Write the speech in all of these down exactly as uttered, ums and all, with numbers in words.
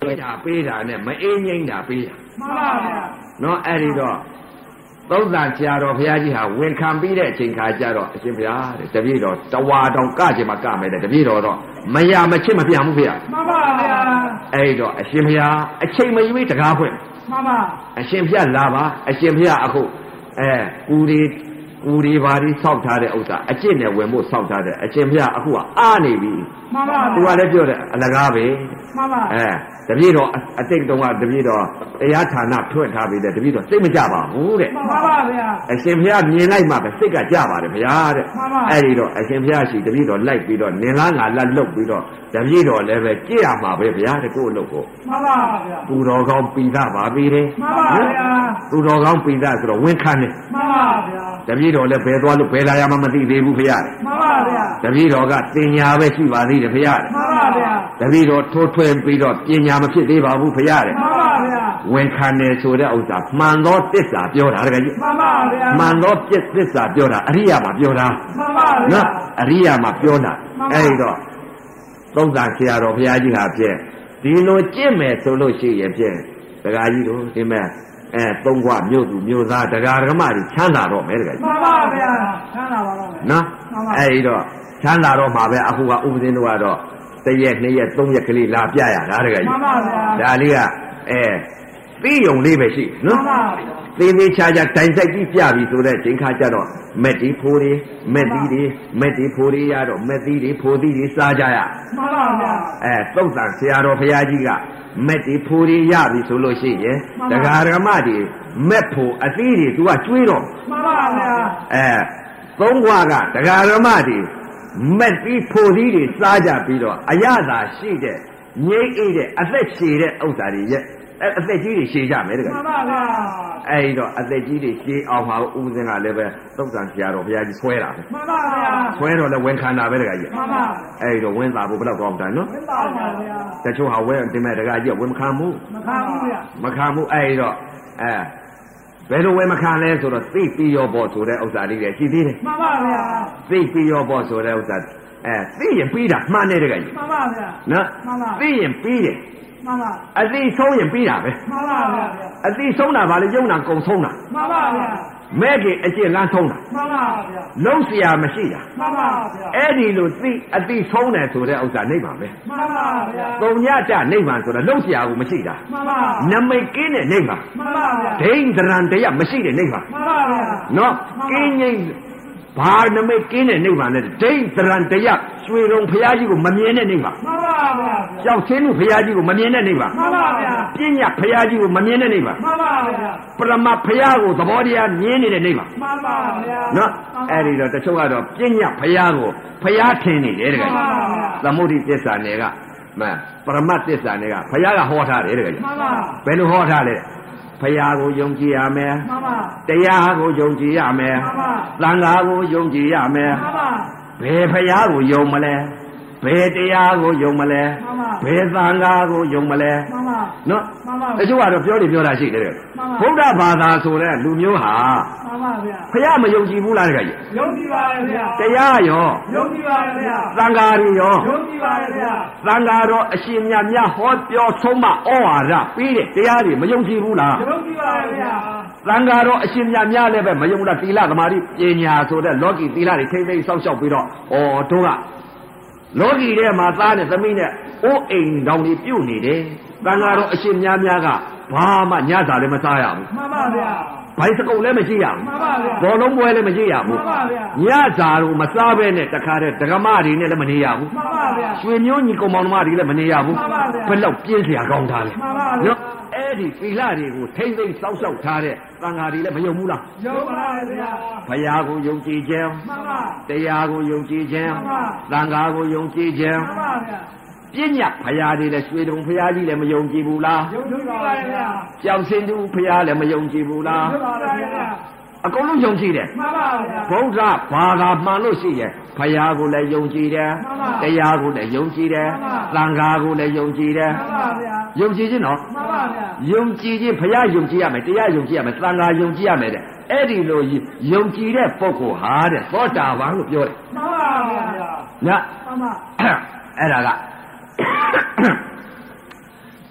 တာပေးတာနဲ့မအေးငိမ့်တာပေးတာမှန်ပါဗျာနော်အဲ့ဒီတော့သုံးသံဆရာတော်ဘုရားကြီးဟာဝန်ခံပြီးတဲ့အချိန်ခါကျတော့အရှင်ဘုရားတဲ့တပည့်တော်တဝါတောင်ကကြမှာကမယ်တဲ့တပည့်တော်တော့မရမချစ်မပြန်ဘူးဖေ။မှန်ပါဗျာအဲ့ဒီတော့အရှင်ဘုရားအချိန်မရွေးတကားဖွင့်မှန်ပါအရှင်ဘုရားလာပါအရှင်ဘုရားအခုအဲကူဒီကူဒီဘာဒီဆောက်ထားတဲ့ဥစ္စာအကျင့်နဲ့ဝင်ဖို့ဆောက်ထားတဲ့အရှင်ဘုရားအခုကအားနေပြီမှန်ပါသူကလည်းပြောတယ်အလကားပဲမှန်ပါအဲတပည့်တော်အတိတ်တုန်းကတပည့်တော်တရားဌာနထွတ်ထားပြီးတဲ့တပည့်တော်စိတ်မကြပါဘူးတဲ့မှန်ပါဗျာအရှင်ဘုရားမြင်လိုက်မှပဲစိတ်ကကြပါတယ်ဗျာတဲ့အဲ့ဒီတော့အရှင်ဘုရားရှိတပည့်တော်လိုက်ပြီးတော့နင်လားငါလားလှုပ်ပြီးတော့တပည့်တော်လည်းပဲကြည့်ရမှာပဲဗျာတဲ့ကိုယ့်အလုပ်ကိုမှန်ပါဗျာသူတော်ကောင်းပိသပါပြီတဲ့မှန်ပါဗျာသူတော်ကောင်းပိသဆိုတော့ဝန်ခံတယ်မှန်ပါဗျာတပည့်တော်လည်းဘယ်သွားလို့ဘယ်လာရမှမသိသေးဘူးဗျာတဲ့မှန်ပါဗျာတပည့်တော်ကတင်ညာပဲရှိပါသေးတယ်ဗျာတဲ့မှန်ပါဗျာတပည့်တော်ထိုးထွင်းပြီးတော့ပညာမဖြစ်သေးပါဘူးဗျာတဲ့မှန်ပါဗျာဝန်ခံတယ်ဆိုတဲ့ဥစ္စာမှန်သောသစ္စာပြောတာတကယ်ကြီးမှန်ပါဗျာမှန်သောပြည့်သစ္စာပြောတာအရိယာမှာပြောတာမှန်ပါဗျာနော်အရိယာမှာပြောတာအဲ့ဒီတော့သုံးသံဆရာတော်ဘုရားကြီးဟာဖြင့်ဒီလိုကြင့်မယ်ဆိုလို့ရှိရင်ဖြင့်ဒကာကြီးတို့ဒီမဲ့အဲသုံးခွမြို့သူမြို့သားဒကာဒကမတွေချမ်းသာတော့မယ်တကယ်ကြီးမှန်ပါဗျာချမ်းသာပါတော့မယ်နော်အဲ့ဒီတော့ချမ်းသာတော့မှာပဲအခုကဥပဒေတို့ကတော့တရက်နှစ်ရက်သုံးရက်ကလေးလာပြရတာတကယ်ကြီးမှန်ပါဗျာဒါလေးကအဲသိယုံလေးပဲရှိနော်မှန်ပါသေးသေးချာချာတိုင်ဆိုင်ကြီးပြပြီဆိုတဲ့ချိန်ခါကျတော့မက်တီဖိုးတွေမက်တီတွေမက်တီဖိုးတွေရတော့မက်တီတွေဖိုးတီတွေစားကြရမှန်ပါဗျာအဲသုတ်တန်ဆရာတော်ဘုရားကြီးကမက်တီဖိုးတွေရပြီဆိုလို့ရှိရင်တရားဓမ္မတွေမက်ဖို့အသီးတွေသူကကျွေးတော့မှန်ပါဗျာအဲသုံးခွကတရားဓမ္မတွေမက်တီဖိုးတီတွေစားကြပြီးတော့အရသာရှိတဲ့ငြိမ့်အေးတဲ့အသက်ရှည်တဲ့ဥစ္စာတွေရဲ့အသက်ကြီးတွေရှည်ကြမယ်တကယ်မှန်ပါဗျာအဲ့တော့အသက်ကြီးတွေရှည်အောင်ပါဦးစင်းကလည်းပဲသုတ်တန်ဆရာတော်ဘုရားကြီးဆွဲတာပဲမှန်ပါဗျာဆွဲတော့လည်းဝန်ခံတာပဲတကယ်ကြီးမှန်ပါအဲ့တော့ဝန်သာဖို့ဘယ်တော့ကောင်းတယ်နော်ဝန်သာပါဗျာတချို့ဟာဝဲတင်မဲ့တကယ်ကြီးဝန်မခံဘူးမခံဘူးဗျာမခံဘူးအဲ့တော့အဲဘယ်လိုဝဲမခံလဲဆိုတော့သိပြီးရောပေါ့ဆိုတဲ့ဥစ္စာလေးတွေရှိသေးတယ်မှန်ပါဗျာသိပြီးရောပေါ့ဆိုတဲ့ဥစ္စာအဲသိရင်ပြီးတာမှန်တယ်တကယ်ကြီးမှန်ပါဗျာနော်မှန်ပါသိရင်ပြီးတယ်မှန်ပါအသိဆုံးရင်ပြီးတာပဲမှန်ပါဗျာအသိဆုံးတာဗာလေယုံနာကုံဆုံးတာမှန်ပါဗျာမဲ့ကြီးအကျင့်လန်းဆုံးတာမှန်ပါဗျာလုံးเสียမရှိတာမှန်ပါဗျာအဲ့ဒီလိုသိအသိဆုံးတယ်ဆိုတဲ့ဥစ္စာနိဗ္ဗာန်ပဲမှန်ပါဗျာပုံညကြနိဗ္ဗာန်ဆိုတာလုံးเสียကိုမရှိတာမှန်ပါနမိတ်ကင်းတဲ့နိဗ္ဗာန်မှန်ပါဗျာဒိဋ္ဌရံတရားမရှိတဲ့နိဗ္ဗာန်မှန်ပါဗျာနော်ကင်းငိမ့်ဘာနမိတ်ကင်းတဲ့နိဗ္ဗာန်နဲ့ဒိဋ္ဌရံတရားရွှေရုံဘုရားကြီးကိုမမြင်တဲ့နိဗ္ဗာန်မှန်ပါဗျာကြောက်ချင်းလူဘုရားကြီးကိုမမြင်တဲ့နိဗ္ဗာန်မှန်ပါဗျာပညာဘုရားကြီးကိုမမြင်တဲ့နိဗ္ဗာန်မှန်ပါဗျာပရမဘုရားကိုသဘောတရားမြင်နေတဲ့နိဗ္ဗာန်မှန်ပါဗျာနော်အဲ့ဒီတော့တချို့ကတော့ပညာဘုရားကိုဘုရားထင်နေတယ်တကယ်သမုဒိသစ္စာနယ်ကမပရမသစ္စာနယ်ကဘုရားကဟောထားတယ်တကယ်မှန်ပါဘယ်လိုဟောထားလဲဘုရားကိုယုံကြည်ရမယ်မှန်ပါတရားကိုယုံကြည်ရမယ်မှန်ပါသံဃာကိုယုံကြည်ရမယ်မှန်ပါဘယ်ဘုရားကိုယုံမလဲဘယ်တရားကိုယုံမလဲဘယ်သံဃာကိုယုံမလဲမှန်ပါနော်တချို့ကတော့ပြောတယ်ပြောတာရှိတယ်ဗုဒ္ဓဘာသာဆိုတဲ့လူမျိုးဟာမှန်ပါဗျာဘုရားမယုံကြည်ဘူးလားတကယ်ကြီးယုံကြည်ပါရဲ့ဗျာတရားရောယုံကြည်ပါရဲ့ဗျာသံဃာတွေရောယုံကြည်ပါရဲ့ဗျာသံဃာတော်အရှင်မြတ်များဟောပြောဆုံးမဩဝါဒပြီးတဲ့တရားတွေမယုံကြည်ဘူးလားယုံကြည်ပါရဲ့ဗျာသံဃာတော်အရှင်မြတ်များလည်းပဲမယုံတာသီလသမာဓိပညာဆိုတဲ့လောကီသီလတွေထိမ့်သိမ်းစောင့်ရှောက်ပြီးတော့ဩတို့ကလောကီထဲမှာသားနဲ့သမီးနဲ့အိုးအိမ်တောင်တွေပြုတ်နေတယ်သံဃာတော်အရှင်များများကဘာမှညစာလည်းမစားရဘူးမှန်ပါဗျာဘိုင်းစကုတ်လည်းမရှိရဘူးမှန်ပါဗျာဘောလုံးပွဲလည်းမရှိရဘူးမှန်ပါဗျာညစာတို့မစားဘဲနဲ့တခါတည်းဒကမတွေနဲ့လည်းမနေရဘူးမှန်ပါဗျာရွှေမျိုးညီကောင်မောင်နှမတွေလည်းမနေရဘူးမှန်ပါဗျာဘယ်လောက်ပြင်းเสียကောင်းထားလဲမှန်ပါဗျာအဲ့ဒီသီလတွေကိုထိမ့်သိမ့်စောင့်ရှောက်ထားတဲ့သံဃာတွေလည်းမယုံဘူးလားယုံပါဗျာဘုရားကိုယုံကြည်ခြင်းမှန်ပါတရားကိုယုံကြည်ခြင်းမှန်ပါသံဃာကိုယုံကြည်ခြင်းမှန်ပါဗျာပညာဘုရားတွေလည်းရွှေတုံဘုရားကြီးလည်းမယုံကြည်ဘူးလားယုံကြည်ပါဗျာကြောက်စင်သူဘုရားလည်းမယုံကြည်ဘူးလားယုံပါဗျာအကုန်လုံးယုံကြည်တယ်မှန်ပါဗျာဗုဒ္ဓဘာသာမှန်လို့ရှိရဲ့ဘုရားကိုလည်းယုံကြည်တယ်တရားကိုလည်းယုံကြည်တယ်သံဃာကိုလည်းယုံကြည်တယ်မှန်ပါဗျာယုံကြည်ခြင်းနော်မှန်ပါဗျာယုံကြည်ခြင်းဘုရားယုံကြည်ရမယ်တရားယုံကြည်ရမယ်သံဃာယုံကြည်ရမယ်တဲ့အဲ့ဒီလိုယုံကြည်တဲ့ပုဂ္ဂိုလ်ဟာတဲ့သောတာပန်လို့ပြောတယ်မှန်ပါဗျာညမှန်ပါအဲ့ဒါက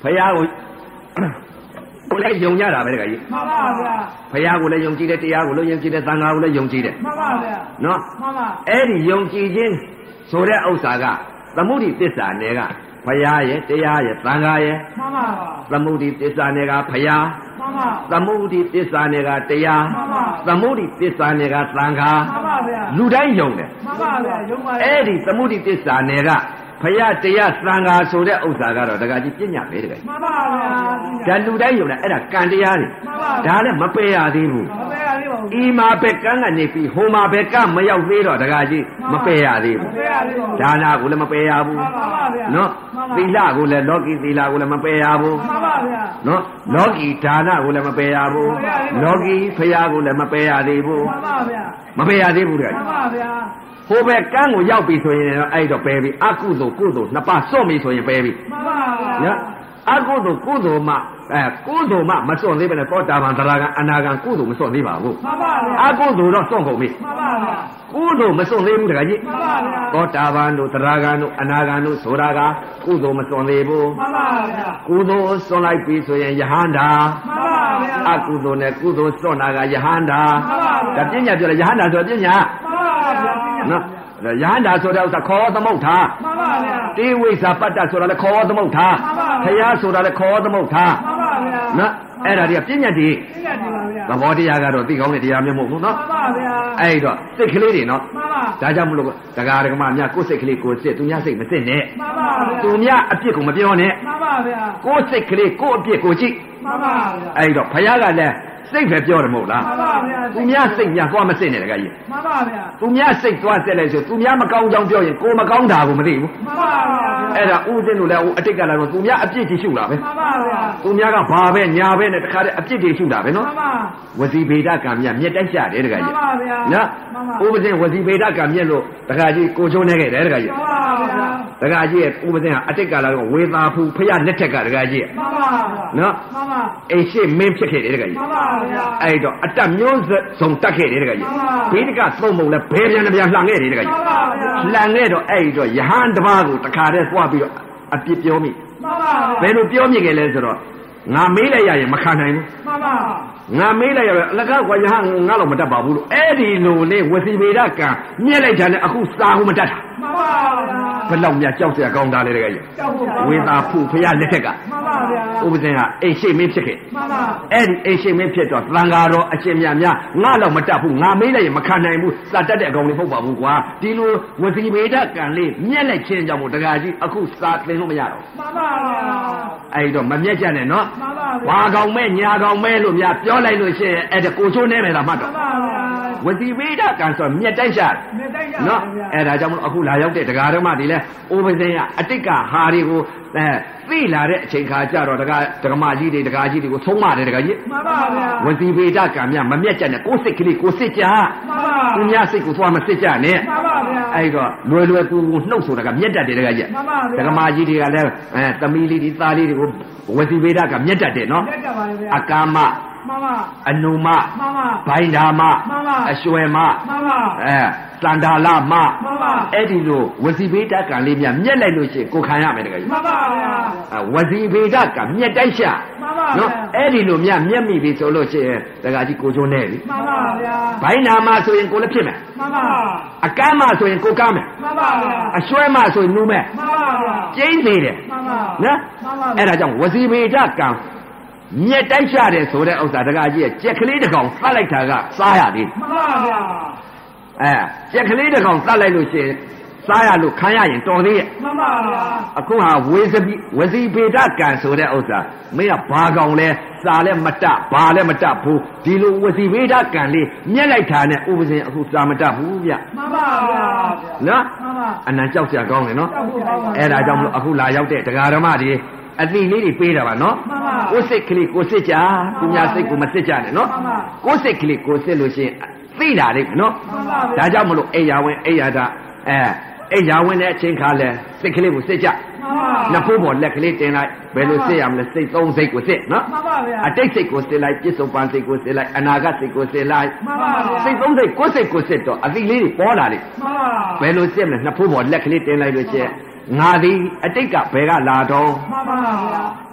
ဖယားကိုကိုလည်းယုံကြတာပဲတကကြီးမှန်ပါဗျာဖယားကိုလည်းယုံကြည်တယ်တရားကိုလည်းယုံကြည်တယ်သံဃာကိုလည်းယုံကြည်တယ်မှန်ပါဗျာနော်မှန်ပါအဲ့ဒီယုံကြည်ခြင်းဆိုတဲ့ဥစ္စာကသမုဒိသစ္စာနယ်ကဖယားရဲ့တရားရဲ့သံဃာရဲ့မှန်ပါသမုဒိသစ္စာနယ်ကဖယားမှန်ပါသမုဒိသစ္စာနယ်ကတရားမှန်ပါသမုဒိသစ္စာနယ်ကသံဃာမှန်ပါဗျာလူတိုင်းယုံတယ်မှန်ပါဗျာယုံပါအဲ့ဒီသမုဒိသစ္စာနယ်ကဖယားတရားသံဃာဆိုတဲ့ဥစ္စာကတော့တကကြီးပြညာပဲတကကြီးမှန်ပါဗျာဒါလူတိုင်းယုံတယ်အဲ့ဒါကံတရားတွေမှန်ပါဒါလည်းမပယ်ရသေးဘူးမပဲရသေးပါဘူးဤမှာပဲကံကနေပြီးဟိုမှာပဲကမရောက်သေးတော့တကကြီးမပယ်ရသေးမဘူးပဲရသေးပါဘူးဒါနာကိုလည်းမပယ်ရဘူးမှန်ပါဗျာနော်သီလကိုလည်းလောကီသီလကိုလည်းမပယ်ရဘူးမှန်ပါဗျာနော်လောကီဒါနကိုလည်းမပယ်ရဘူးလောကီဖရာကိုလည်းမပယ်ရသေးဘူးမှန်ပါဗျာမပယ်ရသေးဘူးတကမှကြီးန်ပါဗျာဟိုပဲကံကိုရောက်ပြီဆိုရင်တော့အဲ့တော့ပယ်ပြီအကုသိုလ်ကုသိုလ်နှစ်ပါးစွန့်ပြီဆိုရင်ပယ်ပြီမှန်ပါဗျာနော်အကုသိုလ်ကုသိုလ်မှအဲကုသိုလ်မှမစွန့်သေးပဲနဲ့သောတာပန်သရဂံအနာဂံကုသိုလ်မစွန့်သေးပါဘူးမှန်ပါဗျာအကုသိုလ်တော့စွန့်ကုန်ပြီမှန်ပါဗျာကုသိုလ်မစွန့်သေးဘူးတကကြီးမှန်ပါဗျာသောတာပန်တို့သရဂံတို့အနာဂံတို့ဆိုတာကကုသိုလ်မစွန့်သေးဘူးမှန်ပါဗျာကုသိုလ်စွန့်လိုက်ပြီဆိုရင်ယဟန္တာမှန်ပါဗျာအကုသိုလ်နဲ့ကုသိုလ်စွန့်တာကယဟန္တာမှန်ပါဗျာဒါပညာပြောတယ်ယဟန္တာဆိုပညာမှန်ပါဗျာနော်ယဟန္တာဆိုတဲ့ဥစ္စာခေါ်သမုဋ္ဌာမှန်ပါဗျာတိဝိဇ္ဇာပတ္တဆိုတာလည်းခေါ်သမုဋ္ဌာမှန်ပါဗျာခရားဆိုတာလည်းခေါ်သမုဋ္ဌာမှန်ပါဗျာနော်အဲ့ဒါတွေကပညာတွေသိရတယ်ပါဗျာသဘောတရားကတော့သိကောင်းတဲ့တရားမျိုးမဟုတ်ဘူးနော်မှန်ပါဗျာအဲ့တော့စိတ်ကလေးတွေနော်မှန်ပါဒါကြောင့်မလို့တရားဓမ္မများကိုယ်စိတ်ကလေးကိုယ်စစ်သူများစိတ်မစစ်နဲ့မှန်ပါဗျာသူများအပြစ်ကိုမပြောနဲ့မှန်ပါဗျာကိုယ်စိတ်ကလေးကိုယ်အပြစ်ကိုကြည့်မှန်ပါဗျာအဲ့တော့ဘုရားကလည်းစိတ်ပဲပြောတယ်မဟုတ်လားမှန်ပါဗျာသူများစိတ်များသွားမစစ်နဲ့တကကြီးမှန်ပါဗျာသူများစိတ်သွားစစ်လိုက်ဆိုသူများမကောင်းကြောင်းပြောရင်ကိုယ်မကောင်းတာကိုမသိဘူးမှန်ပါဗျာအဲ့ဒါဥစဉ်လို့လည်းအတိတ်ကလာတော့သူများအပြစ်ကြီးရှုတာပဲမှန်ပါဗျာသူများကဘာပဲညာပဲနဲ့တခါတည်းအပြစ်တွေရှုတာပဲနော်မှန်ပါဝစီဗေဒကံမြတ်မြက်တိုက်ကြတယ်တခါမှကြီးန်ပါဗျာနော်မှန်ပါဥပဇင်ဝစီဗေဒကံမြတ်လို့တခါကြီးကိုချုံနေခဲ့တယ်တခါကြီးမှန်ပါဗျာတခါကြီးရဲ့ဥပဇင်ကအတိတ်ကလာတော့ဝေသာဖူဖရလက်ထက်ကတခါကြီးမှန်ပါဗျာနော်မှန်ပါအိမ်ရှိမင်းဖြစ်ခဲ့တယ်တခါကြီးမှန်ပါဗျာအဲ့တော့အတက်မျိုးစုံတက်ခဲ့တယ်တခါကြီးမှန်ပါဘိဒကသုံးမုံလဲဘယ်ပြန်ပြန်လှန်ခဲ့တယ်တခါမှကြီးန်ပါဗျာလှန်ခဲ့တော့အဲ့တော့ယဟန်တစ်ပါးကိုတခါတည်းသွားပြီးတော့အပြစ်ပြောမိမှန်ပါဘယ်လိုပြောမိခဲ့လဲဆိုတော့ငါမေးလိုက်ရရင်မခံနိုင်ဘူးမှန်ပါငါမေးလိုက်ရအလကားကွာယဟန်ငါတော့မတတ်ပါဘူးလို့အဲ့ဒီလိုလေဝစီဗေဒကံမြက်လိုက်တာနဲ့အခုစာဟုမတတ်တာမှန်ပါဗျာဘယ်လောက်များကြောက်စရာကောင်းတာလဲတကယ်ကြီးကြောက်ဖို့ပါဝေသာဖူဖရလက်ထက်ကမှန်ပါဗျာဥပဇင်ကအိမ်ရှိမင်းဖြစ်ခဲ့မှန်ပါအဲ့ဒီအိမ်ရှိမင်းဖြစ်တော့သံဃာတော်အရှင်မြတ်များငါတော့မတတ်ဘူးငါမေးလိုက်ရင်မခံနိုင်ဘူးစာတတ်တဲ့အကောင်လေးမဟုတ်ပါဘူးကွာဒီလိုဝစီဗေဒကံလေးမြက်လိုက်ခြင်းကြောင့်မို့တကယ်ကြီးအခုစာသင်လို့မရတော့မှန်ပါဗျာအဲ့တော့မမြက်ကြနဲ့နော်မှန်ပါဗျာဘာကောင်မဲ့ညာကောင်မဲ့လို့များပြောလိုက်လို့ရှိရင်အဲ့ဒါကိုချိုးနေမယ်လားမှတ်မှတော့န်ပါဗျာဝစီဗေဒကံဆိုမြက်တိုက်ရှာနေတိုက်ရနော်ဗျာအဲ့ဒါကြောင့်မလို့အခုလာရောက်တဲ့တရားဓမ္မတွေလဲအိုပဇင်ကအတိတ်ကဟာတွေကိုအဲသိလာတဲ့အချိန်ခါကျတော့တရားဓမ္မကြီးတွေတရားကြီးတွေကိုသုံးပါတယ်တရားကြီးမှန်ပါဗျာဝစီဗေဒကံမြမမြက်ကြနဲ့ကိုယ်စိတ်ကလေးကိုယ်စစ်ကြမှန်ပါသူများစိတ်ကိုသွားမစစ်ကြနဲ့မှန်ပါဗျာအဲ့တော့လွယ်လွယ်ကူကူနှုတ်ဆိုတာကမြက်တတ်တယ်တရားကြီးမှန်ပါဗျာဓမ္မကြီးတွေကလည်းအဲသမီးလေးတွေသားလေးတွေကိုဝစီဗေဒကမြက်တတ်တယ်နော်တက်ကြပါလေဗျာအကာမမှန်ပါအနုမမှန်ပါဘိုင်းဓာမမှန်ပါအရွှယ်မမှန်ပါအဲစန္ဒာလမမှန်ပါအဲ့ဒီလိုဝစီဗေဒကံလေးများမြက်လိုက်လို့ရှိရင်ကိုခံရမယ်တကယ်ကြီးမှန်ပါဗျာအဲဝစီဗေဒကံမြက်တိုက်ရှာမှန်ပါနော်ဗျာအဲ့ဒီလိုများမြက်မိပြီဆိုလို့ရှိရင်တကယ်ကြီးကိုကျိုးနေပြီမှန်ပါဗျာဘိုင်းနာမဆိုရင်ကိုလည်းဖြစ်မယ်မှန်ပါအကမ်းမဆိုရင်ကိုကားမယ်မှန်ပါဗျာအရွှဲမဆိုရင်နူးမယ်မှန်ပါဗျာကျိန်းသေးတယ်မှန်ပါနော်မှန်ပါအဲ့ဒါကြောင့်ဝစီဗေဒကံမြက်တိုက်ရှာတယ်ဆိုတဲ့ဥစ္စာတကယ်ကြီးကြက်ကလေးတစ်ကောင်သတ်လိုက်တာကစားရသေးတယ်မှန်ပါဗျာအဲကြက်ကလေးတစ်ကောင်သတ်လိုက်လို့ရှိရင်စားရလို့ခံရရင်တော်သေးရဲ့မှန်ပါဗျာအခုဟာဝေစပိဝစီဗေဒကံဆိုတဲ့ဥစ္စာမင်းကဘာကောင်လဲစာလဲမတတ်ဘာလဲမတတ်ဘူးဒီလိုဝစီဗေဒကံလေးမြက်လိုက်တာနဲ့ဥပဇင်အခုစာမတတ်ဘူးဗျမှန်ပါဗျာနော်မှန်ပါအနံကြောက်စရာကောင်းတယ်နော်ကြောက်ဖို့ကောင်းပါအဲ့ဒါကြောင့်မလို့အခုလာရောက်တဲ့တရားဓမ္မတွေအတိလေးတွေပေးတာပါနော်မှန်ပါကိုယ်စိတ်ကလေးကိုယ်စစ်ကြသူများစိတ်ကိုမစစ်ကြနဲ့နော်မှန်ပါကိုယ်စိတ်ကလေးကိုယ်စစ်လို့ရှိရင်သိတာလေနော်မှန်ပါဗျာဒါကြောင့်မလို့အိယာဝင်အိယာတာအဲအိယာဝင်တဲ့အချိန်ခါလဲစိတ်ကလေးကိုစစ်ကြမှန်ပါနှစ်ဖိုးပေါ်လက်ကလေးတင်လိုက်ဘယ်လိုစစ်ရမလဲစိတ်သုံးစိတ်ကိုစစ်နော်မှန်ပါဗျာအတိတ်စိတ်ကိုစစ်လိုက်ပြစ္ဆုတ်ပန်စိတ်ကိုစစ်လိုက်အနာဂတ်စိတ်ကိုစစ်လိုက်မှန်ပါဗျာစိတ်သုံးစိတ်ကိုယ်စိတ်ကိုစစ်တော့အတိလေးတွေပေါ်လာလေမှန်ပါဘယ်လိုစစ်မလဲနှစ်ဖိုးပေါ်လက်ကလေးတင်လိုက်လို့ရှိရင်ငါသည်အတိတ်ကဘယ်ကလာတော့မှန်ပါဗျာ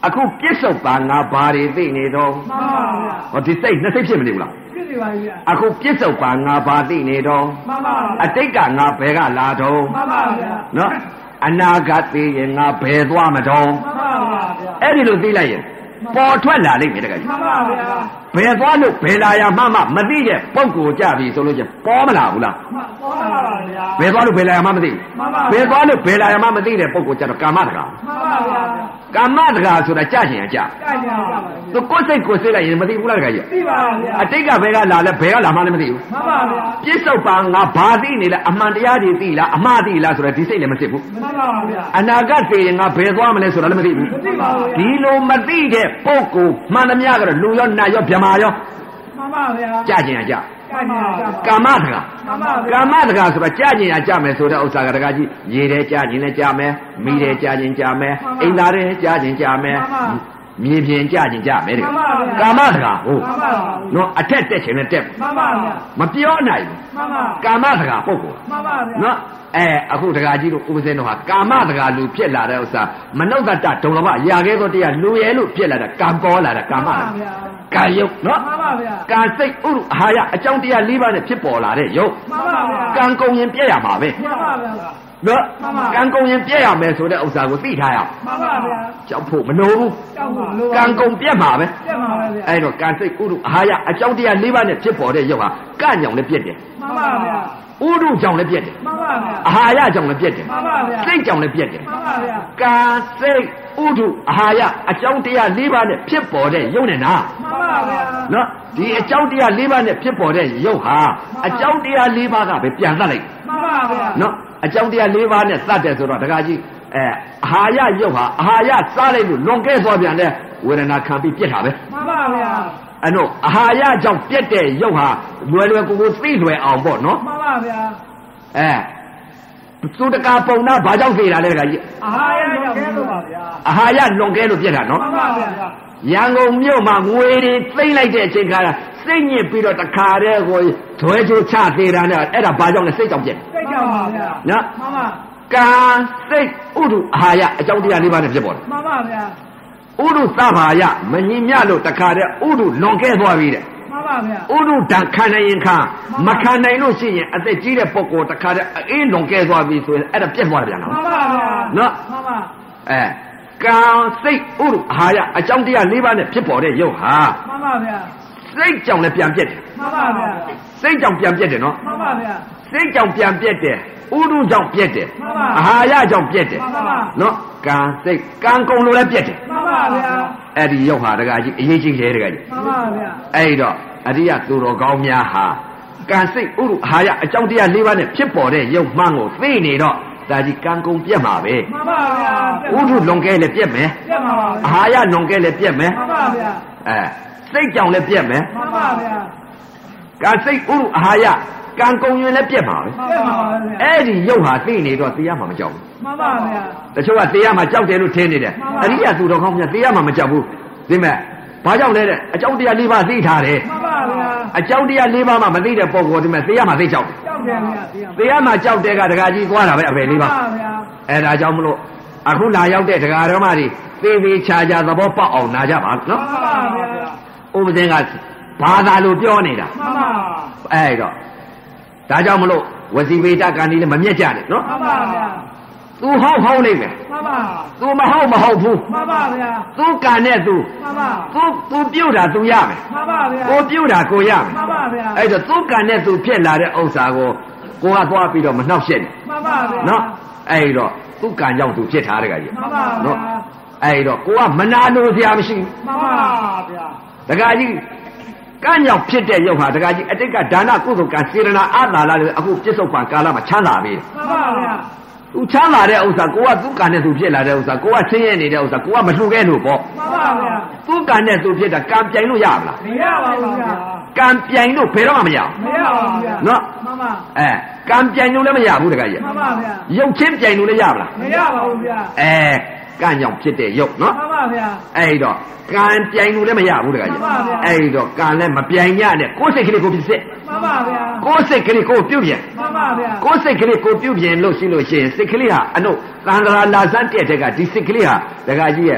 အခုပြစ္ဆုတ်ပါငါဘာတွေသိနေတော့မှန်ပါဗျာဟောဒီစိတ်နှစ်စိတ်ဖြစ်မနေဘူးလားဖြစ်နေပါပြီဗျာအခုပြစ္ဆုတ်ပါငါဘာသိနေတော့မှန်ပါဗျာအတိတ်ကငါဘယ်ကလာတော့မှန်ပါဗျာနော်အနာဂတ်သိရင်ငါဘယ်သွားမတော့မှန်ပါဗျာအဲ့ဒီလိုသိလိုက်ရင်ပေါ်ထွက်လာလိမ့်မယ်တကယ်ကြီးမှန်ပါဗျာဘယ်သွားလို့ဘယ်လာရမှမမသိတဲ့ပုံကိုကြပြီဆိုလို့ချင်းပေါ်မလာဘူးလားပေါ်လာပါဗျာဘယ်သွားလို့ဘယ်လာရမှမသိဘူးဘယ်သွားလို့ဘယ်လာရမှမသိတဲ့ပုံကိုကြတော့ကာမတကာမှန်ပါဗျာကာမတကာဆိုတာကြကျင်ရကြကြကျင်ရပါသူကိုယ်စိတ်ကိုယ်စိတ်လိုက်ရင်မသိဘူးလားတကယ်ကြီးသိပါဗျာအတိတ်ကဘယ်ကလာလဲဘယ်ကလာမှလည်းမသိဘူးမှန်ပါဗျာပြစ္ဆုတ်ပါငါဘာသိနေလဲအမှန်တရားတွေသိလားအမှားသိလားဆိုတော့ဒီစိတ်လည်းမသိဘူးမှန်ပါဗျာအနာဂတ်သိရင်ငါဘယ်သွားမလဲဆိုတာလည်းမသိဘူးမသိပါဘူးဒီလိုမသိတဲ့ပုံကိုမှန်သမျှကတော့လူရောနတ်ရောဗြဟ္မာရောမှန်ပါဗျာကြကျင်ရကြကာမတကာကာမတကာဆိုတာကြကျင်ရကြမယ်ဆိုတဲ့ဥစ္စာကတကာကြီးရေတယ်ကြကျင်လည်းကြမယ်မိတယ်ကြကျင်ကြမယ်အိမ်သားတယ်ကြကျင်ကြမယ်မြေပြင်ကြကျင်ကြမယ်တဲ့ကာမတကာဟုတ်နော်အထက်တက်ချင်လည်းတက်မှန်ပါဗျာမပြောနိုင်ဘူးမှန်ပါကာမတကာပုဂ္ဂိုလ်မှန်ပါဗျာနော်အဲအခုတကာကြီးတို့ဥပဇင်းတို့ဟာကာမတကာလူဖြစ်လာတဲ့ဥစ္စာမနုဿတဒုံလဘရာခဲသောတရားလူရဲလို့ဖြစ်လာတာကံပေါ်လာတာကာမတကာကံယုတ်နော်မှန်ပါဗျာကံစိတ်ဥရုအာဟာရအကြောင်းတရား၄ပါးနဲ့ဖြစ်ပေါ်လာတဲ့ယုတ်မှန်ပါဗျာကံကုန်ရင်ပြည့်ရမှာပဲမှန်ပါဗျာနော်ကံကုန်ရင်ပြည့်ရမယ်ဆိုတဲ့ဥစ္စာကိုသိထားရအောင်မှန်ပါဗျာကြောက်ဖို့မလိုဘူးကြောက်ဖို့မလိုကံကုန်ပြည့်မှာပဲပြည့်မှာပဲဗျာအဲ့တော့ကံစိတ်ဥရုအာဟာရအကြောင်းတရား၄ပါးနဲ့ဖြစ်ပေါ်တဲ့ယုတ်ဟာကံကြောင့်လည်းပြည့်တယ်မှန်ပါဗျာဥရုကြောင့်လည်းပြည့်တယ်မှန်ပါဗျာအာဟာရကြောင့်လည်းပြည့်တယ်မှန်ပါဗျာစိတ်ကြောင့်လည်းပြည့်တယ်မှန်ပါဗျာကံစိတ်ဥဒုအာဟာရအကြောင်းတရား၄ပါးနဲ့ဖြစ်ပေါ်တဲ့ယုတ်နဲ့နာမှန်ပါဗျာနော်ဒီအကြောင်းတရား၄ပါးနဲ့ဖြစ်ပေါ်တဲ့ယုတ်ဟာအကြောင်းတရား၄ပါးကပဲပြန်သတ်လိုက်မှန်ပါဗျာနော်အကြောင်းတရား၄ပါးနဲ့သတ်တယ်ဆိုတော့ဒကာကြီးအဲအာဟာရယုတ်ဟာအာဟာရစားလိုက်လို့လွန်ကဲသွားပြန်တဲ့ဝေဒနာခံပြီးပြစ်တာပဲမှန်ပါဗျာအဲ့တော့အာဟာရကြောင့်ပြစ်တဲ့ယုတ်ဟာလွယ်လွယ်ကူကူသိလွယ်အောင်ပေါ့နော်မှန်ပါဗျာအဲသူတကာပုံနာဘာကြောင့်သိတာလဲဒကာကြီးအာဟာရကြောင့်ကဲလို့ပါဗျာအာဟာရလွန်ကဲလို့ပြစ်တာနော်မှန်ပါဗျာရန်ကုန်မြို့မှာငွေတွေသိမ့်လိုက်တဲ့အချိန်ခါစိတ်ညစ်ပြီးတော့တခါတည်းကိုဇွဲချိုးချသေးတာနဲ့အဲ့ဒါဘာကြောင့်လဲစိတ်ကြောင့်ပြစ်စိတ်ကြောင့်ပါဗျာနော်မှန်ပါကံစိတ်ဥဒုအာဟာရအကြောင်းတရား၄ပါးနဲ့ဖြစ်ပေါ်တယ်မှန်ပါဗျာဥဒုသဘာယမငြိမြလို့တခါတည်းဥဒုလွန်ကဲသွားပြီတဲ့မှန်ပါဗျာဥဒုဓာခံနိုင်ရင်ခံမခံနိုင်လို့ရှိရင်အသက်ကြီးတဲ့ပုဂ္ဂိုလ်တခါတည်းအေးလွန်ကဲသွားပြီဆိုရင်အဲ့ဒါပြတ်သွားပြန်တော့မှန်ပါဗျာနော်မှန်ပါအဲကံစိတ်ဥဒုအာဟာရအကြောင်းတရား၄ပါးနဲ့ဖြစ်ပေါ်တဲ့ယုတ်ဟာမှန်ပါဗျာစိတ်ကြောင့်လည်းပြန်ပြတ်တယ်မှန်ပါဗျာစိတ်ကြောင့်ပြန်ပြတ်တယ်နော်မှန်ပါဗျာစိတ်ကြောင့်ပြန်ပြတ်တယ်ဥဒုကြောင့်ပြတ်တယ်မှန်ပါအာဟာရကြောင့်ပြတ်တယ်မှန်ပါနော်ကံစိတ်ကံကုန်လို့လည်းပြတ်တယ်မှန်ပါဗျာအဲ့ဒီယုတ်ဟာတကကြီးအရေးကြီးတယ်တကကြီးမှန်ပါဗျာအဲ့တော့အရိယသူတော်ကောင်းများဟာကံစိတ်ဥဒုအာဟာရအကြောင်းတရား၄ပါးနဲ့ဖြစ်ပေါ်တဲ့ယုတ်မှန်ကိုသိနေတော့ဒါကြီးကံကုန်ပြတ်မှာပဲမှန်ပါဗျာဥဒုလွန်ကဲလည်းပြတ်မယ်ပြတ်မှာပါအာဟာရလွန်ကဲလည်းပြတ်မယ်မှန်ပါဗျာအဲစိတ်ကြောင့်လည်းပြတ်မယ်မှန်ပါဗျာကံစိတ်ဥဒုအာဟာရကံကုန်ရင်လည်းပြတ်မှာပဲပြတ်မှာပါဗျာအဲ့ဒီယုတ်ဟာသိနေတော့တရားမှမကြောက်ဘူးမှန်ပါဗျာတချို့ကတရားမှကြောက်တယ်လို့ထင်နေတယ်အရိယသူတော်ကောင်းများတရားမှမကြောက်ဘူးသိမဲ့ဘာကြောင့်လဲတဲ့အကြောင်းတရား၄ပါးသိထားတယ်မှန်ပါဗျာအကြောင်းတရား၄ပါးမှမသိတဲ့ပုံကိုဒီမဲ့တရားမှသိကြောက်တယ်ကြောက်တယ်ဗျာတရားမှကြောက်တဲ့ကဒကာကြီးသွားတာပဲအပေ၄ပါးမှန်ပါဗျာအဲ့ဒါကြောင့်မလို့အခုလာရောက်တဲ့ဒကာတော်မတွေသေသေးချာချာသဘောပေါက်အောင်နာကြပါနော်မှန်ပါဗျာဥပဇင်းကဘာသာလို့ပြောနေတာမှန်ပါအဲ့တော့ဒါကြောင့်မလို့ဝစီဝေဒကံဒီလည်းမမြတ်ကြနဲ့နော်မှန်ပါဗျာသူဟောက်ဟောက်နေမယ်မှန်ပါသူမဟောက်မဟုတ်ဘူးမှန်ပါဗျာသူကံနဲ့သူမှန်ပါသူသူပြုတ်တာသူရမယ်မှန်ပါဗျာကိုပြုတ်တာကိုရမယ်မှန်ပါဗျာအဲ့တော့သူကံနဲ့သူဖြစ်လာတဲ့ဥစ္စာကိုကိုကသွားပြီးတော့မနှောက်ရှက်နဲ့မှန်ပါဗျာနော်အဲ့တော့သူကံကြောင့်သူဖြစ်ထားတဲ့ကကြီးမှန်ပါနော်အဲ့တော့ကိုကမနာလို့စရာမရှိဘူးမှန်ပါဗျာတကကြီးကံကြောင့်ဖြစ်တဲ့ရုပ်ဟာတကကြီးအတိတ်ကဒါနကုသိုလ်ကံစေရနာအာသာလာလို့အခုပြစ္ဆုတ်ပံကာလမှာချမ်းသာပြီမှန်ပါဗျာသူချမ်းသာတဲ့ဥစ္စာကိုကသူကံနဲ့သူဖြစ်လာတဲ့ဥစ္စာကိုကဆင်းရဲနေတဲ့ဥစ္စာကိုကမလှူခဲ့လို့ပေါ့မှန်ပါဗျာသူကံနဲ့သူဖြစ်တာကံပြိုင်လို့ရမလားမရပါဘူးဗျာကံပြိုင်လို့ဘယ်တော့မှမရဘူးမရပါဘူးဗျာနော်မှန်ပါအဲကံပြိုင်လို့လည်းမရဘူးတကကြီးမှန်ပါဗျာရုပ်ချင်းပြိုင်လို့လည်းရမလားမရပါဘူးဗျာအဲကံကြောင့်ဖြစ်တဲ့ရုပ်နော်မှန်ပါဗျာအဲ့တော့ကံပြိုင်လို့လည်းမရဘူးတကကြီးမှန်ပါဗျာအဲ့တော့ကံလည်းမပြိုင်ရနဲ့ကိုယ်စိတ်ကလေးကိုဖြစ်စစ်မှန်ပါဗျာကိုယ်စိတ်ကလေးကိုပြုတ်ပြန်မှန်ပါဗျာကိုယ်စိတ်ကလေးကိုပြုတ်ပြန်လို့ရှိလို့ရှိရင်စိတ်ကလေးဟာအနုသံဃာလာစမ်းတဲ့တက်ကဒီစိတ်ကလေးဟာတကကြီးရဲ့ချ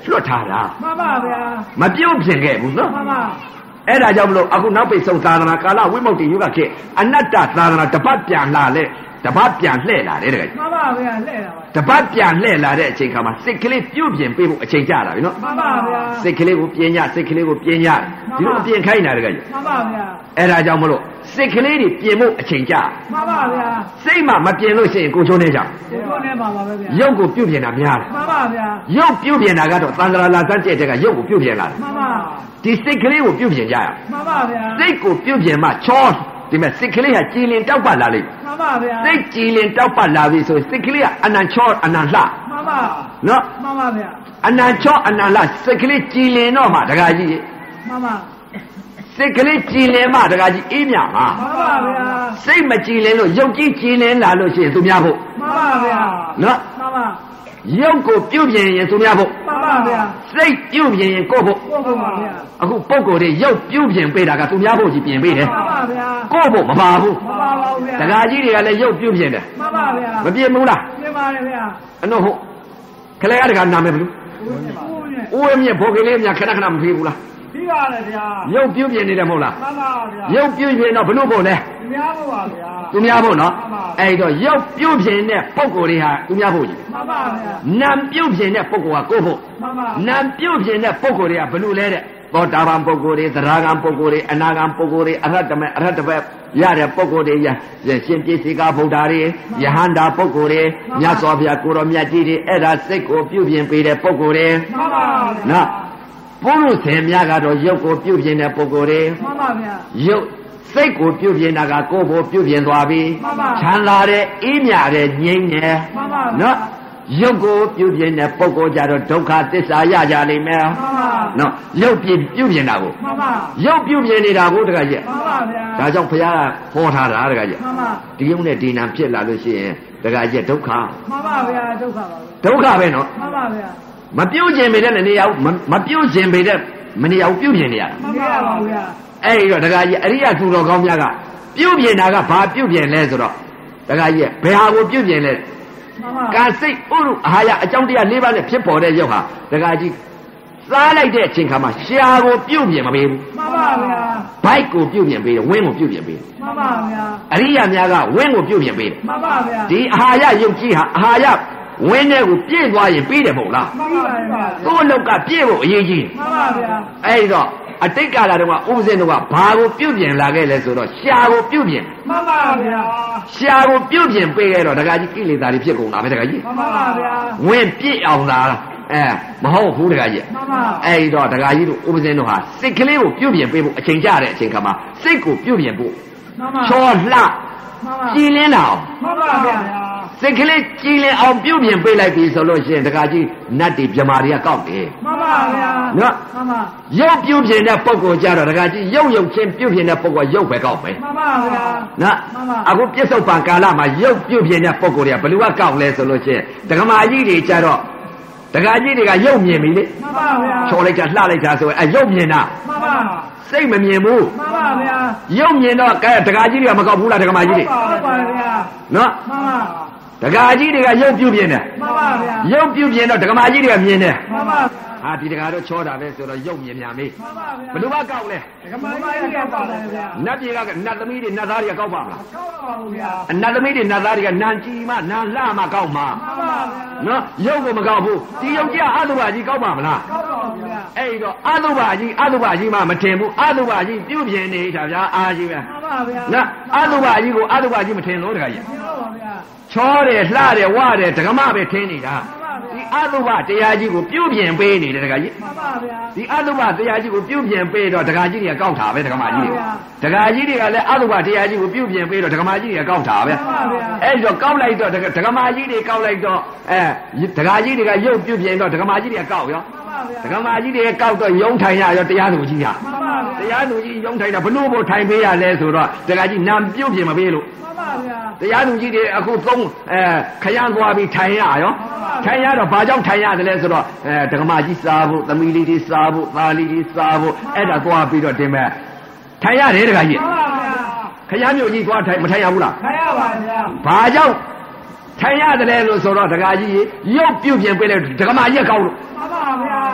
လွတ်ထားတာမှန်ပါဗျာမပြုတ်ပြင်ခဲ့ဘူးနော်မှန်ပါအဲ့ဒါကြောင့်မလို့အခုနောက်ပိတ်ဆုံးသာသနာကာလဝိမု ക്തി ယုဂခေအနတ္တသာသနာတပတ်ပြန်လာလေတပတ်ပြန်လှည့်လာတယ်တကယ်မှန်ပါဗျာလှည့်တာပါတပတ်ပြန်လှည့်လာတဲ့အချိန်ခါမှာစိတ်ကလေးပြုတ်ပြင်ပေးဖို့အချိန်ကြတာပြီနော်မှန်ပါဗျာစိတ်ကလေးကိုပြင်ညစိတ်ကလေးကိုပြင်ညဒီလိုအပြင်ခိုင်းတာတကယ်မှန်ပါဗျာအဲ့ဒါကြောင့်မလို့စိတ်ကလေးတွေပြင်ဖို့အချိန်ကြမှန်ပါဗျာစိတ်မှမပြင်လို့ရှိရင်ကိုချိုးနေကြဒီလိုနဲ့ပါပါပဲဗျာရုပ်ကိုပြုတ်ပြင်တာများတယ်မှန်ပါဗျာရုပ်ပြုတ်ပြင်တာကတော့သံဃာလာစတဲ့တက်ကရုပ်ကိုပြုတ်ပြင်လာတယ်မှန်ပါဒီစိတ်ကလေးကိုပြုတ်ပြင်ကြရမှန်ပါဗျာစိတ်ကိုပြုတ်ပြင်မှချောဒီမဲ့စိတ်ကလေးဟာကြည်လင်တောက်ပလာလိမ့်မှန်ပါဗျာစိတ်ကြည်လင်တောက်ပလာပြီဆိုရင်စိတ်ကလေးကအနံချောအနံလှမှန်ပါနော်မှန်ပါဗျာအနံချောအနံလှစိတ်ကလေးကြည်လင်တော့မှတခါကြီးမှန်ပါစိတ်ကလေးကြည်လင်မှတခါကြီးအေးမြမှာမှန်ပါဗျာစိတ်မကြည်လင်လို့ရုပ်ကြီးကြည်လင်လာလို့ရှိရင်သူများဖို့မှန်ပါဗျာနော်မှန်ပါရုပ်ကိုပြုတ်ပြင်ရင်သူများဖို့မှန်ပါဗျာစိတ်ပြုတ်ပြင်ရင်ကိုယ့်ဖို့ဟုတ်ပါဗျာအခုပုံကိုယ်တွေရုပ်ပြုတ်ပြင်ပေးတာကသူများဖို့ကြီးပြင်ပေးတယ်မှန်ပါဗျာကိုယ့်ဖို့မပါဘူးမှန်ပါပါဗျာတခါကြီးတွေကလည်းရုပ်ပြုတ်ပြင်တယ်မှန်ပါဗျာမပြင်ဘူးလားပြင်ပါတယ်ဗျာအနှုတ်ဟုတ်ခလဲရတကနာမယ်ဘလူဦးနဲ့ဦးဝင်းမြင့်ဘောကလေးများခဏခဏမပြေးဘူးလားပြီးပါတယ်ဗျာရုပ်ပြုတ်ပြင်နေတယ်မဟုတ်လားမှန်ပါဗျာရုပ်ပြုတ်ပြင်တော့ဘလို့ဖို့လဲများဖို့ပါဗျာသူများဖို့နော်အဲ့တော့ရုပ်ပြုတ်ပြင်တဲ့ပုံကိုယ်တွေဟာသူများဖို့ကြီးမှန်ပါဗျာနာမ်ပြုတ်ပြင်တဲ့ပုံကိုယ်ကကိုယ့်ဖို့မှန်ပါနာမ်ပြုတ်ပြင်တဲ့ပုံကိုယ်တွေကဘလို့လဲတဲ့သောတာပန်ပုဂ္ဂိုလ်တွေသရဂံပုဂ္ဂိုလ်တွေအနာဂံပုဂ္ဂိုလ်တွေအရဟတမေအရဟတဘက်ရတဲ့ပုဂ္ဂိုလ်တွေရှင်ပြည့်စေကဗုဒ္ဓတွေယဟန္တာပုဂ္ဂိုလ်တွေမြတ်စွာဘုရားကိုရောမြတ်ကြီးတွေအဲ့ဒါစိတ်ကိုပြုပြင်ပေးတဲ့ပုဂ္ဂိုလ်တွေမှန်ပါနော်ပုရုษေများကတော့ရုပ်ကိုပြုပြင်တဲ့ပုဂ္ဂိုလ်တွေမှန်ပါဗျာရုပ်စိတ်ကိုပြုပြင်တာကကိုယ်ကိုပြုပြင်သွားပြီမှန်ပါချမ်းသာတဲ့အေးမြတဲ့ငြိမ်းတယ်မှန်ပါနော်ရုပ်ကိုပြုပြင်တဲ့ပုဂ္ဂိုလ်ကြတော့ဒုက္ခသစ္စာရကြလိမ့်မယ်မှန်ပါနော်ရုပ်ပြပြုပြင်တာကိုမှန်ပါရုပ်ပြုပြင်နေတာကိုတခါကြီးမှန်ပါဗျာဒါကြောင့်ဘုရားကဟောထားတာတခါကြီးမှန်ပါဒီယုံနဲ့ဒီနာဖြစ်လာလို့ရှိရင်တခါကြီးဒုက္ခမှန်ပါဗျာဒုက္ခပါပဲဒုက္ခပဲနော်မှန်ပါဗျာမပြုတ်ခြင်းပေတဲ့နေရာမမပြုတ်ခြင်းပေတဲ့မနေရာကိုပြုတ်ပြင်နေရတာမှန်ပါပါဗျာအဲ့ဒီတော့တခါကြီးအရိယသူတော်ကောင်းများကပြုတ်ပြင်တာကဘာပြုတ်ပြင်လဲဆိုတော့တခါကြီးဘယ်ဟာကိုပြုတ်ပြင်လဲမှန်ပါကာစိတ်ဥရုအာဟာရအကြောင်းတရား၄ပါးနဲ့ဖြစ်ပေါ်တဲ့ရုပ်ဟာတခါကြီးစားလိုက်တဲ့အချိန်ခါမှာရှားကိုပြုတ်ပြင်မပေးဘူးမှန်ပါဗျာဘိုက်ကိုပြုတ်ပြင်ပေးတယ်ဝင်းကိုပြုတ်ပြင်ပေးတယ်မှန်ပါဗျာအရိယာများကဝင်းကိုပြုတ်ပြင်ပေးတယ်မှန်ပါဗျာဒီအာဟာရရုပ်ကြီးဟာအာဟာရဝင်းတဲ့ကိုပြည့်သွားရင်ပြီးတယ်မဟုတ်လားမှန်ပါဗျာသူ့အလောက်ကပြည့်ဖို့အရေးကြီးမှန်ပါဗျာအဲ့တော့အတိတ်ကာလတုန်းကဥပဇင်းတို့ကဘာကိုပြုတ်ပြင်လာခဲ့လဲဆိုတော့ရှားကိုပြုတ်ပြင်မှန်ပါဗျာရှားကိုပြုတ်ပြင်ပေးခဲ့တော့တခါကြီးကိလေသာတွေဖြစ်ကုန်တာပဲတခါကြီးမှန်ပါဗျာဝင်းပြည့်အောင်လားအဲမဟုတ်ဘူးတခါကြီးမှန်ပါအဲ့တော့တခါကြီးတို့ဥပဇင်းတို့ဟာစိတ်ကလေးကိုပြုတ်ပြင်ပေးဖို့အချိန်ကြတဲ့အချိန်ခါမှာစိတ်ကိုပြုတ်ပြင်ဖို့မှန်ပါချောလှမှန်ပါကြည်လင်းလာအောင်မှန်ပါဗျာစိတ်ကလေးကြည်လင်အောင်ပြုတ်ပြင်ပေးလိုက်ပြီဆိုလို့ရှိရင်တခါကြီးနတ်တွေမြမာတွေကကောက်တယ်မှန်ပါဗျာနော်မှန်ပါရုပ်ပြုတ်ပြင်တဲ့ပုံကိုကြတော့တခါကြီးရုပ်ရုပ်ချင်းပြုတ်ပြင်တဲ့ပုံကရုပ်ပဲကောက်ပဲမှန်ပါဗျာနော်မှန်ပါအခုပြစ္ဆုတ်ပံကာလမှာရုပ်ပြုတ်ပြင်တဲ့ပုံကိုတွေကဘယ်လိုကကောက်လဲဆိုလို့ရှိရင်ဒကမာကြီးတွေကြတော့ဒကာကြီးတွေကရုပ်မြင်ပြီလေမှန်ပါဗျာချောလိုက်တာလှလိုက်တာဆိုရင်အဲရုပ်မြင်တာမှန်ပါစိတ်မမြင်ဘူးမှန်ပါဗျာရုပ်မြင်တော့ကဲဒကာကြီးတွေကမကောက်ဘူးလားဒကမာကြီးတွေဟုတ်ပါဗျာနော်မှန်ပါဒကာကြီးတွေကရုပ်ပြုတ်ပြင်တယ်မှန်ပါဗျာရုပ်ပြုတ်ပြင်တော့ဒကမာကြီးတွေကမြင်တယ်မှန်ပါဟာဒီဒကာတော့ချောတာပဲဆိုတော့ရုပ်မြင်များမေးမှန်ပါဗျာဘယ်လိုကကောက်လဲဒကမကြီးကပါတယ်ဗျာနတ်ပြည်ကနတ်သမီးတွေနတ်သားတွေကကောက်ပါမလားကောက်ပါဘူးဗျာအနတ်သမီးတွေနတ်သားတွေကနန်ကြည်မှနန်လှမှကောက်မှာမှန်ပါဗျာနော်ရုပ်ကိုမကောက်ဘူးဒီရုပ်ကြီးကအတုပါကြီးကောက်ပါမလားကောက်ပါဘူးဗျာအဲ့တော့အတုပါကြီးအတုပါကြီးမှမထင်ဘူးအတုပါကြီးပြုတ်ပြင်နေတာဗျာအားကြီးပဲမှန်ပါဗျာနော်အတုပါကြီးကိုအတုပါကြီးမထင်လို့တခါကြီးပြောပါဗျာချောတယ်လှတယ်ဝတယ်ဒကမပဲထင်းနေတာဒီအတုပတရားကြီးကိုပြုတ်ပြင်ပေးနေတယ်တခါကြီးမှန်ပါဗျာဒီအတုပတရားကြီးကိုပြုတ်ပြင်ပေးတော့ဒကာကြီးတွေကကောက်တာပဲဒကမကြီးတွေဒကာကြီးတွေကလည်းအတုပတရားကြီးကိုပြုတ်ပြင်ပေးတော့ဒကမကြီးတွေကကောက်တာပဲမှန်ပါဗျာအဲ့တော့ကောက်လိုက်တော့ဒကမကြီးတွေကောက်လိုက်တော့အဲဒကာကြီးတွေကရုပ်ပြုတ်ပြင်တော့ဒကမကြီးတွေကကောက်ရောမှန်ပါဗျာဒကမကြီးတွေကောက်တော့ယုံထိုင်ရရောတရားသူကြီးဟာမှန်ပါဗျာတရားသူကြီးယုံထိုင်တာဘလို့ဘို့ထိုင်ပေးရလဲဆိုတော့ဒကာကြီးနာပြုတ်ပြင်မပေးလို့မှန်ပါဗျာတရားသူကြီးတွေအခုသုံးအဲခရမ်းသွားပြီးထိုင်ရရောထိုင်ရတော့ဘာကြောင့်ထိုင်ရတယ်လဲဆိုတော့အဲဒကမကြီးစားဖို့သမီးလေးတွေစားဖို့သားလေးတွေစားဖို့အဲ့ဒါသွားပြီးတော့တင်မဲ့ထိုင်ရတယ်ဒကာကြီးမှန်ပါဗျာခရမ်းမြို့ကြီးသွားထိုင်မထိုင်ရဘူးလားခရပါဗျာဘာကြောင့်ထိုင်ရတယ်လဲလို့ဆိုတော့ဒကာကြီးရုပ်ပြုတ်ပြင်ပေးလိုက်ဒကမကြီးကောက်လို့မှန်ပါဗျာ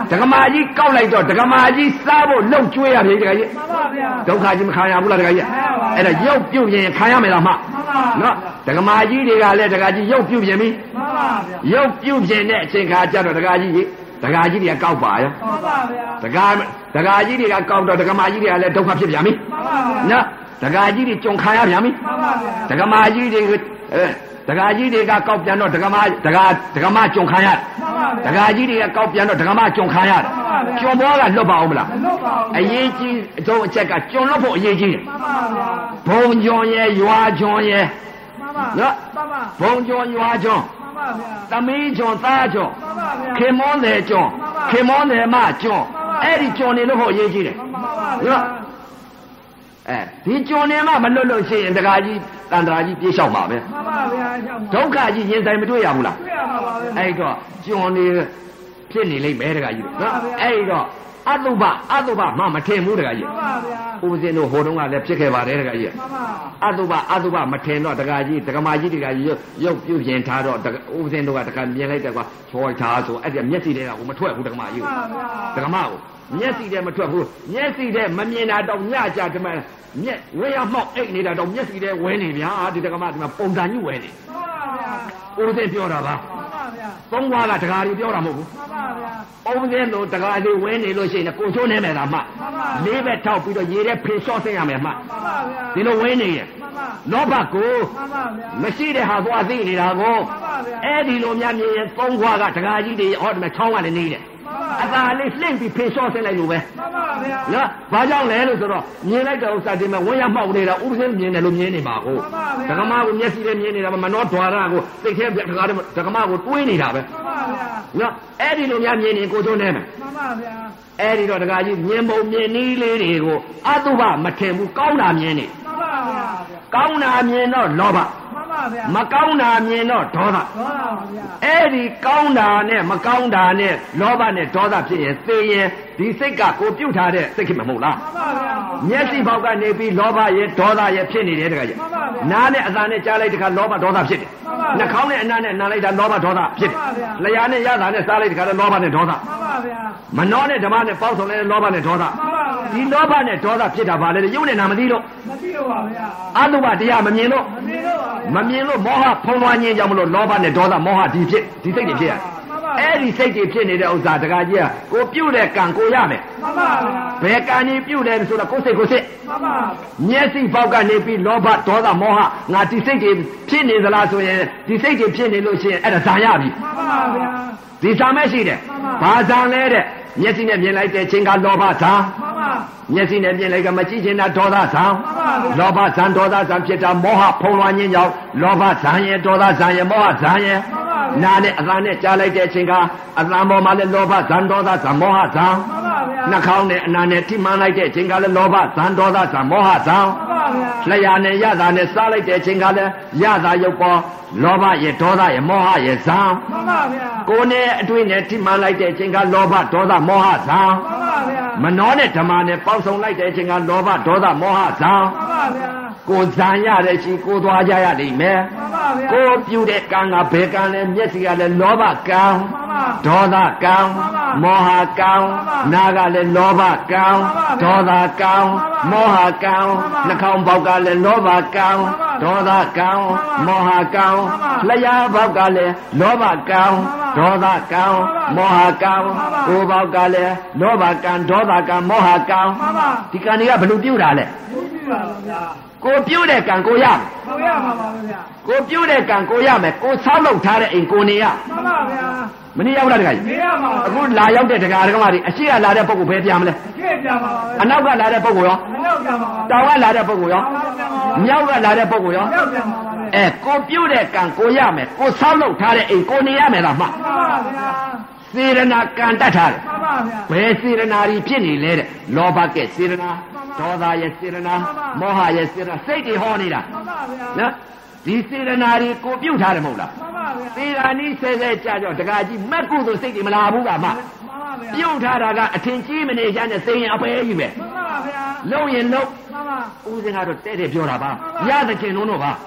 ဒကမာကြီးကောက်လိုက်တော့ဒကမာကြီးစားဖို့လှုပ်ကျွေးရပြီတကကြီးမှန်ပါဗျာဒုက္ခကြီးမခံရဘူးလားတကကြီးအဲ့ဒါရုပ်ပြုတ်ရင်ခံရမယ်လားမှနော်ဒကမာကြီးတွေကလည်းဒကာကြီးရုပ်ပြုတ်ပြင်ပြီမှန်ပါဗျာရုပ်ပြုတ်ပြင်တဲ့အချိန်ခါကျတော့ဒကာကြီးကြီးဒကာကြီးတွေကကောက်ပါရောမှန်ပါဗျာဒကာဒကာကြီးတွေကကောက်တော့ဒကမာကြီးတွေကလည်းဒုက္ခဖြစ်ပြန်ပြီမှန်ပါဗျာနော်ဒကာကြီးတွေကြုံခံရပြန်ပြီမှန်ပါဗျာဒကမာကြီးတွေအဲဒကာကြီးတွေကကောက်ပြန်တော့ဒကမာဒကာဒကမာကြုံခံရတယ်မှန်ပါဗျာဒကာကြီးတွေကကောက်ပြန်တော့ဒကမာကြုံခံရတယ်ကြုံဘောကလွတ်ပါအောင်မလားမလို့ပါဘူးအရေးကြီးအဆုံးအချက်ကကြုံလွတ်ဖို့အရေးကြီးတယ်မှန်ပါဗျာဘုံကြုံရဲ့ရွာကြုံရဲ့မှန်ပါနော်မှန်ပါဘုံကြုံရွာကြုံမှန်ပါဗျာသမီးကြုံသားကြုံမှန်ပါဗျာခင်မွန်းတယ်ကြုံခင်မွန်းတယ်မကြုံအဲ့ဒီကြုံနေလို့ဖို့အရေးကြီးတယ်မှန်ပါဗျာအဲဒီကြုံနေမှမလွတ်လို့ရှိရင်ဒကာကြီးတန်တရာကြီးပြေးလျှောက်ပါပဲမှန်ပါဗျာရှောင်းပါဒုက္ခကြီးရင်ဆိုင်မတွေ့ရဘူးလားတွေ့ရပါပါဗျာအဲ့တော့ကြုံနေဖြစ်နေလိမ့်မယ်ဒကာကြီးနော်အဲ့တော့အတုပအတုပမှမထင်ဘူးဒကာကြီးမှန်ပါဗျာဥပဇင်းတို့ဟိုတုန်းကလည်းဖြစ်ခဲ့ပါတယ်ဒကာကြီးမှန်ပါအတုပအတုပမထင်တော့ဒကာကြီးဒကမာကြီးဒကာကြီးရုပ်ပြုတ်ပြင်ထားတော့ဥပဇင်းတို့ကဒကာမြင်လိုက်တယ်ကွာချောထားဆိုအဲ့ဒီမျက်စိတွေကဟိုမထွက်ဘူးဒကမာကြီးမှကိုန်ပါဗျာဒကမာကိုမျက်စိထဲမထွက်ဘူးမျက်စိထဲမမြင်တာတော့ညကြဓမ္မမျက်ဝေရမောက်အိတ်နေတာတော့မျက်စိထဲဝဲနေဗျာဒီဒကမာဒီမှာပုံစံကြီးဝဲနေမှန်ပါဗျာဥပဇင်းပြောတာပါမှန်ပါဗျာသုံးဘွားကဒကာကြီးပြောတာမဟုတ်ဘူးမှန်ပါဗျာဥပဇင်းတို့ဒကာကြီးဝဲနေလို့ရှိရင်ကိုချိုးနေမယ်လားမှမှန်ပါလေးဘက်ထောက်ပြီးတော့ရေထဲဖေလျှော့သိရမယ်မှမှန်ပါဗျာဒီလိုဝဲနေရင်မှန်ပါလောဘကိုမှန်ပါဗျာမရှိတဲ့ဟာသွားသိနေတာကိုမှန်ပါဗျာအဲ့ဒီလိုများမြင်ရင်သုံးခွားကဒကာကြီးတွေဟောဒီမှာချောင်းကလည်းနေတယ်မှန်ပါအသာလေးလှင့်ပြီးဖေလျှော့သိလိုက်လို့ပဲမှန်ပါဗျာနော်ဘာကြောင့်လဲလို့ဆိုတော့မြင်လိုက်တဲ့ဥစ္စာဒီမှာဝင်းရမှောက်နေတာဥပဒေမြင်တယ်လို့မြင်နေပါကိုဒကမကိုမျက်စိနဲ့မြင်နေတာမနောဒွါရကိုသိခဲဒကာဒကမကိုတွေးနေတာပဲမှန်ပါဗျာနော်အဲ့ဒီလိုများမြင်ရင်ကိုချိုးနေမယ်မှန်ပါဗျာအဲ့ဒီတော့ဒကာကြီးမြင်ပုံမြင်နည်းလေးတွေကိုအတုပမထင်ဘူးကောင်းတာမြင်နေမှန်ပါဗျာကောင်းတာမြင်တော့လောဘမှန်ပါဗျာမကောင်းတာမြင်တော့ဒေါသဒေါသပါဗျာအဲ့ဒီကောင်းတာနဲ့မကောင်းတာနဲ့လောဘနဲ့ဒေါသဖြစ်ရင်သိရင်ဒီစိတ်ကကိုပြုတ်ထားတဲ့စိတ်ခင်မဟုတ်လားမှန်ပါဗျာမျက်စိဘောက်ကနေပြီးလောဘရဲ့ဒေါသရဲ့ဖြစ်နေတယ်တခါကြီးမှန်ပါဗျာနားနဲ့အသာနဲ့ကြားလိုက်တခါလောဘဒေါသဖြစ်တယ်မှန်ပါဗျာနှာခေါင်းနဲ့အနားနဲ့နားလိုက်တာလောဘဒေါသဖြစ်တယ်မှန်ပါဗျာလျှာနဲ့ရတာနဲ့စားလိုက်တခါတော့လောဘနဲ့ဒေါသမှန်ပါဗျာမနှောနဲ့ဓမ္မနဲ့ပေါက်ဆုံးလဲလောဘနဲ့ဒေါသမှန်ပါဗျာဒီလောဘနဲ့ဒေါသဖြစ်တာပါလေရုပ်နဲ့နာမသိလို့မသိတော့ပါဗျာအတုပတရားမမြင်လို့မသိတော့ပါဗျာမမြင်လို့မောဟဖုံးလွှမ်းခြင်းကြောင့်မလို့လောဘနဲ့ဒေါသမောဟဒီဖြစ်ဒီစိတ်တွေဖြစ်ရမှန်ပါအဲ့ဒီစိတ်တွေဖြစ်နေတဲ့ဥစ္စာတခါကြီးကကိုပြုတ်တဲ့ကံကိုရမယ်မှန်ပါဗျာဘယ်ကံကြီးပြုတ်တယ်ဆိုတော့ကိုယ်စိတ်ကိုယ်စိတ်မှန်ပါမျက်စိပေါက်ကနေပြီးလောဘဒေါသမောဟငါဒီစိတ်တွေဖြစ်နေသလားဆိုရင်ဒီစိတ်တွေဖြစ်နေလို့ရှိရင်အဲ့ဒါဇာရပြီမှန်ပါဗျာဒီဇာမဲ့ရှိတယ်မှန်ပါဘာဇာလဲတဲ့မျက်စိနဲ့မြင်လိုက်တဲ့ချင်းကလောဘဇာမှန်ပါမျက်စိနဲ့မြင်လိုက်ကမကြည့်ချင်တာဒေါသဇာမှန်ပါဗျာလောဘဇံဒေါသဇံဖြစ်တာမောဟဖုံးလွှမ်းခြင်းကြောင့်လောဘဇံရဲ့ဒေါသဇံရဲ့မောဟဇံရဲ့မှန်ပါဗျာနာနဲ့အသာနဲ့ကြားလိုက်တဲ့အချိန်ကအသံပေါ်မှာလည်းလောဘဇံဒေါသဇံမောဟဇံမှန်ပါဗျာနှာခေါင်းနဲ့အနာနဲ့ထိမှန်လိုက်တဲ့အချိန်ကလည်းလောဘဇံဒေါသဇံမောဟဇံမှန်ပါဗျာလျှာနဲ့ရတာနဲ့စားလိုက်တဲ့အချိန်ကလည်းရတာရုပ်ပေါ်လောဘရဲ့ဒေါသရဲ့မောဟရဲ့ဇံမှန်ပါဗျာကိုယ်နဲ့အတွေ့နဲ့ထိမှန်လိုက်တဲ့အချိန်ကလောဘဒေါသမောဟဇံမှန်ပါဗျာမနောနဲ့ဓမ္မနဲ့ပေါင်းစုံလိုက်တဲ့အချိန်ကလောဘဒေါသမောဟဇံမှန်ပါဗျာကိုယ်ဇံရတဲ့ရှိကိုယ်သွားကြရလိမ့်မယ်မှန်ပါဗျာကိုယ်ပြုတဲ့ကံကဘယ်ကံလဲမျက်စိကလည်းလောဘကံမှန်ပါဒေါသကံမောဟကံနာကလည်းလောဘကံဒေါသကံမောဟကံနှာခေါင်းပေါက်ကလည်းလောဘကံဒေါသကံမောဟကံလျှာပေါက်ကလည်းလောဘကံဒေါသကံမောဟကံကိုယ်ပေါက်ကလည်းလောဘကံဒေါသကံမောဟကံမှန်ပါဒီကံတွေကဘယ်လိုပြုတ်တာလဲဘုရားပါဗျာကိုပြုတ်တဲ့ကံကိုရမယ်ဟုတ်ရပါပါဗျာကိုပြုတ်တဲ့ကံကိုရမယ်ကိုဆောက်လုပ်ထားတဲ့အိမ်ကိုနေရမှန်ပါဗျာမနေရောက်လားတခါကြီးနေရပါအခုလာရောက်တဲ့ဒကာဒကမတွေအရှိကလာတဲ့ပုဂ္ဂိုလ်ပဲပြန်မလဲအကျင့်ပြပါပါဗျာအနောက်ကလာတဲ့ပုဂ္ဂိုလ်ရောအနောက်ပြပါပါတောင်ကလာတဲ့ပုဂ္ဂိုလ်ရော မြောက်ကလာတဲ့ပုဂ္ဂိုလ်ရောရောက်ပြပါပါဗျာအဲကိုပြုတ်တဲ့ကံကိုရမယ်ကိုဆောက်လုပ်ထားတဲ့အိမ်ကိုနေရမယ်လားမှမှန်ပါဗျာစေရနာကံတတ်ထားတယ်မှန်ပါဗျာဘယ်စေရနာကြီးဖြစ်နေလဲတဲ့လောဘကဲ့စေရနာဒေါသရဲ့စေရနာမောဟရဲ့စေရနာစိတ်တွေဟောနေတာမှန်ပါဗျာနော်ဒီစေရနာတွေကိုပြုတ်ထားတယ်မဟုတ်လားမှန်ပါဗျာစေရာနီးဆဲဆဲကြကြောဒကာကြီးမက်ကုသိုလ်စိတ်တွေမလာဘူးကမှမှန်ပါဗျာပြုတ်ထားတာကအထင်ကြီးမနေကြနဲ့သိရင်အပဲကြီးပဲမှန်ပါဗျာလုံရင်လုံမှန်ပါဦးစင်ကတော့တဲ့တဲ့ပြောတာပါရသခင်လုံးတော့ပါမှန်ပါ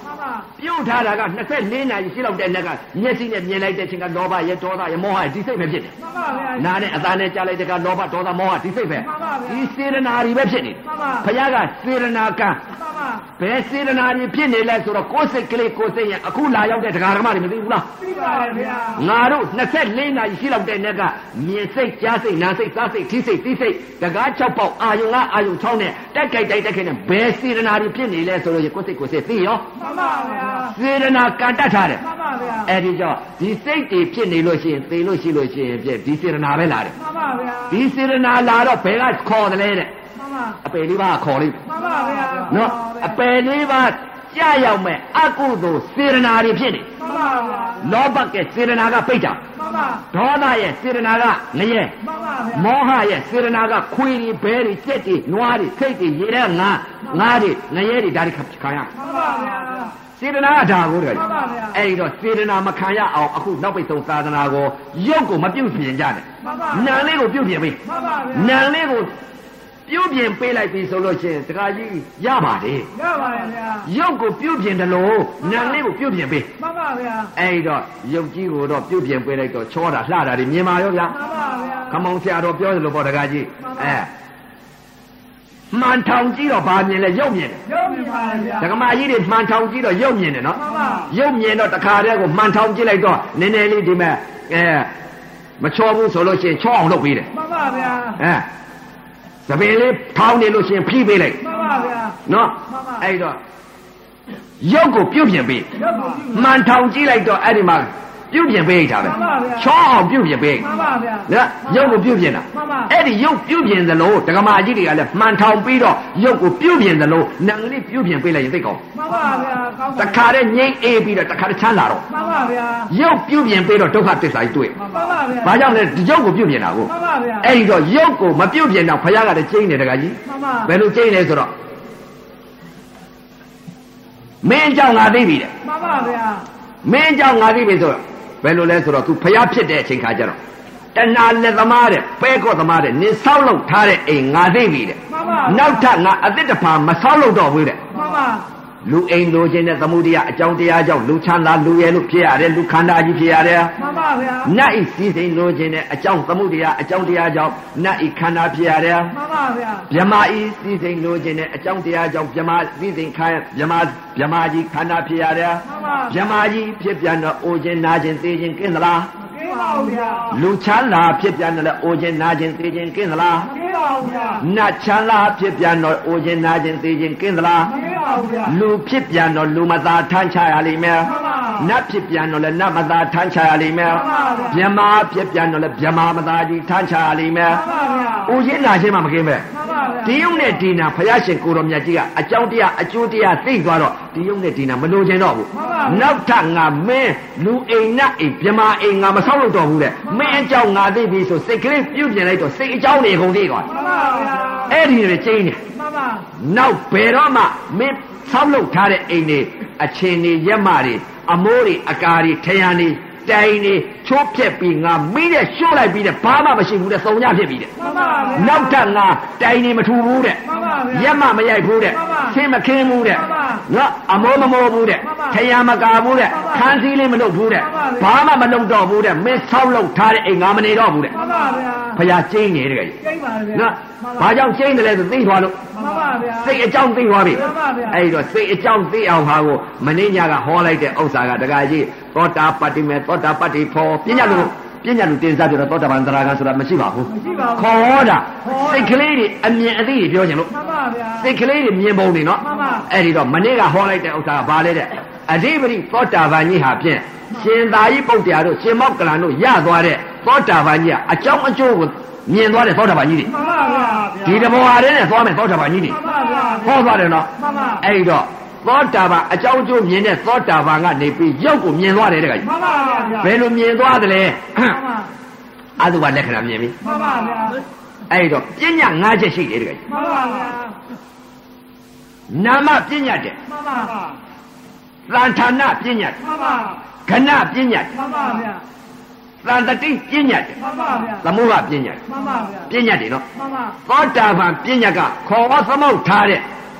ပြုတ်ထားတာကနှစ်ဆက်လေးနာရီရှိလောက်တဲ့နက်ကမျက်စိနဲ့မြင်လိုက်တဲ့အချိန်ကလောဘရဲ့ဒေါသရဲ့မောဟရဲ့ဒီစိတ်ပဲဖြစ်တယ်မှန်ပါဗျာနားနဲ့အသားနဲ့ကြားလိုက်တဲ့ကလောဘဒေါသမောဟဒီစိတ်ပဲမှန်ပါဗျာဒီစေရနာတွေပဲဖြစ်နေတယ်မှန်ပါဘုရားကစေရနာကံမှန်ပါဘယ်စေရနာတွေဖြစ်နေလဲဆိုတော့ကိုယ်စိတ်ကလေးကိုယ်စိတ်ရဲ့အခုလာရောက်တဲ့တရားဓမ္မတွေမသိဘူးလားသိပါတယ်ဗျာငါတို့နှစ်ဆက်လေးနာရီရှိလောက်တဲ့နက်ကမြင်စိတ်ကြားစိတ်နားစိတ်စားစိတ်ထိစိတ်သိစိတ်တကား၆ပေါက်အာယုံကအာယုံ၆နဲ့တက်ကြိုက်တိုက်တက်ခဲနဲ့ဘယ်စေရနာတွေဖြစ်နေလဲဆိုလို့ကိုယ်စိတ်ကိုယ်စိတ်သိရောမှန်ပါဗျာစေရနာကံတတ်ထားတယ်မှန်ပါဗျာအဲ့ဒီကြောင့်ဒီစိတ်တွေဖြစ်နေလို့ရှိရင်သိလို့ရှိလို့ရှိရင်ပြည့်ဒီစေရနာပဲလာတယ်မှန်ပါဗျာဒီစေရနာလာတော့ဘယ်ကခေါ်တယ်လဲတဲ့မှန်ပါအပယ်လေးပါးခေါ်လိုက်မှန်ပါဗျာနော်အပယ်လေးပါးကြာရောက်မဲ့အကုသိုလ်စေရနာတွေဖြစ်နေမှန်ပါဗျာလောဘကစေရနာကပိတ်တာမှန်ပါဒေါသရဲ့စေရနာကငရဲမှန်ပါဗျာမောဟရဲ့စေရနာကခွေတွေဘဲတွေကြက်တွေနွားတွေစိတ်တွေရေထဲငါငါတွေငရဲတွေဒါတွေခံရမှန်ပါဗျာစေတနာကဒါကိုတည်းမှန်ပါဗျာအဲ့ဒီတော့စေတနာမခံရအောင်အခုနောက်ပိတ်ဆုံးသာသနာကိုရုပ်ကိုမပြုတ်ပြင်ကြနဲ့မှန်ပါနာလေးကိုပြုတ်ပြင်ပေးမှန်ပါဗျာနာလေးကိုပြုတ်ပြင်ပေးလိုက်ပြီဆိုလို့ရှိရင်တခါကြီးရပါတယ်ရပါတယ်ဗျာရုပ်ကိုပြုတ်ပြင်တယ်လို့နာလေးကိုပြုတ်ပြင်ပေးမှန်ပါဗျာအဲ့ဒီတော့ရုပ်ကြီးကိုတော့ပြုတ်ပြင်ပေးလိုက်တော့ချောတာလှတာတွေမြင်ပါရောဗျာမှန်ပါဗျာခမောင်ဆရာတော်ပြောတယ်လို့ပေါ့တခါကြီးအဲမှန်ထောင်ကြည့်တော့ဗာမြင်လဲရုပ်မြင်တယ်ရုပ်မြင်ပါဗျာဒကမာကြီးတွေမှန်ထောင်ကြည့်တော့ရုပ်မြင်တယ်နော်မှန်ပါရုပ်မြင်တော့တခါတည်းကိုမှန်ထောင်ကြည့်လိုက်တော့နည်းနည်းလေးဒီမဲ့အဲမချောဘူးဆိုလို့ရှိရင်ချောအောင်လုပ်ပေးတယ်မှန်ပါဗျာအဲသပင်လေးထောင်းနေလို့ရှိရင်ဖိပေးလိုက်မှန်ပါဗျာနော်မှန်ပါအဲ့တော့ရုပ်ကိုပြုတ်ပြင်ပေးရုပ်ကိုကြည့်မှန်ထောင်ကြည့်လိုက်တော့အဲ့ဒီမှာပြုတ်ပြင်ပေးတာပဲမှန်ပါဗျာချောအောင်ပြုတ်ပြင်ပေးမှန်ပါဗျာနော်ရုပ်ကိုပြုတ်ပြင်တာမှန်ပါအဲ့ဒီရုပ်ပြုတ်ပြင်သလိုဒကမာကြီးတွေကလည်းမှန်ထောင်ပြီးတော့ရုပ်ကိုပြုတ်ပြင်သလိုနံလေးပြုတ်ပြင်ပေးလိုက်ရင်သိကောင်းမှန်ပါဗျာကောင်းတပါခါတည်းငိမ့်အေးပြီးတော့တခါတည်းချမ်းလာတော့မှန်ပါဗျာရုပ်ပြုတ်ပြင်ပေးတော့ဒုက္ခသစ္စာကြီးတွေ့မှန်ပါဗျာဘာကြောင့်လဲဒီရုပ်ကိုပြုတ်ပြင်တာကိုမှန်ပါဗျာအဲ့ဒီတော့ရုပ်ကိုမပြုတ်ပြင်တော့ဘုရားကလည်းကျိန်းတယ်တခါကြီးမှန်ပါဘယ်လိုကျိန်းလဲဆိုတော့မင်းကြောင့်ငါသိပြီတဲ့မှန်ပါဗျာမင်းကြောင့်ငါသိပြီဆိုတော့ဘယ်လိုလဲဆိုတော့ तू ဘုရားဖြစ်တဲ့အချိန်ခါကျတော့တဏှာလက်သမားတဲ့ပဲကော့သမားတဲ့နင်ဆောက်လုပ်ထားတဲ့အိမ်ငါသိပြီတဲ့မှန်ပါနောက်ထပ်ငါအသစ်တစ်ဖာမဆောက်လုပ်တော့ဘူးတဲ့မှန်ပါလူအိမ်လိုခြင်းနဲ့သမုဒိယအကြောင်းတရားကြောင့်လူချမ်းသာလူရဲလို့ဖြစ်ရတယ်လူခန္ဓာကြီးဖြစ်ရတယ်မှန်ပါဗျာနတ်ဤစည်းစိမ်လိုခြင်းနဲ့အကြောင်းသမုဒိယအကြောင်းတရားကြောင့်နတ်ဤခန္ဓာဖြစ်ရတယ်မှန်ပါဗျာမြမဤစည်းစိမ်လိုခြင်းနဲ့အကြောင်းတရားကြောင့်မြမစည်းစိမ်ခန္ဓာမြမမြမကြီးခန္ဓာဖြစ်ရတယ်မှန်ပါမြမကြီးဖြစ်ပြန်တော့အိုခြင်းနာခြင်းသိခြင်းကင်းသလားကင်းပါဗျာလူချမ်းသာဖြစ်ပြန်တော့အိုခြင်းနာခြင်းသိခြင်းကင်းသလားကင်းပါဗျာနတ်ချမ်းသာဖြစ်ပြန်တော့အိုခြင်းနာခြင်းသိခြင်းကင်းသလားကင်းပါဗျာလူဖြစ်ပြန်တော့လူမသာထမ်းချရလိမ့်မယ်မှန်ပါနတ်ဖြစ်ပြန်တော့လည်းနတ်မသာထမ်းချရလိမ့်မယ်မှန်ပါဗျာမြမဖြစ်ပြန်တော့လည်းမြမမသာကြီးထမ်းချရလိမ့်မယ်မှန်ပါဗျာအိုခြင်းနာခြင်းမှမကင်းပဲမှန်ပါဗျာဒီယုံနဲ့ဒီနာဘုရားရှင်ကိုတော်မြတ်ကြီးကအကြောင်းတရားအကျိုးတရားသိသွားတော့ဒီယုံနဲ့ဒီနာမလိုချင်တော့ဘူးမှန်ပါဗျာနောက်ထပ်ငါမင်းလူအိမ်နတ်အိမ်မြမအိမ်ငါမဆောက်လို့တော့ဘူးတဲ့မင်းအကြောင်းငါသိပြီဆိုစိတ်ကလေးပြုတ်ပြင်လိုက်တော့စိတ်အကြောင်းတွေအကုန်သိသွားမှန်ပါဗျာအဲ့ဒီတွေကျင်းနေမှန်ပါနောက်ဘယ်တော့မှမင်းဆောက်လုပ်ထားတဲ့အိမ်တွေအချင်းတွေရက်မတွေအမိုးတွေအကာတွေထရံတွေတိုင်တွေချိုးပြက်ပြီးငါမင်းနဲ့ရှို့လိုက်ပြီးတဲ့ဘာမှမရှိဘူးတဲ့စုံညဖြစ်ပြီးတဲ့မှန်ပါဗျာနောက်ထပ်ငါတိုင်တွေမထူဘူးတဲ့မှန်ပါဗျာရက်မမရိုက်ဘူးတဲ့မှန်ပါဆင်းမခင်းဘူးတဲ့မှန်ပါနော်အမိုးမမိုးဘူးတဲ့မှန်ပါထရံမကာဘူးတဲ့မှန်ပါခန်းစည်းလေးမလုပ်ဘူးတဲ့မှန်ပါဘာမှမလုပ်တော့ဘူးတဲ့မင်းဆောက်လုပ်ထားတဲ့အိမ်ငါမနေတော့ဘူးတဲ့မှန်ပါဗျာဖယားကျင်းနေတယ်ကြကျိတ်ပါဗျာနော်ဘာကြောင့်ကျင်းတယ်လဲဆိုသိသွားလို့မှန်ပါဗျာစိတ်အကြောင်းသိသွားပြီမှန်ပါဗျာအဲ့တော့စိတ်အကြောင်းသိအောင်ဟာကိုမင်းညာကဟောလိုက်တဲ့ဥစ္စာကတကကြီးသောတာပတ္တိမေသောတာပတ္တိဖောပညာလူပညာလူတင်စားပြတော့သောတာပန်တရာကဆိုတာမရှိပါဘူးမရှိပါဘူးခေါ်ဟောတာခေါ်ဟောတာစိတ်ကလေးတွေအမြင်အသိတွေပြောချင်လို့မှန်ပါဗျာစိတ်ကလေးတွေမြင်ပုံတွေနော်မှန်ပါအဲ့ဒီတော့မနေ့ကဟောလိုက်တဲ့ဥစ္စာကဘာလဲတဲ့အဓိပတိသောတာပန်ကြီးဟာဖြင့်ရှင်သာရိပုတ္တရာတို့ရှင်မောက္ကလန်တို့ရသွားတဲ့သောတာပန်ကြီးကအကြောင်းအကျိုးကိုမြင်သွားတဲ့သောတာပန်ကြီးတွေမှန်ပါဗျာဒီတဘောအားနဲ့သွားမယ်သောတာပန်ကြီးတွေမှန်ပါဗျာဟောသွားတယ်နော်မှန်ပါအဲ့ဒီတော့သောတာပန်အကြောင်းအကျိုးမြင်တဲ့သောတာပန်ကနေပြီးရုပ်ကိုမြင်သွားတယ်တဲ့ကကြီးမှန်ပါဗျာဘယ်လိုမြင်သွားတယ်လဲမှန်ပါအတုပလက္ခဏာမြင်ပြီမှန်ပါဗျာအဲ့ဒီတော့ပညာ၅ချက်ရှိတယ်တဲ့ကကြီးမှန်ပါဗျာနာမပညာတဲ့မှန်ပါသံဌာနပညာမှန်ပါခဏပညာမှန်ပါဗျာသံတတိပညာတဲ့မှန်ပါဗျာသမုဟပညာမှန်ပါဗျာပညာတွေနော်မှန်ပါသောတာပန်ပညာကခေါ်သမုတ်ထားတဲ့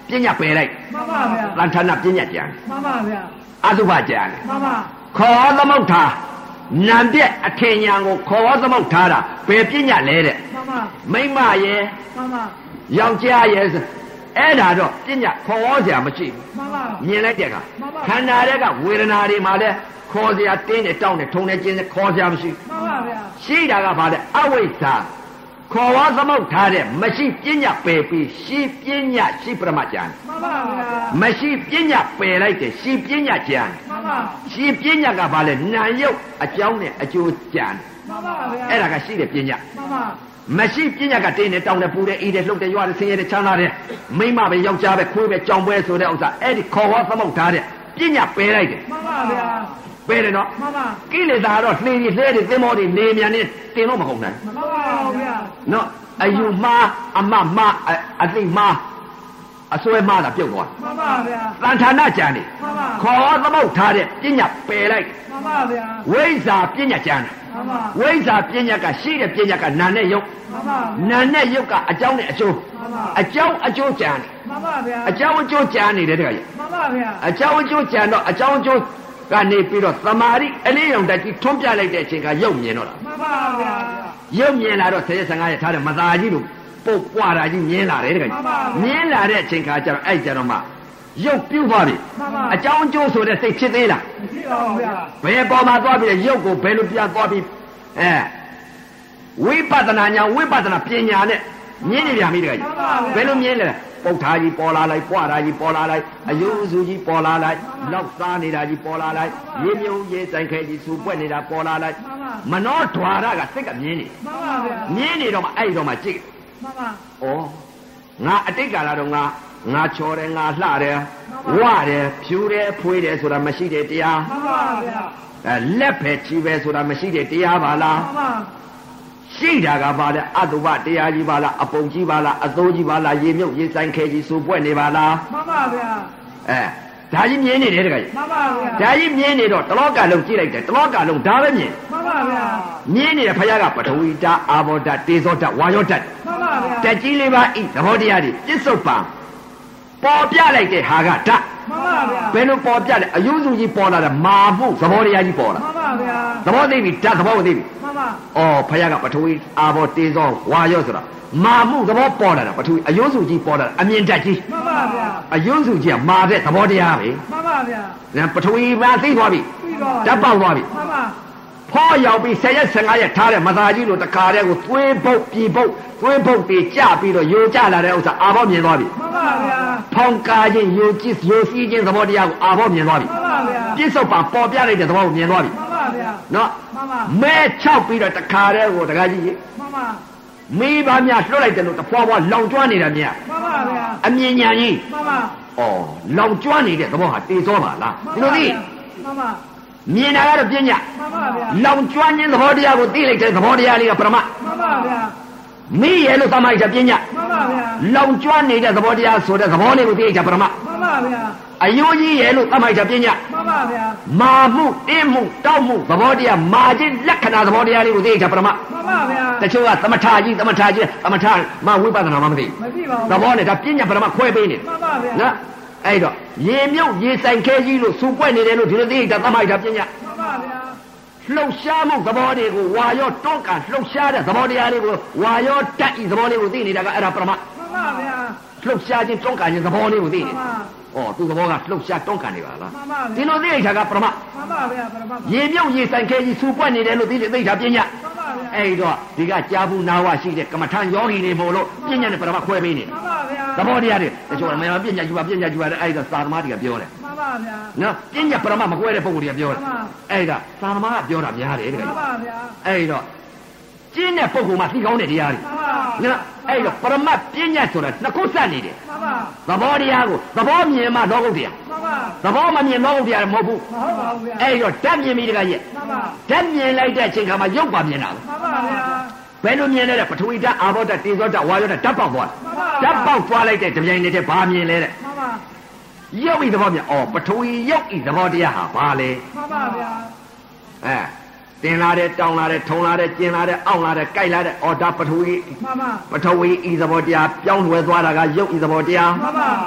ပညာပယ်လိုက်မှန်ပါဗျာသံဌာနပညာကြံမှန်ပါဗျာအသုဘကြံမှန်ပါခေါ်သမုတ်ထားနံပြက်အထင်ညာကိုခေါ်သမုတ်ထားတာဘယ်ပညာလဲတဲ့မှန်ပါမိမရဲ့မှန်ပါယောက်ျားရဲ့အဲ့ဒါတော့ပညာခေါ်စရာမရှိဘူးမှန်ပါမြင်လိုက်တဲ့အခါခန္ဓာတွေကဝေဒနာတွေမှာလဲခေါ်စရာတင်းတယ်တောင်းတယ်ထုံတယ်ကျင်းတယ်ခေါ်စရာမရှိမှန်ပါဗျာရှိတာကဘာလဲအဝိဇ္ဇာခေါ်ဝါသမုတ်ထားတဲ့မရှိပညာပယ်ပြီးရှိပညာရှိပရမကြံမှန်ပါဗျာမရှိပညာပယ်လိုက်တယ်ရှိပညာကြံမှန်ပါရှိပညာကဘာလဲနာယုတ်အကြောင်းနဲ့အကျိုးကြံမှန်ပါဗျာအဲ့ဒါကရှိတဲ့ပညာမှန်ပါမရှိပညာကတင်းတယ်တောင်းတယ်ပူတယ်အေးတယ်လှုပ်တယ်ရွာတယ်ဆင်းရဲတယ်ချမ်းသာတယ်မိမပဲယောက်ျားပဲခွေးပဲကြောင်ပွဲဆိုတဲ့ဥစ္စာအဲ့ဒီခေါ်ဝါသမုတ်ထားတဲ့ပညာပယ်လိုက်တယ်မှန်ပါဗျာပယ်တယ်နော်မှန်ပါကိလေသာကတော့လှေကြီးလှဲတွေသင်္ဘောတွေနေမြန်နေတင်လို့မဟုတ်နိုင်မှန်ပါဗျာနော်အယူမှားအမမှားအသိမှားအစွဲမှားတာပြုတ်သွားမှန်ပါဗျာသံဌာနကြံနေမှန်ပါခေါ်သမုတ်ထားတဲ့ပညာပယ်လိုက်မှန်ပါဗျာဝိဇ္ဇာပညာကြံတယ်မှန်ပါဝိဇ္ဇာပညာကရှိတဲ့ပညာကနာနဲ့ယုတ်မှန်ပါနာနဲ့ယုတ်ကအကြောင်းနဲ့အကျိုးမှန်ပါအကြောင်းအကျိုးကြံတယ်မှန်ပါဗျာအကြောင်းအကျိုးကြံနေတယ်တခါကြီးမှန်ပါဗျာအကြောင်းအကျိုးကြံတော့အကြောင်းအကျိုးကနေပြီးတော့သမာဓိအလေးရောင်တက်ကြီးထွန်းပြလိုက်တဲ့အချိန်ကယုတ်မြင်တော့တာမှန်ပါဗျာရုပ်မြင်လာတော့ဆယ်ရက်ဆယ်ငါးရက်ထားတယ်မသားကြီးလို့ပုတ်ပွားတာကြီးမြင်လာတယ်တကယ်မြင်လာတဲ့အချိန်ခါကျတော့အဲ့ကျတော့မှရုပ်ပြုတ်သွားပြီအကြောင်းအကျိုးဆိုတဲ့စိတ်ဖြစ်သေးလားမရှိပါဘူးဗျာဘယ်ပေါ်မှာသွားပြီးရုပ်ကိုဘယ်လိုပြသွားပြီးအဲဝိပဿနာညာဝိပဿနာပညာနဲ့မြင်နေပြန်ပြီတကယ်ဘယ်လိုမြင်လဲပုတ်ထားကြီးပေါ်လာလိုက်ပွားတာကြီးပေါ်လာလိုက်အယုအစုကြီးပေါ်လာလိုက်လောက်သားနေတာကြီးပေါ်လာလိုက်ရေမြုံရေဆိုင်ခဲကြီးစူပွက်နေတာပေါ်လာလိုက်မနောဓွာရကစိတ်ကမြင်နေမှန်ပါဗျာမြင်းနေတော့မှအဲ့တော့မှကြည့်မှန်ပါဩငါအတိတ်ကာလတော့ငါငါချော်တယ်ငါလှတယ်ဝတယ်ဖြူတယ်ဖွေးတယ်ဆိုတာမရှိတဲ့တရားမှန်ပါဗျာအဲလက်ပဲချီပဲဆိုတာမရှိတဲ့တရားပါလားမှန်ပါရှိတာကပါလေအတုပတရားကြီးပါလားအပုံကြီးပါလားအသိုးကြီးပါလားရေမြုပ်ရေဆိုင်ခဲကြီးစူပွက်နေပါလားမှန်ပါဗျာအဲဒါကြီးမြင်နေတယ်တကယ်မှန်ပါဗျာဒါကြီးမြင်နေတော့တလောကလုံးကြည့်လိုက်တယ်တလောကလုံးဒါပဲမြင်မှန်ပါဗျာမြင်နေတဲ့ဖခင်ကပထဝီဓာတ်အာဘောဓာတ်တေဇောဓာတ်ဝါယောဓာတ်မှန်ပါဗျာတက်ကြီးလေးပါဤသဘောတရားတွေပြစ္ဆုတ်ပံပေါ်ပြလိုက်တဲ့ဟာကဓာတ်မှန်ပါဗျာဘယ်လိုပေါ်ပြလဲအယုစုကြီးပေါ်လာတယ်မာမှုသဘောတရားကြီးပေါ်လာမှန်ပါဗျာသဘောသိပြီဓာတ်သဘောသိပြီမှန်ပါအော်ဖခင်ကပထဝီအာဘောတေဇောဝါယောဆိုတာမာမှုသဘောပေါ်လာတာပထဝီအယုစုကြီးပေါ်လာတာအမြင်ဓာတ်ကြီးမှန်ပါဗျာအယုစုကြီးကမာတဲ့သဘောတရားပဲမှန်ပါဗျာဒါပထဝီမှာသိသွားပြီပြီးတော့ဓာတ်ပေါက်သွားပြီမှန်ပါဖောရောက်ပြီးဆယ်ရက်ဆယ်ငါးရက်ထားတဲ့မသားကြီးလိုတခါတည်းကိုသွေးပုတ်ပြည်ပုတ်သွေးပုတ်ပြီးကြပြီးတော့ယိုကျလာတဲ့ဥစ္စာအာဘောမြင်သွားပြီမှန်ပါဗျာဖောင်းကားခြင်းယိုကြည့်ယိုစီးခြင်းသဘောတရားကိုအာဘောမြင်သွားပြီမှန်ပါဗျာပြစ္ဆုတ်ပံပေါ်ပြလိုက်တဲ့သဘောကိုမြင်သွားပြီမှန်ပါဗျာနော်မှန်ပါမဲချောက်ပြီးတော့တခါတည်းကိုတခါကြီးမှန်ပါမိဘများလွှတ်လိုက်တယ်လို့တဖွာဖွာလောင်ကျွမ်းနေတာမြင်မှန်ပါဗျာအမြင်ညာကြီးမှန်ပါဩလောင်ကျွမ်းနေတဲ့သဘောဟာတေသောပါလားဒီလိုသိမှန်ပါမြင်တာကတော့ပညာမှန်ပါဗျာလောင်ကျွမ်းခြင်းသဘောတရားကိုသိလိုက်တဲ့သဘောတရားလေးကပရမမှန်ပါဗျာမိရဲ့လို့သမိုက်တဲ့ပညာမှန်ပါဗျာလောင်ကျွမ်းနေတဲ့သဘောတရားဆိုတဲ့သဘောလေးကိုသိလိုက်တာပရမမှန်ပါဗျာအယိုးကြီးရဲ့လို့သမိုက်တဲ့ပညာမှန်ပါဗျာမာမှုတင်းမှုတောက်မှုသဘောတရားမာခြင်းလက္ခဏာသဘောတရားလေးကိုသိလိုက်တာပရမမှန်ပါဗျာတချို့ကသမထကြီးသမထကြီးသမထမဝိပဿနာမှမသိမသိပါဘူးသဘောနဲ့ဒါပညာပရမခွဲပေးနေမှန်ပါဗျာနော်အဲ့တော့ရေမြုပ်ရေဆိုင်ခဲကြီးလို့စူပွက်နေတယ်လို့ဒီလိုသိလိုက်တာသမိုက်တာပညာမှန်ပါဗျာလှုပ်ရှားမှုသဘောတွေကိုဝါရောတွန်းကန်လှုပ်ရှားတဲ့သဘောတရားလေးကိုဝါရောတက်ဤသဘောလေးကိုသိနေတာကအဲ့ဒါပရမမှန်ပါဗျာလှုပ်ရှားခြင်းတွန်းကန်ခြင်းသဘောလေးကိုသိမှနေန်ပါဩသူသဘောကလှုပ်ရှားတွန်းကန်နေပါလားမှန်ပါဒီဗျာလိုသိလိုက်တာကပရမမှန်ပါဗျာပရမတ်မှရေမြုပ်ရေဆိုင်ခဲကြီးစူပွက်နေတယ်လို့သိသိတာပညာန်ပါဗျာအဲ့တော့ဒီကကြာဘူးနာဝရှိတဲ့ကမ္မထံယောဂီတွေမို့လို့ပညာနဲ့ပရမခွဲပေးနေမှန်ပါဗျာသဘောတရားတွေတချို့ကမင်းပညာယူပါပညာယူပါတဲ့အဲ့ဒါသာသမားတွေကပြောတယ်မှန်ပါဗျာနော်ပညာပရမမခွဲတဲ့ပုံကိုယ်တွေကပြောတယ်မှန်ပါအဲ့ဒါသာသမားကပြောတာများတယ်တကယ်မှန်ပါဗျာအဲ့တော့ကျင်းတဲ့ပုံကမှသိကောင်းတဲ့တရားတွေမှန်ပါနော်အဲ့တော့ပရမတ်ပညာဆိုတာနှစ်ခုစက်နေတယ်မှန်ပါသဘောတရားကိုသဘောမြင်မှလောကုတ္တရာမှန်ပါသဘောမမြင်လောကုတ္တရာမဟုတ်ဘူးမဟုတ်ပါဘူးဗျာအဲ့တော့ဓာတ်မြင်ပြီတကကြီးမှန်ပါဓာတ်မြင်လိုက်တဲ့အချိန်ခါမှာရုပ်ပါမြင်တာမှန်ပါဗျာဘယ်လိုမြင်လဲတဲ့ပထဝီဓာတ်အာဘောဓာတ်တေဇောဓာတ်ဝါယောဓာတ်ဓာတ်ပေါက်သွားဓာတ်ပေါက်သွားလိုက်တဲ့တပြိုင်တည်းဘာမြင်လဲတဲ့မှန်ပါရုပ်ဤသဘောမြင်ဩပထဝီရုပ်ဤသဘောတရားဟာဘာလဲမှန်ပါဗျာအဲတင်လာတဲ့တောင်းလာတဲ့ထုံလာတဲ့ကျင်လာတဲ့အောင့်လာတဲ့ကြိုက်လာတဲ့ဩဒါပထဝီမှန်ပါပထဝီဤသဘောတရားပြောင်းလဲသွားတာကရုပ်ဤသဘောတရားမှန်ပါ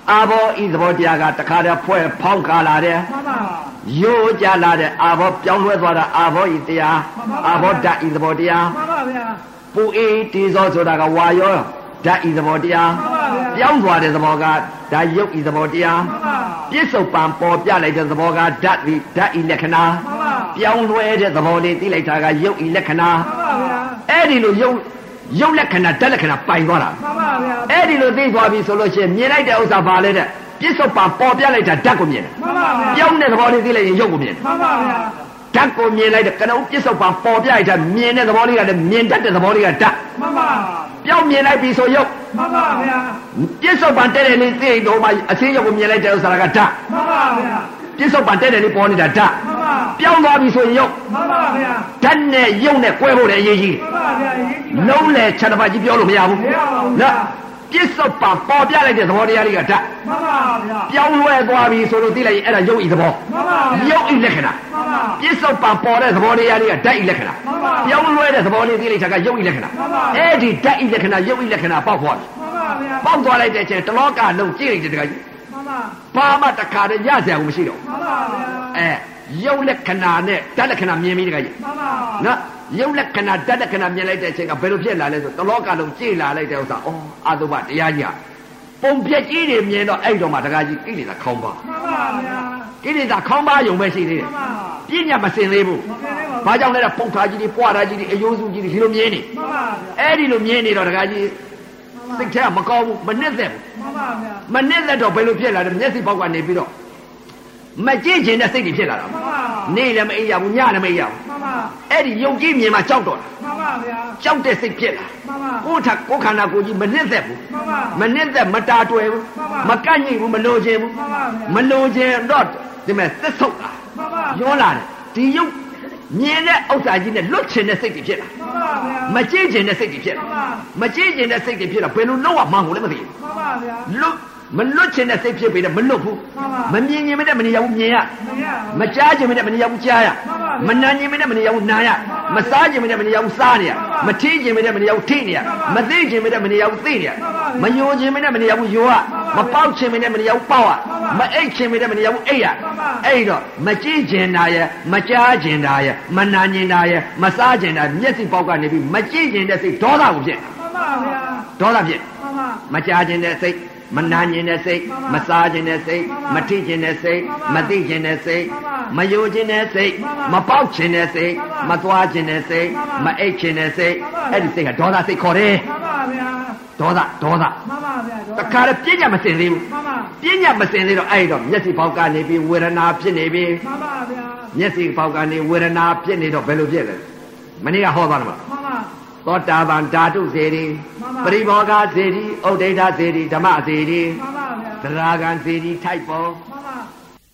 အာဘောဤသဘောတရားကတခါတည်းဖွဲ့ဖောင်းကားလာတယ်မှန်ပါရိုးကြလာတဲ့အာဘောပြောင်းလဲသွားတာအာဘောဤတရားအာဘောဓာတ်ဤသဘောတရားမှန်ပါဗျာပူအေးတေဇောဆိုတာကဝါရောဓာတ်ဤသဘောတရားမှန်ပါဗျာပြောင်းသွားတဲ့သဘောကဒါရုပ်ဤသဘောတရားမှန်ပါပြစ္ဆုတ်ပံပေါ်ပြလိုက်တဲ့သဘောကဓာတ်ဤဓာတ်ဤလက္ခဏာမှန်ပါပြောင်းလဲတဲ့သဘောလေးသိလိုက်တာကရုပ်ဤလက္ခဏာမှန်ပါဗျာအဲ့ဒီလိုရုပ်ရုပ်လက္ခဏာဓာတ်လက္ခဏာပိုင်သွားတာမှန်ပါဗျာအဲ့ဒီလိုသိသွားပြီဆိုလို့ရှိရင်မြင်လိုက်တဲ့ဥစ္စာဘာလဲတဲ့ပြစ္ဆုတ်ပံပေါ်ပြလိုက်တာဓာတ်ကိုမြင်တယ်မှန်ပါဗျာပြောင်းတဲ့သဘောလေးသိလိုက်ရင်ရုပ်ကိုမြင်တယ်မှန်ပါဗျာဓာတ်ကိုမြင်လိုက်တဲ့ကနုပြစ္ဆုတ်ပံပေါ်ပြလိုက်တာမြင်တဲ့သဘောလေးကလည်းမြင်တတ်တဲ့သဘောလေးကဓာတ်မှန်ပါပြောင်းမြင်လိုက်ပြီဆိုရုပ်မှန်ပါဗျာပြစ္ဆုတ်ပံတဲ့တဲ့လေးသိတော့မှအချင်းရုပ်ကိုမြင်လိုက်တဲ့ဥစ္စာကဓာတ်မှန်ပါဗျာပြစ္ဆုတ်ပံတဲ့တဲ့လေးပေါ်နေတာဓာတ်မှန်ပါပြောင်းသွားပြီဆိုရင်ရုပ်မှန်ပါဗျာဓာတ်နဲ့ရုပ်နဲ့ကွဲဖို့လည်းအရေးကြီးမှန်ပါဗျာအရေးကြီးပါလုံးလေခြေတစ်ပတ်ကြီးပြောလို့မရဘူးမရပါဘူးနော်ပြစ္ဆုတ်ပံပေါ်ပြလိုက်တဲ့သဘောတရားလေးကဓာတ်မှန်ပါဗျာပြောင်းလဲသွားပြီဆိုလို့သိလိုက်ရင်အဲ့ဒါရုပ်ဤသဘောမှန်ပါဗျာရုပ်ဤလက္ခဏာမှန်ပါပြစ္ဆုတ်ပံပေါ်တဲ့သဘောတရားလေးကဓာတ်ဤလက္ခဏာမှန်ပါပြောင်းလဲတဲ့သဘောလေးသိလိုက်တာကရုပ်ဤလက္ခဏာမှန်ပါအဲ့ဒီဓာတ်ဤလက္ခဏာရုပ်ဤလက္ခဏာပေါက်သွားပြီမှန်ပါဗျာပေါက်သွားလိုက်တဲ့အချိန်တလောကလုံးကြည့်လိုက်တဲ့တခါကြီးမှန်ပါဘာမှတခါတည်းရစရာမရှိတော့မှန်ပါဗျာအဲရုပ်လက္ခဏာနဲ့ဓာတ်လက္ခဏာမြင်ပြီတခါကြီးမှန်ပါနော်ရုပ်လက္ခဏာဓာတ်လက္ခဏာမြင်လိုက်တဲ့အချိန်ကဘယ်လိုဖြစ်လာလဲဆိုတလောကလုံးကြည့်လာလိုက်တဲ့ဥစ္စာဩအာသုဘတရားကြီးပုံပြက်ကြီးတွေမြင်တော့အဲ့တော့မှတခါကြီးကိလေသာခေါင်းပါမှန်ပါဗျာကိလေသာခေါင်းပါယုံပဲရှိသေးတယ်မှန်ပါပြဉ္ညာမစင်သေးဘူးမစင်သေးပါဘူးဘာကြောင့်လဲပုံထားကြီးတွေပွားထားကြီးတွေအယိုးစုကြီးတွေဒီလိုမြင်နေမှန်ပါဗျာအဲ့ဒီလိုမြင်နေတော့တခါကြီးစိတ်ထဲကမကောင်းဘူးမနစ်သက်ဘူးမှန်ပါဗျာမနစ်သက်တော့ဘယ်လိုဖြစ်လာလဲမျက်စိပေါက်ကနေပြီးတော့မကြည့်ခြင်းတဲ့စိတ်တွေဖြစ်လာတာမှန်ပါနေလည်းမအေးရဘူးညလည်းမအေးရဘူးမှန်ပါအဲ့ဒီယုံကြည်မြင်မှကြောက်တော့တာမှန်ပါဗျာကြောက်တဲ့စိတ်ဖြစ်လာမှန်ပါကိုယ်ထကိုယ်ခန္ဓာကိုယ်ကြီးမနစ်သက်ဘူးမှန်ပါမနစ်သက်မတာတွယ်ဘူးမကန့်ညိဘူးမလိုခြင်းဘူးမှန်ပါဗျာမလိုခြင်းတော့ဒီမဲ့သစ္ဆုတ်လာမှန်ပါရောလာတယ်ဒီယုတ်မြင်တဲ့ဥစ္စာကြီးနဲ့လွတ်ချင်တဲ့စိတ်တွေဖြစ်လာမှန်ပါဗျာမကြည့်ခြင်းတဲ့စိတ်တွေဖြစ်လာမကြည့်ခြင်းတဲ့စိတ်တွေဖြစ်လာဘယ်လိုလုပ်ရမှန်းကိုလည်းမသိဘူးမှန်ပါဗျာလွတ်မလွတ်ချင်တဲ့စိတ်ဖြစ်ပေတဲ့မလွတ်ဘူးမမြင်ခြင်းမတဲ့မနေရဘူးမြင်ရမကြားခြင်းမတဲ့မနေရဘူးကြားရမနာခြင်းမတဲ့မနေရဘူးနာရမစားခြင်းမတဲ့မနေရဘူးစားနေရမထီးခြင်းမတဲ့မနေရဘူးထိနေရမသိခြင်းမတဲ့မနေရဘူးသိနေရမယိုခြင်းမတဲ့မနေရဘူးယိုရမပေါက်ခြင်းမတဲ့မနေရဘူးပေါက်ရမအိတ်ခြင်းမတဲ့မနေရဘူးအိတ်ရအဲ့တော့မကြည့်ခြင်းတာရမကြားခြင်းတာရမနာခြင်းတာရမစားခြင်းတာမျက်စိပေါက်ကနေပြီးမကြည့်ခြင်းတဲ့စိတ်ဒေါသကိုဖြစ်မှန်ပါဗျာဒေါသဖြစ်မှန်ပါမကြားခြင်းတဲ့စိတ်မနာခြင်းတဲ့စိတ်မစားခြင်းတဲ့စိတ်မထိခြင်းတဲ့စိတ်မသိခြင်းတဲ့စိတ်မယိုခြင်းတဲ့စိတ်မပေါက်ခြင်းတဲ့စိတ်မသွားခြင်းတဲ့စိတ်မအိတ်ခြင်းတဲ့စိတ်အဲ့ဒီစိတ်ကဒေါသစိတ်ခေါ်တယ်မှန်ပါဗျာဒေါသဒေါသမှန်ပါဗျာတခါတော့ပြဉ္ညာမစင်သေးဘူးမှန်ပါပြဉ္ညာမစင်သေးတော့အဲ့တော့မျက်စိပေါက်ကနေပြီးဝေဒနာဖြစ်နေပြီမှန်ပါဗျာမျက်စိပေါက်ကနေဝေဒနာဖြစ်နေတော့ဘယ်လိုဖြစ်လဲမနေ့ကဟောသွားတယ်မလားမှန်ပါသောတာပန်ဓာတုစေတီပရိဘောဂစေတီဥဒိဋ္ဌစေတီဓမ္မစေတီမှန်ပါဗျာသရဂံစေတီထိုက်ပေါ်မှန်ပါ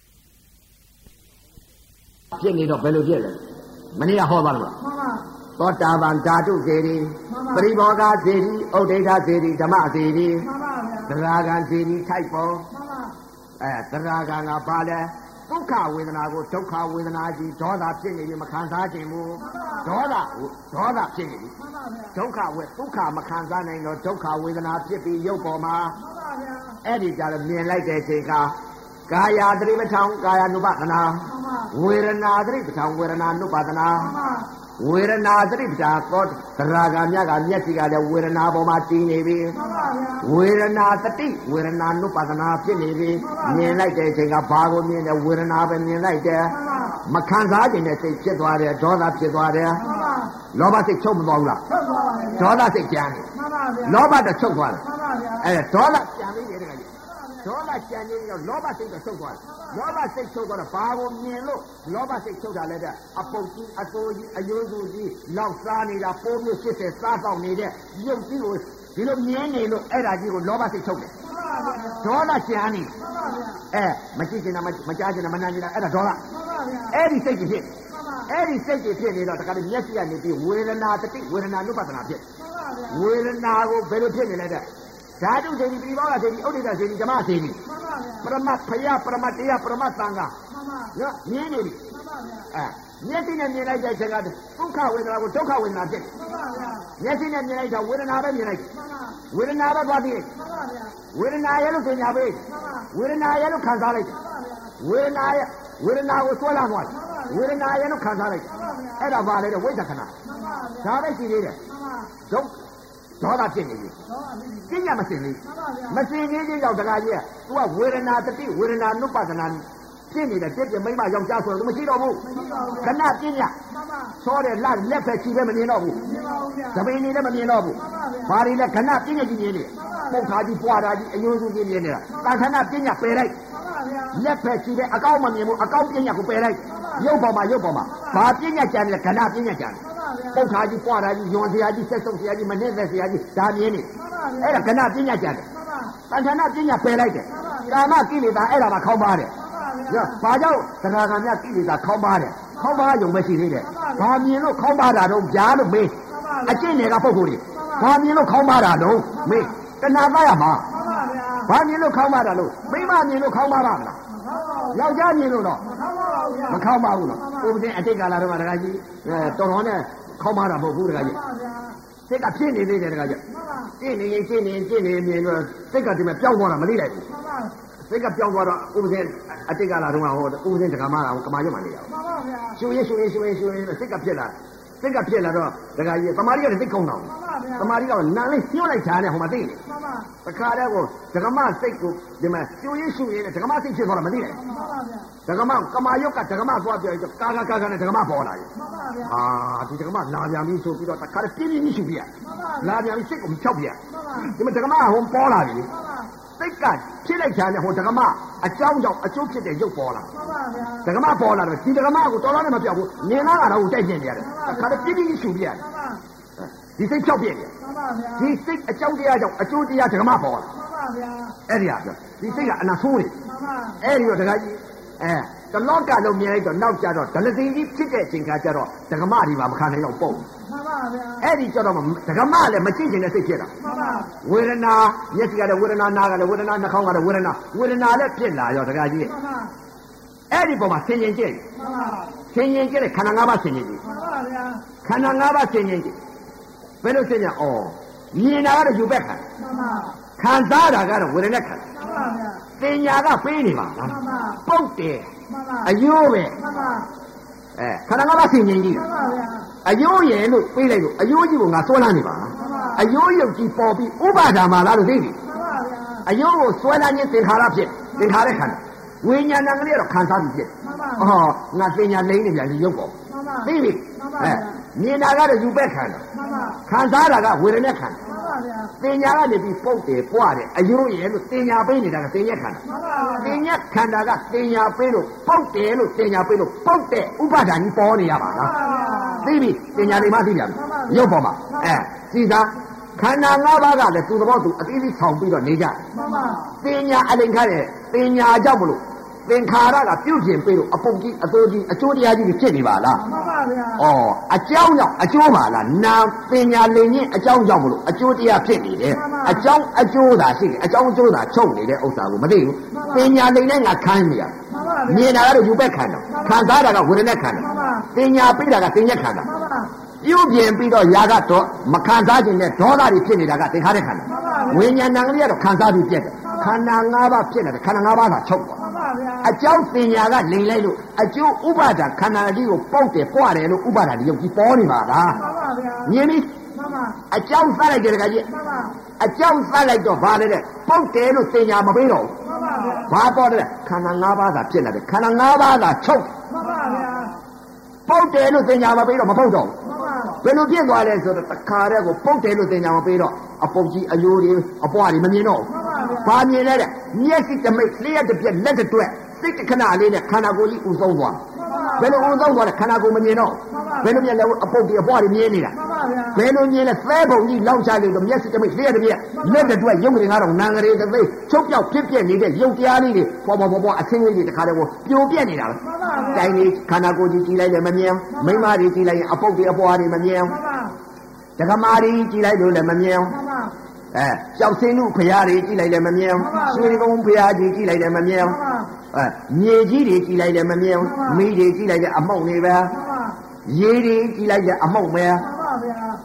ဖြစ်နေတော့ဘယ်လိုဖြစ်လဲမနေ့ကဟောသွားတယ်မလားမှန်ပါသောတာပန်ဓာတုစေတီပရိဘောဂစေတီဥဒိဋ္ဌစေတီဓမ္မစေတီမှန်ပါဗျာသရဂံစေတီထိုက်ပေါ်မှန်ပါအဲသရဂံကဘာလဲဒုက္ခဝေဒနာကိုဒုက္ခဝေဒနာကြီးဒေါသဖြစ်နေပြီမခံစားခြင်းဘူးဒေါသဒေါသဖြစ်နေပြီဒုက္ခဝေဒုက္ခမခံစားနိုင်တော့ဒုက္ခဝေဒနာဖြစ်ပြီးရုပ်ပေါ်မှာအဲ့ဒီကြတော့မြင်လိုက်တဲ့ချိန်ကကာယသတိပဋ္ဌာန်ကာယ ानु ပဒနာဝေဒနာသတိပဋ္ဌာန်ဝေဒနာ ानु ပဒနာဝေဒနာသတိပဋ္ဌာန်သောသရဂံမြတ်ကမျက်စိကလည်းဝေဒနာပေါ်မှာတည်နေပြီဝေဒနာတတိဝေဒနာ ानु ပဒနာဖြစ်နေပြီမြင်လိုက်တဲ့အချိန်ကဘာကိုမြင်တယ်ဝေဒနာပဲမြင်လိုက်တယ်မခံစားခြင်းနဲ့စိတ်ဖြစ်သွားတယ်ဒေါသဖြစ်သွားတယ်လောဘစိတ်ချုပ်မသွားဘူးလားချုပ်သွားပါဗျာဒေါသစိတ်ကြမ်းတယ်မှန်ပါဗျာလောဘတော့ချုပ်သွားတယ်မှန်ပါဗျာအဲဒေါသကြမ်းနေတယ်တကယ်ဒေါသကြံနေတော့လောဘစိတ်တော့ချုပ်သွားတယ်လောဘစိတ်ချုပ်သွားတော့ဘာကိုမြင်လို့လောဘစိတ်ချုပ်တာလဲတဲ့အပုတ်ကြီးအတိုးကြီးအယိုးစုကြီးလောက်စားနေတာပိုးမျိုးဖြစ်တဲ့စားတော့နေတဲ့ရုပ်ကြီးကိုဒီလိုမြင်နေလို့အဲ့ဒါကြီးကိုလောဘစိတ်ချုပ်တယ်ဒေါသကြံနေအဲမကြည့်ချင်တာမကြားချင်တာမနာချင်တာအဲ့ဒါဒေါသအဲ့ဒီစိတ်ကြီးဖြစ်အဲ့ဒီစိတ်ကြီးဖြစ်နေတော့တခါတည်းမျက်စိကနေပြီးဝေဒနာတတိဝေဒနာနုပဒနာဖြစ်ဝေဒနာကိုဘယ်လိုဖြစ်နေလဲတဲ့ဓာတုစေတီပိဘောဂစေတီဥဒိဋ္ဌစေတီဓမ္မစေတီပရမတ်ဖယပရမတ်တရားပရမတ်သံဃာနော်မြင်နေပြီအဲမျက်စိနဲ့မြင်လိုက်တဲ့ချက်ကဒုက္ခဝေဒနာကိုဒုက္ခဝေဒနာဖြစ်မျက်စိနဲ့မြင်လိုက်တာဝေဒနာပဲမြင်လိုက်ဒဝေဒနာပဲသွားသိလိုက်ဝေဒနာရဲ့လို့သင်ညာပေးဝေဒနာရဲ့လို့ခံစားလိုက်ဝေဒနာရဲ့ဝေဒနာကိုဆွဲလာသွားတယ်ဝေဒနာရဲ့လို့ခံစားလိုက်အဲ့ဒါပါလေတဲ့ဝိသခဏဒါပဲရှိသေးတယ်ဒုက္ခဒေါသဖြစ်နေပြီပြညာမစင်ဘူးမစင်ကြီးကြီးရောက်တကားကြီးက तू ကဝေဒနာတတိဝေဒနာနုပဒနာဖြစ်နေတဲ့ပြည့်ပြမိမယောက်ျားဆိုတော့မရှိတော့ဘူးခဏပြညာသောတဲ့လက်လက်ပဲချီပဲမမြင်တော့ဘူးသပင်နေလည်းမမြင်တော့ဘူးဘာတွေလဲခဏပြညာကြီးမြင်နေပုတ်ခါကြီးပွားတာကြီးအယိုးစုကြီးမြင်နေတာတာခဏပြညာပယ်လိုက်လက်ပဲချီပဲအကောင်းမမြင်ဘူးအကောင်းပြညာကိုပယ်လိုက်ရုပ်ပေါ်မှာရုပ်ပေါ်မှာဘာပြညာကြံလဲခဏပြညာကြံပုတ်ခါကြီးပွားတာကြီးယွန်စရာကြီးဆက်ဆုပ်စရာကြီးမနှက်သက်စရာကြီးဒါမြင်နေအဲ့ဒါခဏပြညာကြံတယ်တန်ခဏပြညာပယ်လိုက်တယ်ကာမကိလေသာအဲ့ဒါမှခေါင်းပါတယ်ဘာကြောင့်သရဂံမြတ်ကိလေသာခေါင်းပါတယ်ခေါင်းပါရုံပဲရှိသေးတယ်ဘာမြင်လို့ခေါင်းပါတာတော့ကြားလို့မေးအကျင့်တွေကပုဂ္ဂိုလ်တွေဘာမြင်လို့ခေါင်းပါတာတော့မေးတဏှာသားရမှာဘာမြင်လို့ခေါင်းပါတာလို့မိမမြင်လို့ခေါင်းပါတာမလားယောက်ျားမြင်လို့တော့မခေါင်းပါဘူးနော်ဥပဒေအတိတ်ကာလတော့တခါကြီးတော်တော်နဲ့ခေါင်းပါတာမဟုတ်ဘူးတခါကြီးစိတ်ကဖြစ်နေသေးတယ်တခါကြီးရှင်းနေရင်ရှင်းနေရှင်းနေမြင်တော့စိတ်ကဒီမှာပျောက်သွားတာမသိလိုက်ဘူးစိတ်ကပြောင်းသွားတော့ဥပဒေအတိတ်ကလာတော့ဟောဥပဒေတက္ကမကကမာရွတ်မှနေရအောင်ရှူရင်ရှူရင်ရှူရင်ရှူရင်စိတ်ကဖြစ်လာစိတ်ကဖြစ်လာတော့တခါကြီးသမာဓိကလည်းသိကုန်းတော့သမာဓိကနာလေးညှို့လိုက်ချားနေဟိုမှာသိနေတခါတည်းကိုတက္ကမစိတ်ကိုဒီမှာရှူရင်ရှူရင်တက္ကမစိတ်ဖြစ်သွားတာမသိလိုက်တက္ကမကမာရွတ်ကတက္ကမသွားပြောကာကာကာကာနဲ့တက္ကမပေါ်လာပြီဟာဒီတက္ကမလာပြန်ပြီဆိုပြီးတော့တခါတည်းပြင်းပြင်းရှူပြလာပြန်ပြီစိတ်ကိုဖြောက်ပြဒီမှာတက္ကမဟိုပေါ်လာပြီစိတ်ကဖြစ်လိုက်ချာနဲ့ဟိုဒကမအကြောင်းကြောင့်အကျိုးဖြစ်တဲ့ရုပ်ပေါ်လာဒကမပေါ်လာတော့ဒီဒကမကိုတော်တော်နဲ့မပြောက်ဘူးနင်လာကတော့တိုက်ကျင်နေရတယ်အခါတည်းပြင်းပြင်းရှူပြရတယ်ဒီစိတ်ဖြောက်ပြည့်တယ်ဒီစိတ်အကြောင်းတရားကြောင့်အကျိုးတရားဒကမပေါ်လာအဲ့ဒီဟာပြောဒီစိတ်ကအနာဆိုးတယ်အဲ့ဒီတော့ဒကာကြီးအဲတလောကလုံးမြင်လိုက်တော့နောက်ကြတော့ဒလသိကြီးဖြစ်တဲ့အချိန်ခါကျတော့ဒကမဒီမှာမခံနိုင်တော့ပုံအဲ့ဒီကျတော့ဒကမလည်းမကြည့်ချင်တဲ့စိတ်ဖြစ်တာဝေဒနာမျက်စိကလည်းဝေဒနာနားကလည်းဝေဒနာနှာခေါင်းကလည်းဝေဒနာဝေဒနာလည်းဖြစ်လာရောဒကာကြီးအဲ့ဒီပုံမှာဆင်ញင်ကြည့်ဆင်ញင်ကြည့်ခန္ဓာ၅ပါးဆင်ញင်ကြည့်ခန္ဓာ၅ပါးဆင်ញင်ကြည့်ဘယ်လိုဆင်ញင်ဩမြင်တာကတော့ယူဘက်ခံခံစားတာကတော့ဝေဒနာခံသင်ညာကပေးနေပါလားပုတ်တယ်အယိုးပဲအဲခန္ဓာ၅ပါးဆင်ញင်ကြည့်အယိုးရဲ့လို့ပေးလိုက်လို့အယိုးကြီးကငါဆွဲလာနေပါအယိုးရုပ်ကြီးပေါ်ပြီးဥပါဒါမာလားလို့သိပြီအယိုးကိုဆွဲလာခြင်းသင်္ခါရဖြစ်သင်္ခါရခန္ဓာဝိညာဏကလေးတော့ခံစားပြီးဖြစ်ဟောငါသင်ညာလိမ့်နေပြန်ဒီရုပ်ပေါ်သိပြီအဲမြင်တာကတော့ယူဘက်ခန္ဓာခံစားတာကဝေဒနာခန္ဓာသင်ညာကနေပြီးပုတ်တယ်ပွားတယ်အယိုးရဲ့လို့သင်ညာပေးနေတာကသင်ညာခန္ဓာသင်ညာခန္ဓာကသင်ညာပေးလို့ပုတ်တယ်လို့သင်ညာပေးလို့ပုတ်တဲ့ဥပါဒာကြီးပေါ်နေရပါလားသိပြီသင်ညာတွေမှသိပြန်ပြီရုပ်ပေါ်မှာအဲစီစားခန္ဓာ၅ပါးကလည်းသူ့သဘောသူအသေးသေးဆောင်ပြီးတော့နေကြသင်ညာအလင်ခါတဲ့သင်ညာကြောင့်မလို့သင်္ခါရကပြုတ်ကျင်ပေးလို့အပုတ်ကြီးအတိုးကြီးအကျိုးတရားကြီးဖြစ်နေပါလားမှန်ပါဗျာဩအကြောင်းကြောင့်အကျိုးပါလားနာပညာလင်ချင်းအကြောင်းကြောင့်မလို့အကျိုးတရားဖြစ်နေတယ်အကြောင်းအကျိုးသာရှိတယ်အကြောင်းအကျိုးသာချုပ်နေတဲ့ဥစ္စာကိုမသိဘူးပညာလင်နဲ့ငါခံနေရမြင်တာကတော့ယူဘက်ခံတာခံစားတာကဝေဒနာခံတာပညာပေးတာကသင်္ညက်ခံတာပြုတ်ပြင်ပြီးတော့ຢာကတော့မခံစားခြင်းနဲ့ဒေါသတွေဖြစ်နေတာကသင်္ခါရခန္ဓာဝိညာဏကလေးကတော့ခံစားပြီးပြက်တယ်ခန္ဓာ၅ပါးဖြစ်တယ်ခန္ဓာ၅ပါးကချုပ်သွားအကြောင်းပညာကလိမ်လိုက်လို့အကျိုးဥပါဒခန္ဓာကြီးကိုပေါက်တယ်ပွားတယ်လို့ဥပါဒဒီရုပ်ကြီးပေါ်နေပါလားမြင်ပြီအကြောင်းသတ်လိုက်တယ်ကကြီးအကြောင်းသတ်လိုက်တော့ဘာလဲတဲ့ပေါက်တယ်လို့ပညာမပေးတော့ဘူးဘာပေါ်တယ်ခန္ဓာ၅ပါးသာဖြစ်လာတယ်ခန္ဓာ၅ပါးသာချုပ်ပေါက်တယ်လို့ပညာမပေးတော့မပေါက်တော့ဘယ်လိုဖြစ်သွားလဲဆိုတော့တခါတည်းကိုပုတ်တယ်လို့သင်ညာမပေးတော့အပုတ်ကြီးအယိုးတွေအပွားတွေမမြင်တော့ဘူးဘာမြင်လဲတဲ့မျက်စိတမိတ်လျှက်တစ်ပြက်လက်တစ်တွက်စိတ်တစ်ခဏလေးနဲ့ခန္ဓာကိုယ်ကြီးဥဆုံးသွားဘယ်လိုဥဆုံးသွားလဲခန္ဓာကိုယ်မမြင်တော့ဘယ်လိုမြင်လဲအပုတ်တွေအပွားတွေမြင်နေတာဘယ်လိုမြင်လဲသဲပုံကြီးလောက်ချလို့တော့မျက်စိတမိတ်လျှက်တစ်ပြက်လက်တစ်တွက်ရုပ်တွေကတော့နံကလေးတစ်သိချုပ်ပြောက်ဖြစ်ပြနေတဲ့ရုပ်တရားလေးတွေပေါ်ပေါ်ပေါ်ပေါ်အချင်းလေးတွေတခါတည်းကိုပြိုပြက်နေတာပဲတိုင်းလေးခန္ဓာကိုယ်ကြီးကြည့်လိုက်လည်းမမြင်မိမတွေကြည့်လိုက်ရင်အပုတ်တွေအပွားတွေမမြင်ဒကမာတွေကြည့်လိုက်လို့လည်းမမြင်အဲကြောက်စင်းလူဖရာတွေကြည့်လိုက်လည်းမမြင်ရွှေကုန်းဖရာကြီးကြည့်လိုက်လည်းမမြင်အဲမြေကြီးတွေကြည့်လိုက်လည်းမမြင်မိတွေကြည့်လိုက်လည်းအမောက်နေပဲရေတွေကြည့်လိုက်လည်းအမောက်ပဲ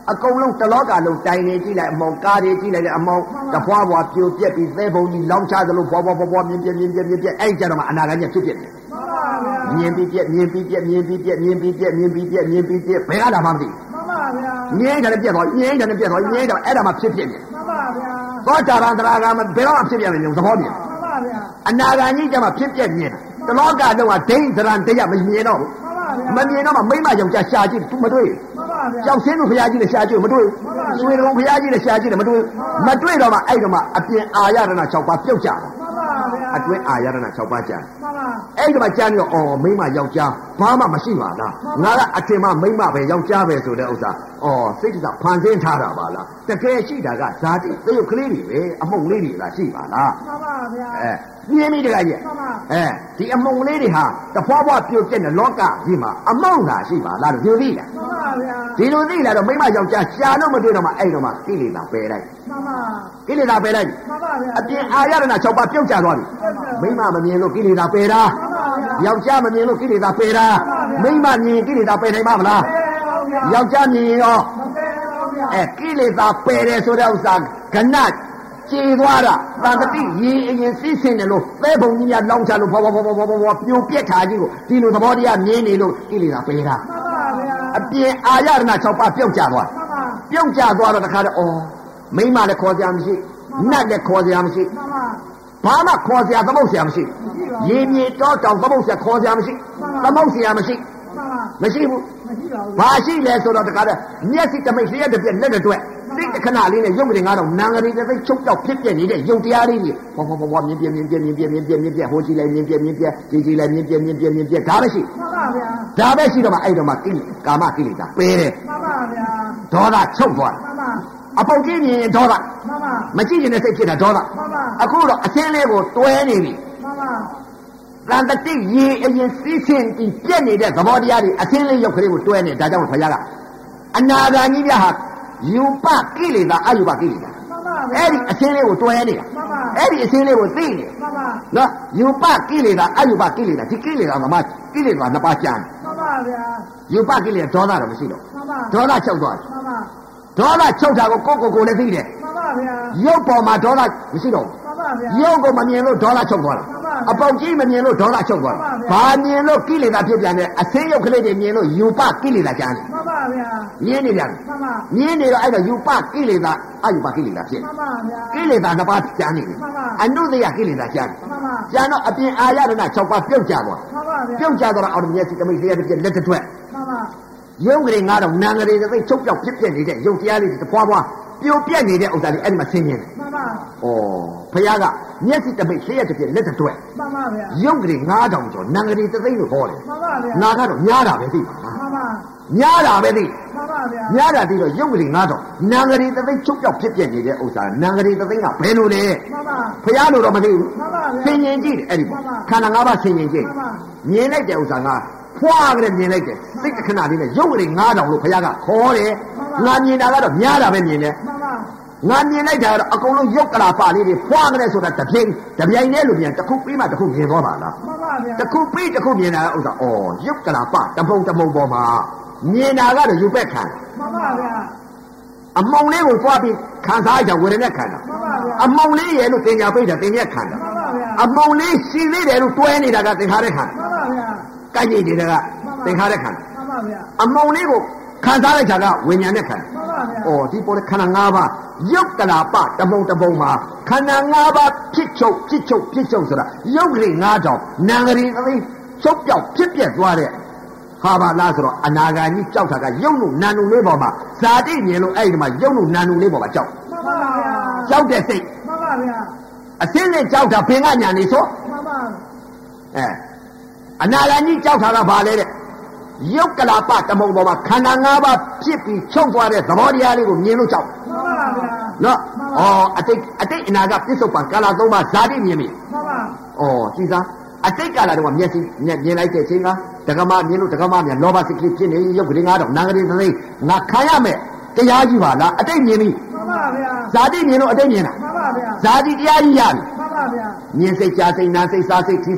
အကုန်လုံးတလောကလုံးတိုင်နေကြည့်လိုက်အမောင်ကားတွေကြည့်လိုက်တဲ့အမောင်တဖွာဖွာပြိုပြက်ပြီးသဲပုံကြီးလောင်းချသလိုဖွာဖွာဖွာဖွာမြင်ပြမြင်ပြမြင်ပြအဲ့ကြတော့မှအနာဂတ်ကြီးဖြစ်ဖြစ်တယ်မြင်ပြီးပြမြင်ပြီးပြမြင်ပြီးပြမြင်ပြီးပြမြင်ပြီးပြမြင်ပြီးပြဘယ်ကလာမှမသိဘူးမြင်တယ်ပြက်သွားမြင်တယ်ပြက်သွားမြင်တယ်အဲ့ဒါမှဖြစ်ဖြစ်တယ်သောတာပန်တရားကမှဘယ်တော့မှဖြစ်ပြမယ်လို့သဘောပြအနာဂတ်ကြီးကျမှဖြစ်ပြမြင်တလောကလုံးကဒိဋ္ဌရံတရားမမြင်တော့ဘူးမမြင်တော့မှမိမယောက်ျားရှာကြည့်မတွေ့ကြောက်စင်းတို့ဖရာကြီးနဲ့ရှာကြည့်မတွေ့ဆွေတော်ဖရာကြီးနဲ့ရှာကြည့်တယ်မတွေ့မတွေ့တော့မှအဲ့တော့မှအပြင်အာရဏ၆ပါးပြုတ်ကြတယ်အတွင်းအာရဏ၆ပါးကြတယ်အဲ့ဒီမှာကြမ်းတော့အော်မိမယောက်ျားဘာမှမရှိပါလားငါကအထင်မှမိမပဲယောက်ျားပဲဆိုတဲ့ဥစ္စာအော်စိတ်ကဖန်ဆင်းထားတာပါလားတကယ်ရှိတာကဇာတိသရုပ်ကလေးတွေပဲအမှုန်လေးတွေလားရှိပါလားမှန်ပါဗျာအဲမြင်မိတကကြီးအဲဒီအမုံလေးတွေဟာတဖွာဖွာပြုတ်ပြက်တဲ့လောကကြီးမှာအမုံသာရှိပါလားလို့ပြောသိလားမှန်ပါဗျာဒီလိုသိလာတော့မိမယောက်ျားရှာလို့မတွေ့တော့မှအဲ့တော့မှကိလေသာပယ်လိုက်မှန်ပါကိလေသာပယ်လိုက်မှန်ပါဗျာအပြင်အာရဏ၆ပါးပြုတ်ကျသွားပြီမိမမမြင်လို့ကိလေသာပယ်တာယောက်ျားမမြင်လို့ကိလေသာပယ်တာမိမမြင်ကိလေသာပယ်နိုင်မှာမလားယောက်ျားမြင်ရောအဲကိလေသာပယ်တယ်ဆိုတဲ့ဥစ္စာကဏ္ဍကျေသွားတာသံတတိရေအရင်စီးဆင်းတယ်လို့သဲပုံကြီးများလောင်းချလို့ဖောဖောဖောဖောဖောဖောပြိုပြက်ထားကြီးကိုဒီလိုသဘောတရားမြင်နေလို့ကိလေသာပယ်တာမှန်ပါဗျာအပြင်အာရဏ၆ပါးပြုတ်ကျသွားမှန်ပါပြုတ်ကျသွားတော့တခါတော့အော်မိမလည်းခေါ်စရာမရှိနတ်လည်းခေါ်စရာမရှိမှန်ပါဘာမှခေါ်စရာသမုတ်စရာမရှိရေမြေတောတောင်သမုတ်စရာခေါ်စရာမရှိသမုတ်စရာမရှိမရှိဘူးမရှိပါဘူးဘာရှိလဲဆိုတော့တခါတော့မျက်စိတမိတ်လျှက်တစ်ပြက်လက်တစ်တွက်စိတ်ခဏလေးနဲ့ရုပ်ကလေးငါတော့နံကလေးတစ်သိချုပ်ကြောက်ဖြစ်ပြနေတဲ့ရုပ်တရားလေးကြီးဘောဘောဘောမြင်ပြမြင်ပြမြင်ပြမြင်ပြမြင်ပြဟိုကြည့်လိုက်မြင်ပြမြင်ပြကြည့်ကြည့်လိုက်မြင်ပြမြင်ပြမြင်ပြဒါပဲရှိမှန်ပါဗျာဒါပဲရှိတော့မှအဲ့တော့မှကိလေကာမကိလေသာပယ်တယ်မှန်ပါဗျာဒေါသချုပ်သွားမှန်ပါအပုတ်ကြီးမြင်ရင်ဒေါသမှန်ပါမကြည့်ရင်လည်းစိတ်ဖြစ်တာဒေါသမှန်ပါအခုတော့အချင်းလေးကိုတွဲနေပြီမှန်ပါသံတတိရေအရင်စီးဆင်းပြီးပြက်နေတဲ့သဘောတရားတွေအချင်းလေးရုပ်ကလေးကိုတွဲနေဒါကြောင့်ဘုရားကအနာဂါကြီးပြဟာယူပကိလေသာအယူပကိလေသာအဲ့ဒီအချင်းလေးကိုတွဲနေတာအဲ့ဒီအချင်းလေးကိုသိနေနော်ယူပကိလေသာအယူပကိလေသာဒီကိလေသာကမှကိလေသာနှစ်ပါးကျန်မှန်ပါဗျာယူပကိလေသာဒေါသတော့မရှိတော့ဒေါသချုပ်သွားမှန်ပါဒေါသချုပ်တာကိုကိုကိုကိုလည်းသိတယ်မှန်ပါဗျာရုပ်ပေါ်မှာဒေါသမရှိတော့မှန်ပါဗျာရုပ်ကိုမမြင်လို့ဒေါသချုပ်သွားတာအပေါက်ကြီးမမြင်လို့ဒေါသချုပ်သွားတာဘာမြင်လို့ကိလေသာဖြစ်ပြန်တဲ့အဆင်းရုပ်ကလေးတွေမြင်လို့ယူပကိလေသာကျန်တယ်မှန်ပါဗျာမြင်နေပြန်မှန်ပါမြင်နေတော့အဲ့တော့ယူပကိလေသာအယူပကိလေသာဖြစ်မှန်ပါဗျာကိလေသာတစ်ပါးကျန်နေတယ်အနုတ္တယကိလေသာကျန်မှန်ပါကျန်တော့အပြင်အာရဏ၆ပါးပြုတ်ကျသွားမှန်ပါဗျာပြုတ်ကျတော့အော်မျက်စိတမိတ်လျှက်တစ်ပြက်လက်တစ်ထွက်မှန်ပါရုပ်ကလေးငါတော့နံကလေးသိချုပ်ပြောက်ဖြစ်ပြနေတဲ့ရုပ်တရားလေးတစ်ဖွာဖွာပြိုပြက်နေတဲ့ဥစ္စာလေးအဲ့ဒီမှာဆင်းနေတယ်မှန်ပါဩဘုရားကမျက်စိတမိတ်လျှက်တစ်ပြက်လက်တစ်ထွက်မှန်ပါဗျာရုပ်ကလေးငါးတောင်ကျော်နံကလေးသိလို့ဟောတယ်မှန်ပါဗျာနာကတော့ညားတာပဲသိပါမှန်ပါညားတာပဲသိမှန်ပါဗျာညားတာသိတော့ရုပ်ကလေးငါးတောင်နံကလေးသိချုပ်ပြောက်ဖြစ်ပြနေတဲ့ဥစ္စာနံကလေးသိကဘယ်လိုလဲမှန်ပါဘုရားလိုတော့မသိဘူးမှန်ပါဗျာဆင်ញင်ကြည့်တယ်အဲ့ဒီခန္ဓာငါးပါးဆင်ញင်ကြည့်မြင်လိုက်တဲ့ဥစ္စာကဖွာကလေးမြင်လိုက်တယ်စိတ်ခဏလေးနဲ့ရုပ်ကလေးငါးတောင်လို့ဘုရားကခေါ်တယ်ငါမြင်တာကတော့ညားတာပဲမြင်တယ်ငါမြင်လိုက်တာကတော့အကုန်လုံးရုပ်ကလာပါလေးတွေဖွာကလေးဆိုတာတပြိုင်တပြိုင်နဲ့လို့မြန်တစ်ခုပြီးမှတစ်ခုမြင်သွားပါလားမှန်ပါဗျာတစ်ခုပြီးတစ်ခုမြင်တာဥစ္စာဩရုပ်ကလာပါတပုံတပုံပေါ်မှာမြင်တာကတော့ယူပက်ခံမှန်ပါဗျာအမုံလေးကိုဖွာပြီးခံစားကြဝေဒနာခံတာမှန်ပါဗျာအမုံလေးရဲ့လို့တင်ညာပိတ်တာတင်ရက်ခံတာမှန်ပါဗျာအမုံလေးရှိသေးတယ်လို့တွဲနေတာကသင်္ခါရခံမှန်ပါဗျာကိုက်ကြည့်နေတာကသင်္ခါရခံမှန်ပါဗျာအမုံလေးကိုခံစားလိုက်တာကဝိညာဉ်နဲ့ခံမှန်ပါဗျာဩဒီပေါ်တဲ့ခန္ဓာ၅ပါးရုပ်ကလာပတပုံတပုံမှာခန္ဓာ၅ပါးဖြစ်ချုပ်ဖြစ်ချုပ်ဖြစ်ချုပ်ဆိုတာရုပ်ကလေး၅တောင်နာငရီအသိချုပ်ပြောက်ဖြစ်ပြက်သွားတဲ့ဟာပါလားဆိုတော့အနာဂါကြီးကြောက်တာကရုပ်လို့နာနုလေးပေါ်မှာဇာတိမြင်လို့အဲ့ဒီမှာရုပ်လို့နာနုလေးပေါ်မှာကြောက်မှန်ပါဗျာကြောက်တဲ့စိတ်မှန်ပါဗျာအစင်းနဲ့ကြောက်တာဘင်ကညာနေဆိုမှန်ပါအဲအနာဂါကြီးကြောက်တာကဘာလဲတဲ့ရုပ်ကလာပတမုံပေါ်မှာခန္ဓာ၅ပါးဖြစ်ပြီးချုပ်သွားတဲ့သဘောတရားလေးကိုမြင်လို့ကြောက်မှန်ပါဗျာနော်ဩအတိတ်အတိတ်အနာဂတ်ပြစ္ဆုတ်ပံကာလသုံးပါးဇာတိမြင်ပြီမှန်ပါဩကြည်စားအတိတ်ကာလတော့မျက်စိနဲ့မြင်လိုက်တဲ့အချိန်ကဒကမမြင်လို့ဒကမမြန်လောဘစိတ်ကြီးဖြစ်နေရုပ်ကလေး၅တော့နာငရီသသိငါခံရမယ်တရားကြီးပါလားအတိတ်မြင်ပြီမှန်ပါဗျာဇာတိမြင်လို့အတိတ်မြင်တာမှန်ပါဗျာဇာတိတရားကြီးရပြီမှန်ပါဗျာမြင်စိတ်ကြားစိတ်နာစိတ်စားစိတ်ထိစိတ်စ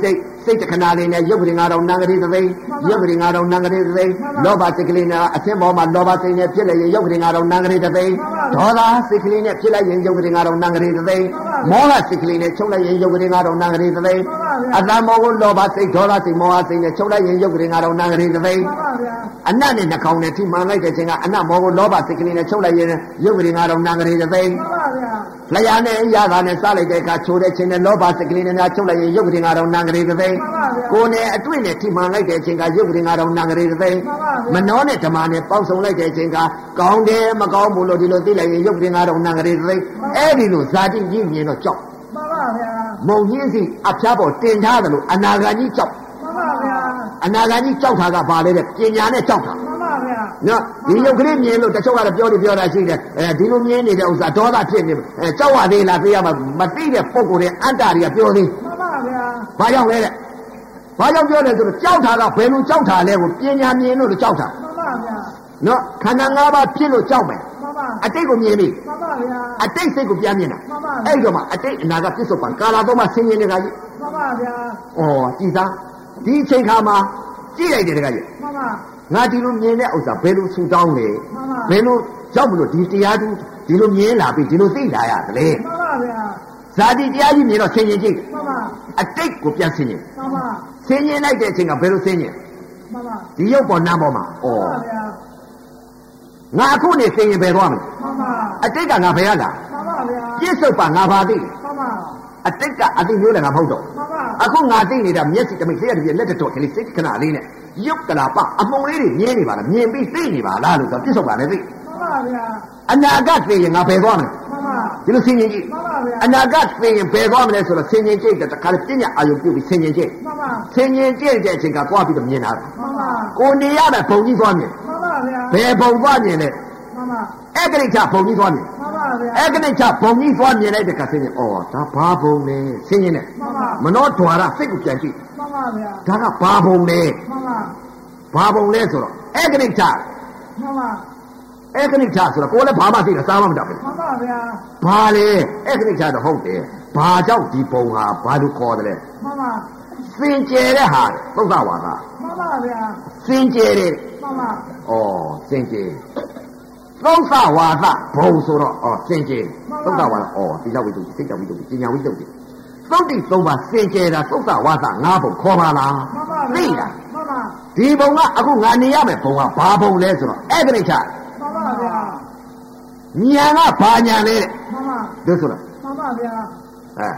စိတ်တခဏလေးနဲ့ရုပ်ကလေးငါတော့နံကလေးသသိရုပ်ကလေးငါတော့နံကလေးသသိလောဘစိတ်ကလေးနဲ့အသင်းပေါ်မှာလောဘစိတ်နဲ့ဖြစ်လိုက်ရင်ရုပ်ကလေးငါတော့နံကလေးသသိဒေါသစိတ်ကလေးနဲ့ဖြစ်လိုက်ရင်ရုပ်ကလေးငါတော့နံကလေးသသိမောဟစိတ်ကလေးနဲ့ချုပ်လိုက်ရင်ရုပ်ကလေးငါတော့နံကလေးသသိအတ္တမောကိုလောဘစိတ်ဒေါသစိတ်မောဟစိတ်နဲ့ချုပ်လိုက်ရင်ရုပ်ကလေးငါတော့နံကလေးသသိအနတ်နဲ့နှာခေါင်းနဲ့ထိမှန်လိုက်တဲ့ချိန်ကအနတ်မောကိုလောဘစိတ်ကလေးနဲ့ချုပ်လိုက်ရင်ရုပ်ကလေးငါတော့နံကလေးသသိလျာနဲ့ရတာနဲ့စားလိုက်တဲ့အခါချိုးတဲ့ချိန်နဲ့လောဘစိတ်ကလေးနဲ့များချုပ်လိုက်ရင်ရုပ်ကလေးငါတော့နံကလေးသသိကိုယ်နဲ့အတွေ့နဲ့ထိမှန်လိုက်တဲ့အချိန်ကရုပ်ကလေးငါတော့နံကလေးသသိမနှောနဲ့ဓမ္မနဲ့ပေါင်းစုံလိုက်တဲ့အချိန်ကကောင်းတယ်မကောင်းဘူးလို့ဒီလိုသိလိုက်ရင်ရုပ်ကလေးငါတော့နံကလေးသသိအဲ့ဒီလိုဇာတိကြီးမြင်တော့ကြောက်မှန်ပါဗျာမုံကြီးစီအဖျားပေါ်တင်ထားတယ်လို့အနာဂါကြီးကြောက်မှန်ပါဗျာအနာဂါကြီးကြောက်တာကဘာလဲတဲ့ပညာနဲ့ကြောက်တာမှန်ပါဗျာနော်ဒီရုပ်ကလေးမြင်လို့တချို့ကတော့ပြောတယ်ပြောတာရှိတယ်အဲဒီလိုမြင်နေတဲ့ဥစ္စာဒေါသဖြစ်နေအဲကြောက်ရသေးလားသိရမှာမသိတဲ့ပုံကိုယ်ရဲ့အတ္တတွေကပြောသေးမှန်ပါဗျာဘာကြောင့်လဲတဲ့ဘာကြောင့်ပြောလဲဆိုတော့ကြောက်တာကဘယ်လိုကြောက်တာလဲကိုပညာမြင်လို့ကြောက်တာမှန်ပါဗျာနော်ခန္ဓာ၅ပါးဖြစ်လို့ကြောက်မယ်မှန်ပါအတိတ်ကိုမြင်ပြီမှန်ပါဗျာအတိတ်စိတ်ကိုပြန်မြင်တာမှန်ပါအဲ့တော့မှအတိတ်အနာကပြစ္ဆုတ်ပံကာလာတော့မှဆင်းရဲနေတာကြီးမှန်ပါဗျာဩကြည်သားဒီအချိန်ခါမှာကြည့်လိုက်တယ်တကကြီးမှန်ပါငါဒီလိုမြင်တဲ့ဥစ္စာဘယ်လိုဆူတောင်းလဲဘယ်လိုရောက်မလို့ဒီတရားသူဒီလိုမြင်လာပြီဒီလိုသိလာရတယ်လေမှန်ပါဗျာဇာတိတရားကြီးမြင်တော့ဆင်ញင်ကြည့်မှန်ပါအတိတ်ကိုပြန်ဆင်ញင်မှန်ပါဆင်ញင်လိုက်တဲ့အချိန်ကဘယ်လိုဆင်ញင်မှန်ပါဒီရုပ်ပေါ်နာမ်ပေါ်မှာဩမှန်ပါဗျာငါအခုနေဆင်ញင်ပဲသွားမယ်မှန်ပါအတိတ်ကငါဘယ်ရလားမှန်ပါဗျာပြစ္ဆုတ်ပါငါဘာသိမှန်ပါအတိတ်ကအတိတ်မျိုးလည်းငါမဟုတ်တော့မှန်ပါအခုငါသိနေတာမျက်စိတမိတ်လျှက်တပြက်လက်တော်ကလေးစိတ်ခဏလေးနဲ့ရုပ်ကလာပအမုံလေးတွေမြင်နေပါလားမြင်ပြီးသိနေပါလားလို့ဆိုပြစ္ဆုတ်ပါလည်းသိမှန်ပါဗျာအနာဂတ်သိရင်ငါဘယ်သွားမလဲမှန်ပါဒီလိုဆင်ញင်ကြည့်မှန်ပါဗျာအနာဂတ်သိရင်ဘယ်သွားမလဲဆိုတော့ဆင်ញင်ကြည့်တဲ့တခါလေပညာအာယုပြုပြီးဆင်ញင်ကြည့်မှန်ပါဆင်ញင်ကြည့်တဲ့အချိန်ကသွားပြီးတော့မြင်တာမှန်ပါကိုနေရတဲ့ဘုံကြီးသွားမြင်မှန်ပါဗျာဘယ်ဘုံသွားမြင်လဲမှန်ပါအကရိချဘုံကြီးသွားမြင်မှန်ပါဗျာအကရိချဘုံကြီးသွားမြင်လိုက်တဲ့ကဆင်ញင်ဩဒါဘာဘုံလဲဆင်ញင်နဲ့မှန်ပါမနောဓွာရစိတ်ကိုပြန်ကြည့်မှန်ပါဗျာဒါကဘာဘုံလဲမှန်ပါဘာဘုံလဲဆိုတော့အကရိချမှန်ပါအကနိဋ္ဌဆိုတော့ကိုယ်လည်းဘာမှသိတာစားမှမတတ်ဘူးမှန်ပါဗျာဘာလဲအကနိဋ္ဌတော့ဟုတ်တယ်ဘာကြောင့်ဒီပုံဟာဘာလို့ခေါ်တယ်လဲမှန်ပါစင်ကြယ်တဲ့ဟာသုဒ္ဓဝါဒမှန်ပါဗျာစင်ကြယ်တဲ့မှန်ပါဩစင်ကြယ်သုဒ္ဓဝါဒဘုံဆိုတော့ဩစင်ကြယ်သုဒ္ဓဝါဒဩဒီလောက်ဝိတုစိတ်တော်ဝိတုပညာဝိတုသုတ်တိသုံးပါစင်ကြယ်တာသုဒ္ဓဝါဒငါးဘုံခေါ်ပါလားမှန်ပါသိလားမှန်ပါဒီဘုံကအခုငါနေရမယ်ဘုံကဘာဘုံလဲဆိုတော့အကနိဋ္ဌမှန်ပါဗျာညာကဘာညာလဲတဲ့မှန်ပါတို့ဆိုလားမှန်ပါဗျာအဲ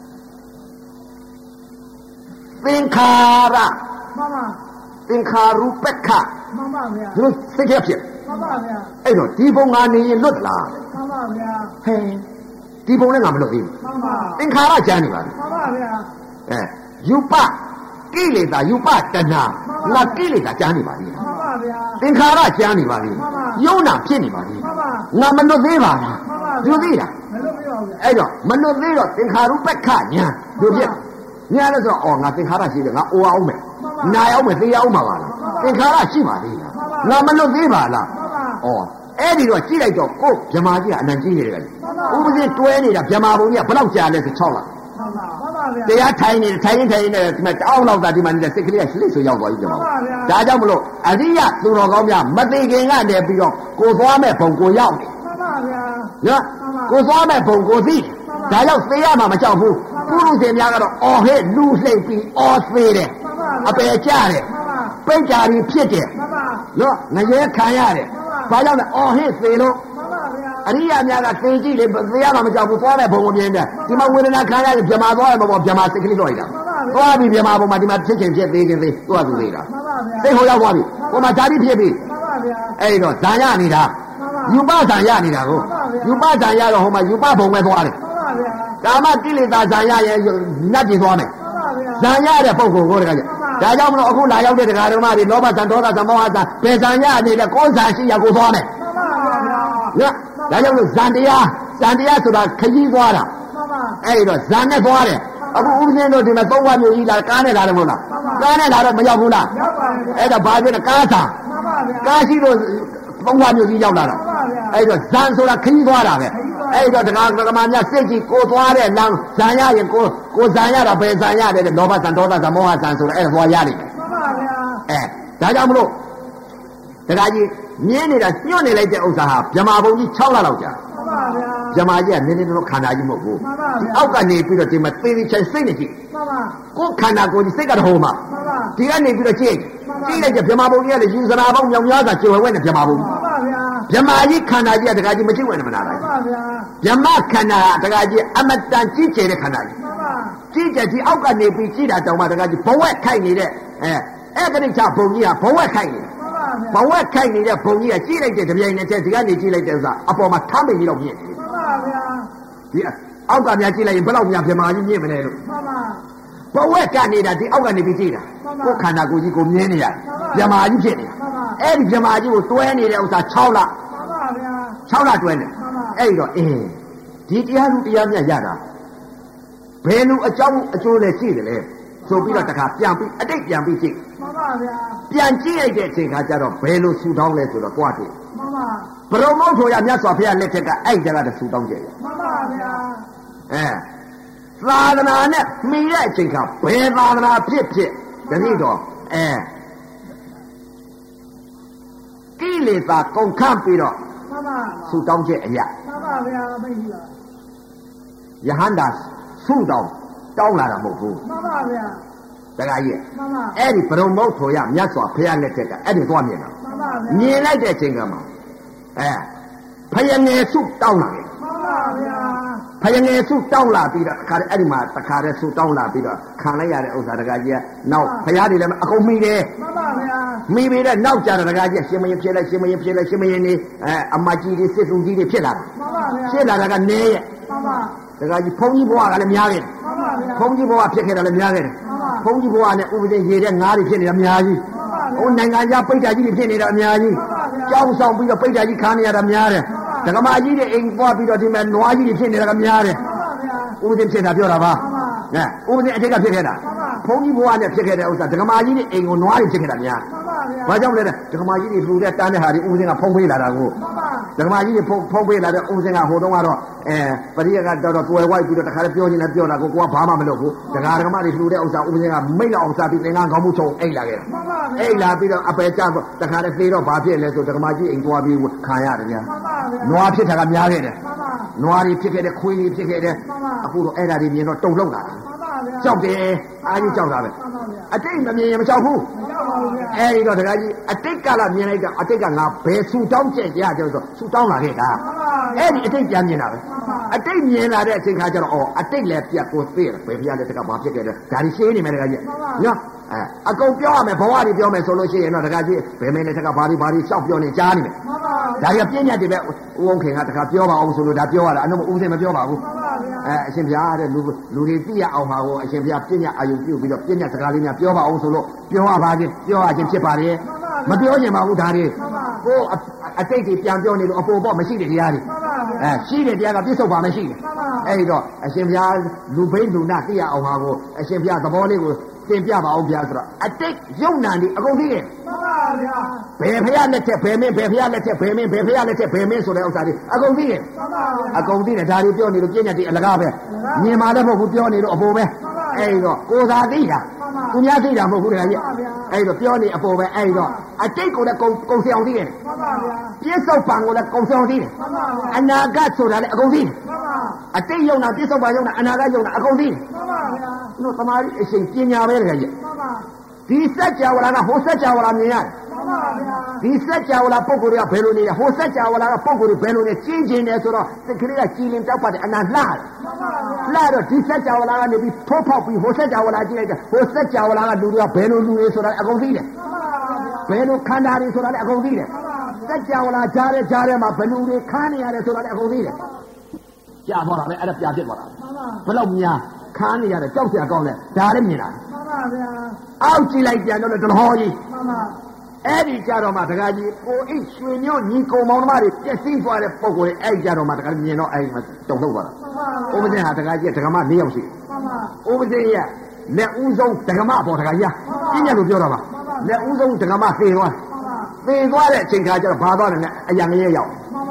သင်္ခါရမှန်ပါသင်္ခါရုပ္ပခမှန်ပါဗျာတို့စိတ်ရဖြစ်မှန်ပါဗျာအဲ့တော့ဒီဘုံငါနေရင်လွတ်လားမှန်ပါဗျာဟဲဒီဘုံလည်းငါမလွတ်သေးဘူးမှန်ပါသင်္ခါရကျမ်းနေပါလားမှန်ပါဗျာအဲယူပကိလေသာယူပတဏငါကိလေသာကျမ်းနေပါလိမ့်မှန်ပါဗျာသင်္ခါရကျမ်းနေပါလိမ့်ယုံနာဖြစ်နေပါလိမ့်ငါမလွတ်သေးပါလားသူသိလားမလွတ်သေးပါဘူးအဲ့တော့မလွတ်သေးတော့သင်္ခါရုပ္ပခညာတို့ဖြစ်ညာလို့ဆိုတော့အော်ငါသင်္ခါရရှိတယ်ငါအိုအောင်မယ်နားအောင်မယ်သိအောင်ပါပါလားသင်္ခါရရှိပါသေးလားငါမလွတ်သေးပါလားအော်အဲ့ဒီတော့ကြည့်လိုက်တော့ကို့ဗြဟ္မာကြီးကအနံကြီးနေတယ်ကဥပဇင်းတွဲနေတာဗြဟ္မာဘုံကြီးကဘယ်လောက်ကြာလဲဆို၆လတရားထိုင်နေထိုင်ရင်ထိုင်ရင်ဒီမှာတောင်းလောက်တာဒီမှာနေတဲ့စိတ်ကလေးကလှိဆိုရောက်သွားပြီကျွန်တော်ဒါကြောင့်မလို့အရိယသူတော်ကောင်းများမသိခင်ကနေပြီးတော့ကိုသွားမဲ့ဘုံကိုရောက်တယ်မှန်ပါဗျာနော်ကိုသွားမဲ့ဘုံကိုသိဒါကြောင့်သေရမှာမကြောက်ဘူးပုရုသေများကတော့အော်ဟဲ့လူလှိပ်ပြီးအော်သေးတယ်အပယ်ကျတယ်ပိတ်ကြပြီးဖြစ်တယ်နော်ငရဲခံရတယ်ဘာကြောင့်လဲအော်ဟဲ့သေလို့အရိယာများကသိကြည့်လေသေရမှာမကြောက်ဘူးသွားတဲ့ဘုံကိုမြင်တယ်ဒီမှာဝေဒနာခံရရင်ဗြဟ္မာသွားတယ်ပေါ့ဗြဟ္မာစိတ်ကလေးတော့ရတာသွားပြီဗြဟ္မာဘုံမှာဒီမှာဖြစ်ချင်းဖြစ်သေးချင်းသေးသွားသူသေးတာစိတ်ဟောရောက်သွားပြီဟိုမှာဓာတိဖြစ်ပြီအဲ့တော့ဇာရနေတာယူပဇာရနေတာကိုယူပဇာရတော့ဟိုမှာယူပဘုံပဲသွားတယ်ကာမကိလေသာဇာရရဲ့နတ်ပြည်သွားမယ်ဇာရတဲ့ပုဂ္ဂိုလ်ကိုတကယ်ဒါကြောင့်မလို့အခုလာရောက်တဲ့တရားဓမ္မတွေလောဘဇံဒေါသဇံမောဟဇံဘယ်ဇာရနေတဲ့ကိုယ်ဇာရှိရကိုသွားမယ်နော်ဒါကြောင့်လို့ဇန်တရားဇန်တရားဆိုတာခကြီးသွားတာအဲ့တော့ဇန်နဲ့သွားတယ်အခုဥပဇင်းတို့ဒီမှာသုံးဝမျိုးကြီးလာကားနဲ့လာတယ်မဟုတ်လားကားနဲ့လာတော့မရောက်ဘူးလားအဲ့တော့ဘာဖြစ်လဲကားသာကားရှိလို့သုံးဝမျိုးကြီးရောက်လာတာအဲ့တော့ဇန်ဆိုတာခကြီးသွားတာပဲအဲ့တော့တရားကမာများစိတ်ကြီးကိုသွားတဲ့လမ်းဇံရရင်ကိုကိုဇံရတာဘယ်ဇံရတယ်တဲ့လောဘဇံဒေါသဇံမောဟဇံဆိုတော့အဲ့ဒါသွားရလိမ့်မယ်မှန်ပါဗျာအဲဒါကြောင့်မလို့တရားကြီးမြင်းနေတာညှို့နေလိုက်တဲ့ဥစ္စာဟာဗြဟ္မာဘုံကြီး၆လလောက်ကြာမှန်ပါဗျာဗြဟ္မာကြီးကနည်းနည်းတော့ခန္ဓာကြီးမဟုတ်ဘူးဒီအောက်ကနေပြီးတော့ဒီမှာသေသေးချင်စိတ်နေကြည့်မှန်ပါကိုခန္ဓာကိုယ်ကြီးစိတ်ကတော့ဟိုမှာမှန်ပါဒီကနေပြီးတော့ကြည့်ကြည့်လိုက်တဲ့ဗြဟ္မာဘုံကြီးကလည်းယူဇနာပေါင်းမြောင်များစွာကျွယ်ဝဲနေဗြဟ္မာဘုံမှန်ပါဗျာဗြဟ္မာကြီးခန္ဓာကြီးကတရားကြီးမကြည့်ဝင်မလားမှန်ပါဗျာဗြဟ္မာခန္ဓာကတရားကြီးအမတန်ကြီးကျယ်တဲ့ခန္ဓာကြီးမှန်ပါကြီးကျယ်ကြီးအောက်ကနေပြီးကြည့်တာတောင်မှတရားကြီးဘဝက်ခိုက်နေတဲ့အဲအဲ့ကတိချဘုံကြီးကဘဝက်ခိုက်နေဘဝက်ခိုက်နေတဲ့ဘုံကြီးကကြည့်လိုက်တဲ့တပြိုင်နက်တည်းဒီကနေကြည့်လိုက်တဲ့ဥစ္စာအပေါ်မှာထမ်းမိပြီးတော့မြင်တယ်မှန်ပါဗျာဒီအောက်ကများကြည့်လိုက်ရင်ဘယ်လောက်များဗြဟ္မာကြီးမြင်မလဲလို့မှန်ပါဘဝက်ကနေနေတာဒီအောက်ကနေပြီးကြည့်တာကိုယ်ခန္ဓာကိုယ်ကြီးကိုမြင်နေရတယ်ဗြဟ္မာကြီးဖြစ်နေတာအဲ့ဒီဗြဟ္မာကြီးကိုတွဲနေတဲ့ဥစ္စာ၆လမှန်ပါဗျာ၆လတွဲနေအဲ့ဒီတော့အင်းဒီတရားလူတရားမြတ်ရတာဘယ်လိုအကြောင်းအကျိုးလဲရှိတယ်လဲဆိုပြီးတော့တခါပြန်ပြီးအတိတ်ပြန်ပြီးကြည့်မှန်ပါဗျာပြန်ကြည့်လိုက်တဲ့အချိန်ခါကျတော့ဘယ်လိုဆူတောင်းလဲဆိုတော့ကြွားတယ်မှန်ပါဘရုံမောက်ဆိုရမြတ်စွာဘုရားလက်ထက်ကအဲ့ဒီကတည်းကဆူတောင်းကြရမှန်ပါဗျာအဲသာသနာနဲ့မိတဲ့အချိန်ခါဘယ်သာသနာဖြစ်ဖြစ်တတိတော်အဲကိလေသာကုန်ခန့်ပြီးတော့မှန်ပါဆူတောင်းချက်အရာမှန်ပါဗျာသိပြီလားယဟန္တာဆူတောင်းတောင်းလာတာမဟုတ်ဘူးမှန်ပါဗျာတရားကြီးမှန်ပါအဲ့ဒီဘရုံမောက်ဆိုရမြတ်စွာဘုရားလက်ထက်ကအဲ့ဒီသွားမြင်တာမှန်ပါဗျာမြင်လိုက်တဲ့အချိန်ကမှအဲဖယငယ်ဆုတောင်းလာတယ်မှန်ပါဗျာဖယငယ်ဆုတောင်းလာပြီးတော့အခါအဲ့ဒီမှာတခါတည်းဆုတောင်းလာပြီးတော့ခံလိုက်ရတဲ့ဥစ္စာတရားကြီးကနောက်ဘုရားတွေလည်းအကုန်မိတယ်မှန်ပါဗျာမိပြီးတဲ့နောက်ကြတဲ့တရားကြီးရှင်မရင်ဖြစ်လိုက်ရှင်မရင်ဖြစ်လိုက်ရှင်မရင်နေအဲအမကြီးတွေစစ်သူကြီးတွေဖြစ်လာတယ်မှန်ပါဗျာဖြစ်လာတာကနေရဲ့မှန်ပါတရားကြီးဘုန်းကြီးဘဝကလည်းများခဲ့တယ်မှန်ပါဗျာဘုန်းကြီးဘဝဖြစ်ခဲ့တာလည်းများခဲ့တယ်ဘုန်းကြီးဘဝနဲ့ဥပဒေရေတဲ့ငါးတွေဖြစ်နေတာအများကြီးဟိုနိုင်ငံခြားပိဋကကြီးတွေဖြစ်နေတာအများကြီးကြောင်းဆောင်ပြီးတော့ပိဋကကြီးခါနေရတာများတယ်ဒကမာကြီးတွေအိမ်ပွားပြီးတော့ဒီမဲ့နွားကြီးတွေဖြစ်နေတာကများတယ်ဥပဒေဖြစ်တာပြောတာပါအဲဥပဒေအထက်ကဖြစ်ခဲ့တာဘုန်းကြီးဘဝနဲ့ဖြစ်ခဲ့တဲ့ဥစ္စာဒကမာကြီးတွေအိမ်ကိုနွားတွေဖြစ်ခဲ့တာများဘာကြောင့်လဲဒကမာကြီးတွေလှူတဲ့တန်းတဲ့ဟာတွေဥပဒေကဖုံးပေးလာတာကိုဒကမာကြီးတွေဖုံးဖုံးပေးလာတဲ့ဥပဒေကဟိုတုန်းကတော့အဲပရိယကတော့တော့တွယ်ဝိုက်ပြီးတော့တခါတည်းပြောနေတာပြောတာကိုကိုကဘာမှမလုပ်ဘူးဒကာဒကမာတွေလှူတဲ့ဥစ္စာဥပဒေကမိတ်လောက်အောင်စားပြီးသင်္ကန်းကောင်းမှုချုံအိတ်လာခဲ့တယ်အိတ်လာပြီးတော့အပယ်ကျတခါတည်းသေးတော့ဘာဖြစ်လဲဆိုဒကမာကြီးအိမ်သွားပြီးခံရတယ်ဗျာနွားဖြစ်တာကများခဲ့တယ်နွားတွေဖြစ်ခဲ့တဲ့ခွေးတွေဖြစ်ခဲ့တဲ့အခုတော့အဲ့ဒါတွေမြင်တော့တုံလောက်လာတယ်ကြောက်တယ်အားကြီးကြောက်တာပဲအတိတ်မမြင်ရင်မကြောက်ဘူးအဲ့ဒီတော့ဒကာကြီးအတိတ်ကလာမြင်လိုက်တော့အတိတ်ကငါဘယ်ဆူတောင်းချက်ရကြဆိုဆူတောင်းလာခဲ့တာအဲ့ဒီအတိတ်ပြန်မြင်တာပဲအတိတ်မြင်လာတဲ့အချိန်ခါကျတော့အော်အတိတ်လည်းပြတ်ကိုသိတယ်ဘယ်ဖျားလဲတကဘာဖြစ်ခဲ့တယ်ဒါကြီးရှင်းနေမယ်ဒကာကြီးနော်အဲအကုန်ပြောရမယ်ဘဝတွေပြောမယ်ဆိုလို့ရှိရင်တော့ဒကာကြီးဘယ်မင်းနဲ့တကဘာတွေဘာတွေရှောက်ပြောနေကြားနေမယ်ဒါကြီးပြည့်ညတ်တွေပဲဦးအောင်ခင်ကတကပြောပါအောင်ဆိုလို့ဒါပြောရတာအနှုတ်ဦးစင်မပြောပါဘူးအဲအရှင်ဘုရားတဲ့လူလူတွေသိရအောင်ပါကိုအရှင်ဘုရားပြည့်ညတ်အာယုပြုပြီးတော့ပြည့်ညတ်စကားလေးများပြောပါအောင်ဆိုလို့ပြောရပါခြင်းပြောရခြင်းဖြစ်ပါလေမပြောချင်ပါဘူးဒါတွေကိုအတိတ်တွေပြန်ပြောနေလို့အပေါ်ပေါ်မရှိတဲ့တရားတွေအဲရှိတဲ့တရားကပြစ္ဆုတ်ပါမရှိတယ်အဲ့ဒီတော့အရှင်ဘုရားလူဘိန်းလူနာသိရအောင်ပါကိုအရှင်ဘုရားသဘောလေးကိုသင်ပြပါအောင်ဗျာဆိုတော့အတိတ်ယုံနာနေအကုန်သိတယ်မှန်ပါဗျာဘယ်ဖရားလက်ထက်ဘယ်မင်းဘယ်ဖရားလက်ထက်ဘယ်မင်းဘယ်ဖရားလက်ထက်ဘယ်မင်းဆိုတဲ့ဥစ္စာတွေအကုန်သိတယ်မှန်ပါဗျာအကုန်သိတယ်ဒါတွေပြောနေလို့ပြည့်ညတ်တွေအလကားပဲမြင်ပါလည်းမဟုတ်ဘူးပြောနေလို့အပေါ်ပဲအဲ့ဒီတော့ကိုယ်သာသိတာသူများသိတာမဟုတ်ဘူးတခါကြီးအဲ့ဒီတော့ပြောနေအပေါ်ပဲအဲ့ဒီတော့အတိတ်ကိုလည်းကုံကုံဆောင်သိတယ်မှန်ပါဗျာပြစ္ဆုတ်ပံကိုလည်းကုံဆောင်သိတယ်မှန်ပါဗျာအနာဂတ်ဆိုတာလည်းအကုန်သိတယ်မှန်ပါအတိတ်ယုံနာပြစ္ဆုတ်ပံယုံနာအနာဂတ်ယုံနာအကုန်သိတယ်မှန်ပါဗျာတို့သမာဓိအရှိန်ပညာပဲတခါကြီးမှန်ပါဒီစัจ java လာကဟိုစัจ java လာမြင်ရတယ်မှန်ပါဗျာဒီစัจ java လာပုံကိုယ်တွေကဘယ်လိုနေလဲဟိုစัจ java လာကပုံကိုယ်တွေဘယ်လိုနေကျင်းကျင်နေဆိုတော့တကယ်ကကြည်လင်တောက်ပါတယ်အနာလှတယ်မှန်ပါဗျာလှတော့ဒီစัจ java လာကနေပြီးထိုးဖောက်ပြီးဟိုစัจ java လာကြည့်လိုက်တယ်ဟိုစัจ java လာကလူတွေကဘယ်လိုလူတွေဆိုတာအကုန်သိတယ်မှန်ပါဗျာဘယ်လိုခန္ဓာတွေဆိုတာလည်းအကုန်သိတယ်စัจ java လာကြားတဲ့ကြားထဲမှာဘယ်လူတွေခန်းနေရတယ်ဆိုတာလည်းအကုန်သိတယ်ကြာသွားတာပဲအဲ့ဒါပြပြစ်သွားတာဘယ်လောက်များခန်းနေရတယ်ကြောက်စရာကောင်းတယ်ဒါလည်းမြင်တာမှန်ပါဗျာအောက်ကြည့်လိုက်ပြန်တော့တလောကြီးမှန်ပါအဲ့ဒီကြတော့မှတခါကြီးကိုအိတ်ရွှေမျိုးညီကုံမောင်နှမတွေပြည့်စည်သွားတဲ့ပုံကိုအဲ့ကြတော့မှတခါမြင်တော့အဲ့မှာတုံထုတ်သွားတာဥပဒေဟာတခါကြီးဒကမ၄ယောက်ရှိမှန်ပါဥပဒေရဲ့လက်ဦးဆုံးဒကမပေါ်တခါကြီးပြည့်ညတ်လို့ပြောတော့ပါလက်ဦးဆုံးဒကမသေသွားသေသွားတဲ့အချိန်ခါကျတော့ဘာသွားတယ်လဲအယံငရဲရောက်မှန်ပါ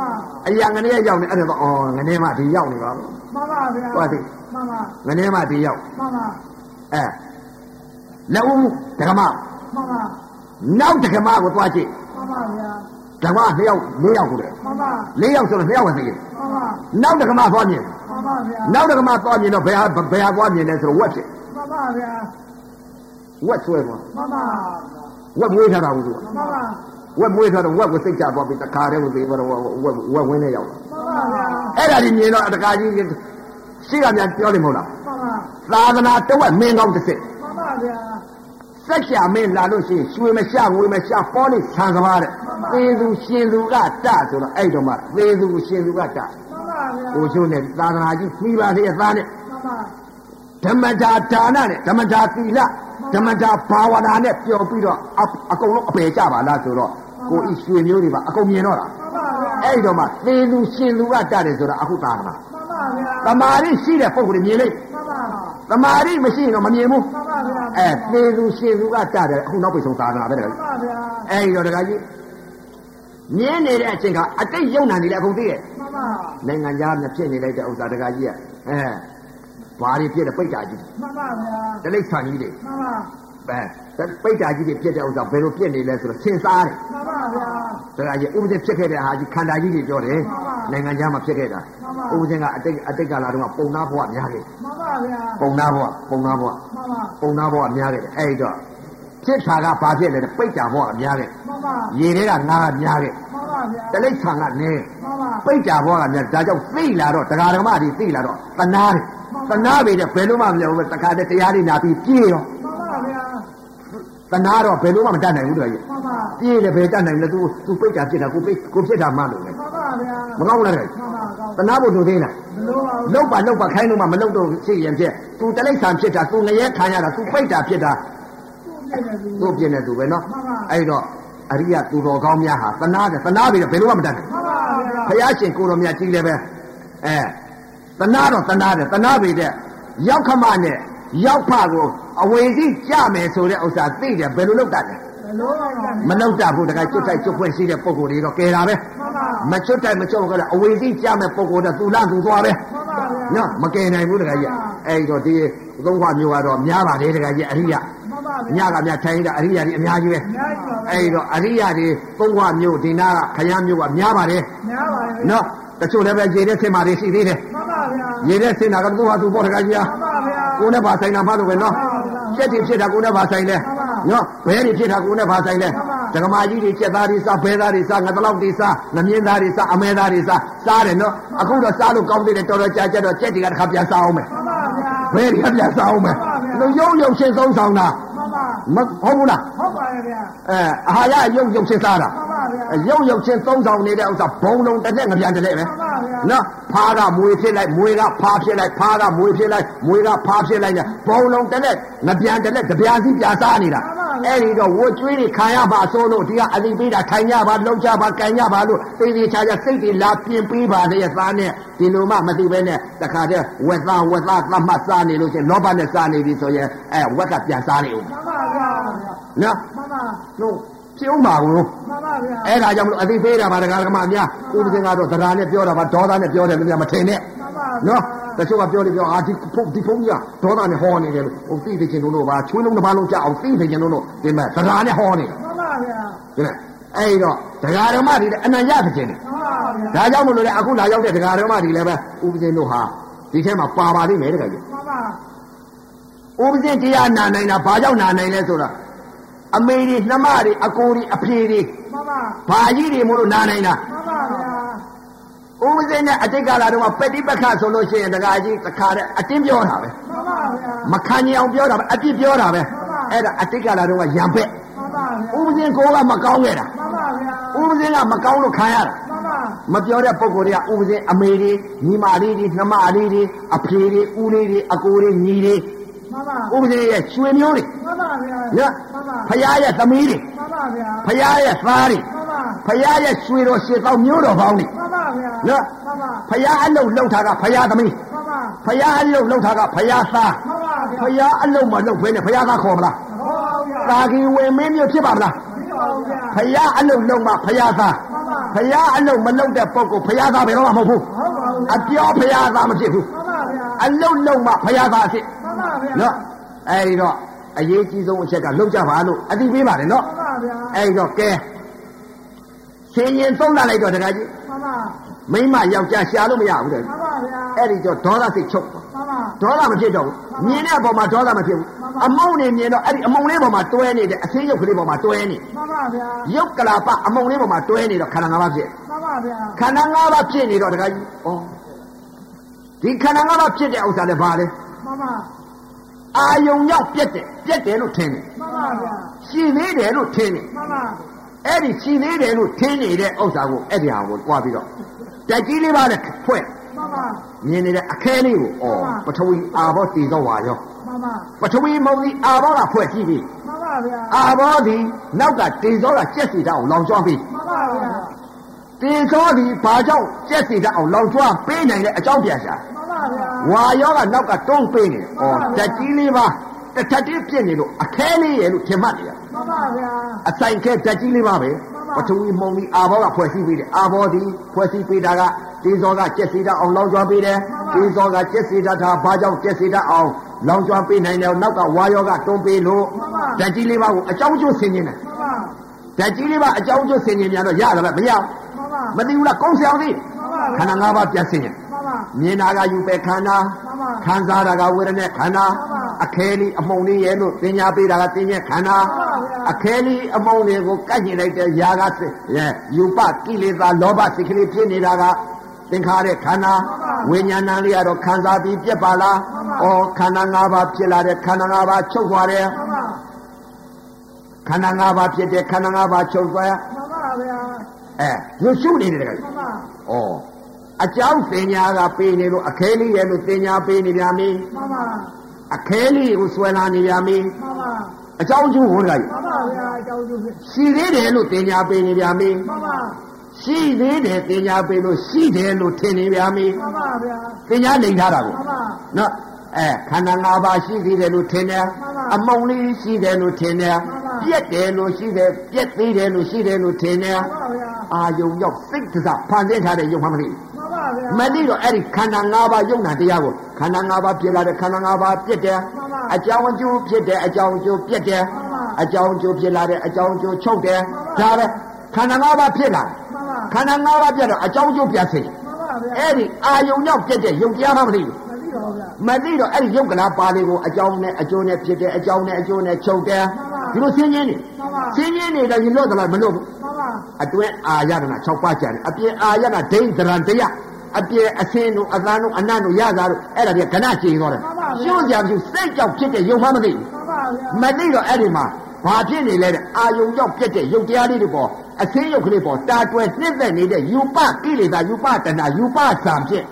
အရာငနေရောက်နေအဲ့ဒါအော်ငနေမှဒီရောက်နေပါဘူးမှန်ပါဗျာဟုတ်တယ်မှန်ပါငနေမှဒီရောက်မှန်ပါအဲလက်ဦးဓမ္မမှန်ပါနောက်ဓမ္မကိုသွားကြည့်မှန်ပါဗျာဓမ္မနှစ်ယောက်လေးယောက်ကိုလေမှန်ပါလေးယောက်ဆိုတော့နှစ်ယောက်ပဲသိတယ်မှန်ပါနောက်ဓမ္မသွားမြင်မှန်ပါဗျာနောက်ဓမ္မသွားမြင်တော့ဘယ်ဟာဘယ်ဟာသွားမြင်လဲဆိုတော့ဝက်ဖြစ်မှန်ပါဗျာဝက်ဆွဲပါမှန်ပါဝက်မွေးထားတာဘူးသူမှန်ပါဝက်မွေးထားတော့ဝက်ကိုစိတ်ချသွားပြီးတခါတည်းကိုသေးတော့ဝက်ဝက်ဝင်းနဲ့ရောက်လာမှန်ပါဗျာအဲ့ဒါကြီးမြင်တော့တခါကြီးရှိကများပြောတယ်မဟုတ်လားမှန်ပါသာသနာတဝက်မင်းကောင်းတစ်စစ်မှန်ပါဗျာစက်ချာမင်းလာလို့ရှိရင်ရွှေမရှာငွေမရှာပေါ်လိဆံသမားတဲ့သေသူရှင်သူကတဆိုတော့အဲ့တော့မှသေသူရှင်သူကတမှန်ပါဗျာကိုချိုးနဲ့သာသနာကြီးပြီးပါသေးရဲ့သားနဲ့မှန်ပါဓမ္မတာဒါနနဲ့ဓမ္မတာသီလဓမ္မတာဘာဝနာနဲ့ပျော်ပြီးတော့အကုန်လုံးအပေကြပါလားဆိုတော့ကိုဤရွှေမျိုးတွေပါအကုန်မြင်တော့တာအဲ့တော့မှသေသူရှင်သူကတတယ်ဆိုတာအခုသာသနာမှန်ပါဗျာသမာဓိရှိတဲ့ပုဂ္ဂိုလ်မြင်လိမ့်မှန်ပါသမာဓိမရှိရင်တော့မမြင်ဘူးမှန်ပါဗျာအဲသေသူရှင်သူကတတယ်အခုနောက်ပိတ်ဆုံးသာသနာပဲတဲ့မှန်ပါဗျာအဲ့တော့တခါကြီးမြင်နေတဲ့အချိန်ကအတိတ်ယုံနာနေလေအကုန်သိရဲ့မှန်ပါနိုင်ငံသားနဲ့ဖြစ်နေလိုက်တဲ့ဥစ္စာတခါကြီးကအဲဘာတွေဖြစ်တဲ့ပိတ်တာကြီးမှန်ပါဗျာတလိษံကြီးတွေမှန်ပါပဲပိတ်တာကြီးတွေဖြစ်တဲ့ဥစ္စာဘယ်လိုဖြစ်နေလဲဆိုတော့သင်စားတယ်မှန်ပါဗျာတခါကြီးဥပဒေဖြစ်ခဲ့တဲ့ဟာကြီးခန္ဓာကြီးတွေပြောတယ်နိုင်ငံသားမှာဖြစ်ခဲ့တာဥပဒေကအတိတ်အတိတ်ကာလတုန်းကပုံနာဘဝများခဲ့မှန်ပါဗျာပုံနာဘဝပုံနာဘဝမှန်ပါပုံနာဘဝများခဲ့တယ်အဲ့တော့ဖြစ်တာကဘာဖြစ်လဲပိတ်တာဘဝများခဲ့မှန်ပါရေတွေကငါးကများခဲ့မှန်ပါဗျာတလိษံကနည်းမှန်ပါပိတ်တာဘဝကများဒါကြောင့်သိလာတော့တရားဓမ္မတွေသိလာတော့တနာတယ်တနာပေတဲ့ဘယ်လိုမှမပြောဘူးတခါတည်းတရားတွေနာပြီးပြေးရောမှန်ပါဗျာတနာတော့ဘယ်လိုမှမတတ်နိုင်ဘူးတကယ်မှန်ပါပြေးတယ်ဘယ်တတ်နိုင်လဲ तू तू ပိတ်တာဖြစ်တာကိုပိတ်ကိုဖြစ်တာမှလို့လေမှန်ပါဗျာမကောင်းလားတကယ်မှန်ပါကောင်းတနာဖို့လိုသေးလားမလိုပါဘူးလောက်ပါလောက်ပါခိုင်းလို့မှမလောက်တော့ရှိရင်ဖြစ် तू တလိษံဖြစ်တာ तू ငရဲခံရတာ तू ပိတ်တာဖြစ်တာသူ့ပြင်းနေသူပဲနော်အဲ့တော့အရိယသူတော်ကောင်းများဟာတနာတယ်တနာပြီဘယ်လိုမှမတတ်နိုင်မှန်ပါဗျာဘုရားရှင်ကိုတော်မြတ်ကြီးလည်းပဲအဲတနာတော့တနာတယ်တနာပြီတဲ့ရောက်ခမနဲ့ရောက်ဖကိုအဝေစီကြမယ်ဆိုတဲ့ဥစ္စာသိတယ်ဘယ်လိုလုပ်တတ်လဲမလုပ်တတ်ဘူးတခါကျွတ်တိုက်ကျွတ်ဖွင့်ရှိတဲ့ပုံကိုယ်တွေတော့ကဲတာပဲမကျွတ်တိုက်မကျွတ်ကြတဲ့အဝေစီကြမယ်ပုံကိုယ်တော့သူ့လန့်သူသွားပဲနော်မကယ်နိုင်ဘူးတခါကြီးအဲ့တော့ဒီသုံးခွမျိုးကတော့များပါတယ်တခါကြီးအရိယညကများထိုင်တာအရိယာတွေအများကြီးပဲအဲ့တော့အရိယာတွေသုံးခွမျိုးဒီနာကခရမ်းမျိုးကများပါတယ်များပါတယ်နော်တချို့လည်းပဲရေတဲ့ဆင်မာတွေရှိသေးတယ်မှန်ပါဗျာရေတဲ့ဆင်တာကသူ့ဟာသူ့ပေါ်တခါကြီးဟာမှန်ပါဗျာကိုယ်နဲ့ပါဆိုင်တာမှလို့ပဲနော်ကျက်တွေဖြစ်တာကိုယ်နဲ့ပါဆိုင်လဲနော်ဘဲတွေဖြစ်တာကိုယ်နဲ့ပါဆိုင်လဲဒကမာကြီးတွေကျက်သားတွေစားဘဲသားတွေစားငါတလောက်တွေစားငမြင်းသားတွေစားအမဲသားတွေစားစားတယ်နော်အခုတော့စားလို့ကောင်းသေးတယ်တော်တော်ကြာကြာတော့ကျက်တွေကတစ်ခါပြန်စားအောင်မယ်မှန်ပါဗျာဘဲတွေကပြန်စားအောင်မယ်လူရုံရုံရှင်းဆုံးဆောင်တာမဟုတ်ဘူးလားဟုတ်ပါရဲ့ဗျာအဲအာဟာရရုပ်ရုပ်ချင်းစားတာမှန်ပါဗျာရုပ်ရုပ်ချင်းသုံးဆောင်နေတဲ့ဥစ္စာဘုံလုံးတစ်လက်ငပြန်တစ်လက်ပဲမှန်ပါဗျာနော်ဖားကမွေဖြစ်လိုက်မွေကဖားဖြစ်လိုက်ဖားကမွေဖြစ်လိုက်မွေကဖားဖြစ်လိုက်နဲ့ဘုံလုံးတစ်လက်ငပြန်တစ်လက်ကြပြာစီပြာစားနေတာအဲ့ဒီတော့ဝတ်ကျွေးတွေခံရပါအစိုးလို့ဒီကအလိပေးတာထိုင်ကြပါလုံကြပါကန်ကြပါလို့သိသိချာချာစိတ်တွေလာပြင်ပေးပါလေသားနဲ့ဒီလိုမှမသိပဲနဲ့တခါတည်းဝက်သားဝက်သားသတ်မှတ်စားနေလို့ချင်းလောဘနဲ့စားနေပြီဆိုရင်အဲဝက်ကပြန်စားနေဦးမှန်ပါဗျာနော်မှန်ပါလို့ပြုံးပါဘူးမှန်ပါဗျာအဲ့ဒါကြောင့်မလို့အသိပေးတာပါဒကာဒကမများဥပဒေကတော့သဒ္ဓါနဲ့ပြောတာပါဒေါသနဲ့ပြောတယ်လို့များမထင်နဲ့နော်တချို့ကပြောတယ်ပြောအာဒီဖုန်းဒီဖုန်းကြီးကဒေါသနဲ့ဟောနေတယ်လို့ဟိုသိသိချင်းတို့တို့ပါချွေးလုံးတစ်ပါးလုံးကြအောင်သိသိချင်းတို့တို့ဒီမဲ့သဒ္ဓါနဲ့ဟောနေတယ်မှန်ပါဗျာဒီမဲ့အဲ့တော့ဒကာဓမ္မတွေလည်းအနံ့ရသခြင်းတယ်မှန်ပါဗျာဒါကြောင့်မလို့လေအခုလာရောက်တဲ့ဒကာဓမ္မတွေလည်းပဲဥပဒေတို့ဟာဒီထဲမှာပါပါလိမ့်မယ်တကယ်ကြီးမှန်ပါဥပဒေတရားနာနိုင်တာဘာကြောင့်နာနိုင်လဲဆိုတာအမေတွေနှမတွေအကိုတွေအဖေတွေမှန်ပါဘာကြီးတွေမို့လို့နာနိုင်တာမှန်ပါဗျာဥပဒေနဲ့အတိတ်ကာလတုန်းကပฏิပက္ခဆိုလို့ရှိရင်တခါကြီးတခါတဲ့အတင်းပြောတာပဲမှန်ပါဗျာမခံရင်အောင်ပြောတာပဲအပြစ်ပြောတာပဲအဲ့ဒါအတိတ်ကာလတုန်းကရံပက်မှန်ပါဗျာဥပဒေကိုကမကောင်းခဲ့တာမှန်ပါဗျာဥပဒေကမကောင်းလို့ခံရတာမှန်ပါမပြောတဲ့ပုံကိုယ်တွေကဥပဒေအမေတွေညီမလေးတွေနှမလေးတွေအဖေတွေဦးလေးတွေအကိုတွေညီတွေမှန်ပါဥပဒေရဲ့ရွှေမျိုးတွေမှန်ပါဗျာနော်ဖယားရဲ့သမီးတွေမှန်ပါဗျာဖယားရဲ့သားတွေမှန်ပါဖယားရဲ့ရွှေတော်ရှစ်သောမျိုးတော်ပေါင်းတွေမှန်ပါဗျာနော်မှန်ပါဖယားအလုတ်လှုပ်တာကဖယားသမီးမှန်ပါဖယားအလုတ်လှုပ်တာကဖယားသားမှန်ပါဗျာဖယားအလုတ်မလှုပ်ဘဲနဲ့ဖယားသားခေါ်မလားခေါ်ပါဗျာသာကီဝင်မင်းမျိုးဖြစ်ပါမလားဖြစ်ပါဗျာဖယားအလုတ်လှုပ်မှဖယားသားမှန်ပါဖရာအလုံးမလုံးတဲ့ပုဂ္ဂိုလ်ဖရာသားဘယ်တော့မှမဟုတ်ဘူးအပြောဖရာသားမဖြစ်ဘူးအလုံးလုံးမှဖရာသားအဖြစ်နော်အဲဒီတော့အရေးကြီးဆုံးအချက်ကလုံးကြပါလို့အသိပေးပါတယ်နော်အဲဒီတော့ကဲဆင်းရင်သုံးလာလိုက်တော့တခါကြီးမိမယောက်ျားရှာလို့မရဘူးတဲ့အဲ့ဒီတော့ဒေါသစိတ်ချုပ်ဒေါသမဖြစ်တော့ဘူးမြင်တဲ့အပေါ်မှာဒေါသမဖြစ်ဘူးအမုန်းနေမြင်တော့အဲ့ဒီအမုန်းလေးပေါ်မှာတွဲနေတဲ့အဆင်းရုပ်ကလေးပေါ်မှာတွဲနေမှန်ပါဗျာရုပ်ကလာပအမုန်းလေးပေါ်မှာတွဲနေတော့ခန္ဓာ၅ပါးဖြစ်မှန်ပါဗျာခန္ဓာ၅ပါးဖြစ်နေတော့တခါကြီးဩဒီခန္ဓာ၅ပါးဖြစ်တဲ့ဥစ္စာလည်းဘာလဲမှန်ပါအာယုံရောက်ပြက်တယ်ပြက်တယ်လို့ထင်တယ်မှန်ပါဗျာရှင်းသေးတယ်လို့ထင်တယ်မှန်ပါအဲ့ဒီရှင်းသေးတယ်လို့ထင်နေတဲ့ဥစ္စာကိုအဲ့ဒီဟာကိုကြွားပြီးတော့တက်ကြီးလေးပါနဲ့ဖွဲ့မှန်ပါမြင်နေတဲ့အခဲလေးကိုဩပထဝီအာဘောတည်သောဝါရောမှန်ပါပထဝီမုံကြီးအာဘောကဖွဲ့ကြည့်ပြီမှန်ပါဗျာအာဘောဒီနောက်ကတည်သောကကျက်စီတတ်အောင်လောင်ကျွမ်းပြီမှန်ပါဗျာတည်သောဒီဘာကြောင့်ကျက်စီတတ်အောင်လောင်ကျွမ်းပေးနိုင်တဲ့အကြောင်းပြန်ရှာမှန်ပါဗျာဝါရောကနောက်ကတွန်းပေးနေဩတက်ကြီးလေးပါတစ်ထပ်တည်းပြစ်နေလို့အခဲလေးရဲ့လို့ထင်မှတ်နေရမှန်ပါဗျာအဆိုင်ခဲတက်ကြီးလေးပါပဲပထဝီမုံကြီးအာဘောကဖွဲ့စည်းပေးတယ်အာဘောဒီဖွဲ့စည်းပေးတာကဒီဇောကကျက်စီတတ်အောင်လောင်ကျွမ်းပေးတယ်ဒီဇောကကျက်စီတတ်တာဘာကြောင့်ကျက်စီတတ်အောင်လောင်ကျွမ်းပေးနိုင်တယ်နောက်ကဝါယောကတွန်းပေးလို့ဓာတ်ကြီးလေးပါကိုအကြောင်းကျိုးဆင်ခြင်းတယ်ဓာတ်ကြီးလေးပါအကြောင်းကျိုးဆင်ခြင်းများတော့ရတယ်မရမသိဘူးလားကုန်းဆောင်သေးခန္ဓာ၅ပါးပြတ်ဆင်ခြင်းမြင်တာကယူပဲခန္ဓာခံစားတာကဝေဒနာခန္ဓာအခဲလေးအမုံလေးရဲ့လို့သင်ညာပေးတာကသင်ညာခန္ဓာအခဲလေးအမုံလေးကိုကတ်ကျင်လိုက်တဲ့ຢာကစစ်ရဲ့ယူပကိလေသာလောဘစိတ်ကလေးဖြစ်နေတာကသင်္ခါရခန္ဓာဝိညာဏလေးကတော့ခံစားပြီးပြက်ပါလားဩခန္ဓာ၅ပါးဖြစ်လာတဲ့ခန္ဓာ၅ပါးချုပ်သွားတယ်ခန္ဓာ၅ပါးဖြစ်တဲ့ခန္ဓာ၅ပါးချုပ်သွားမှန်ပါဗျာအဲရွှရှုနေတယ်ကဲမှန်ပါဩအကြောင်းသင်ညာကပေးနေလို့အခဲလေးရဲ့လို့သင်ညာပေးနေပြန်ပြီမှန်ပါအခဲလေးကိုဆွဲလာနေပြန်ပြီမှန်ပါအကြောင်းကျိုးဟောတာကြီးမှန်ပါဗျာအကြောင်းကျိုးရှိသေးတယ်လို့သင်ညာပေးနေပြန်ပြီမှန်ပါရှိသေးတယ်သင်ညာပေးလို့ရှိတယ်လို့ထင်နေပြန်ပြီမှန်ပါဗျာသင်ညာလိန်ထားတာကိုမှန်ပါနော်အဲခန္ဓာ၅ပါးရှိသေးတယ်လို့ထင်တယ်အမုံလေးရှိတယ်လို့ထင်တယ်ပြက်တယ်လို့ရှိတယ်ပြက်သေးတယ်လို့ရှိတယ်လို့ထင်တယ်အာယုံရောက်စိတ်ကစားဖန်ဆင်းထားတဲ့ယုံမှမသိမသိတော့အဲ့ဒီခန္ဓာ၅ပါးယုံနာတရားကိုခန္ဓာ၅ပါးဖြစ်လာတဲ့ခန္ဓာ၅ပါးပြက်တယ်အကြောင်းအကျိုးဖြစ်တဲ့အကြောင်းအကျိုးပြက်တယ်အကြောင်းအကျိုးဖြစ်လာတဲ့အကြောင်းအကျိုးချုပ်တယ်ဒါပဲခန္ဓာ၅ပါးဖြစ်လာခန္ဓာ၅ပါးပြက်တော့အကြောင်းအကျိုးပြတ်စေအဲ့ဒီအာယုံရောက်ပြက်တဲ့ယုံတရားမှမသိဘူးမသိတော့အဲ့ဒီယုတ်ကလာပါလေးကိုအကြောင်းနဲ့အကျိုးနဲ့ဖြစ်တဲ့အကြောင်းနဲ့အကျိုးနဲ့ချုပ်တယ်ဒီလိုဆင်းရဲနေဆင်းရဲနေတော့ရင်လို့တလားမလို့ဘူးအတွင်းအာရကနာ၆ပါးကျန်တယ်အပြင်အာရကဒိဋ္ဌရံတရားအပြင်အစင်းတို့အသံတို့အနတ်တို့ရတာတို့အဲ့ဒါတွေကကဏကျင်သွားတယ်ရှင်းကြပြီစိတ်ကြောက်ဖြစ်တဲ့ယုံမှမသိဘူးမသိတော့အဲ့ဒီမှာဘာဖြစ်နေလဲတဲ့အာယုံကြောက်ပြက်တဲ့ယုတ်တရားလေးတွေပေါ်အစင်းယုတ်ကလေးပေါ်တာတွဲနှိမ့်သက်နေတဲ့ယူပကိလေသာယူပတဏယူပဇံဖြစ်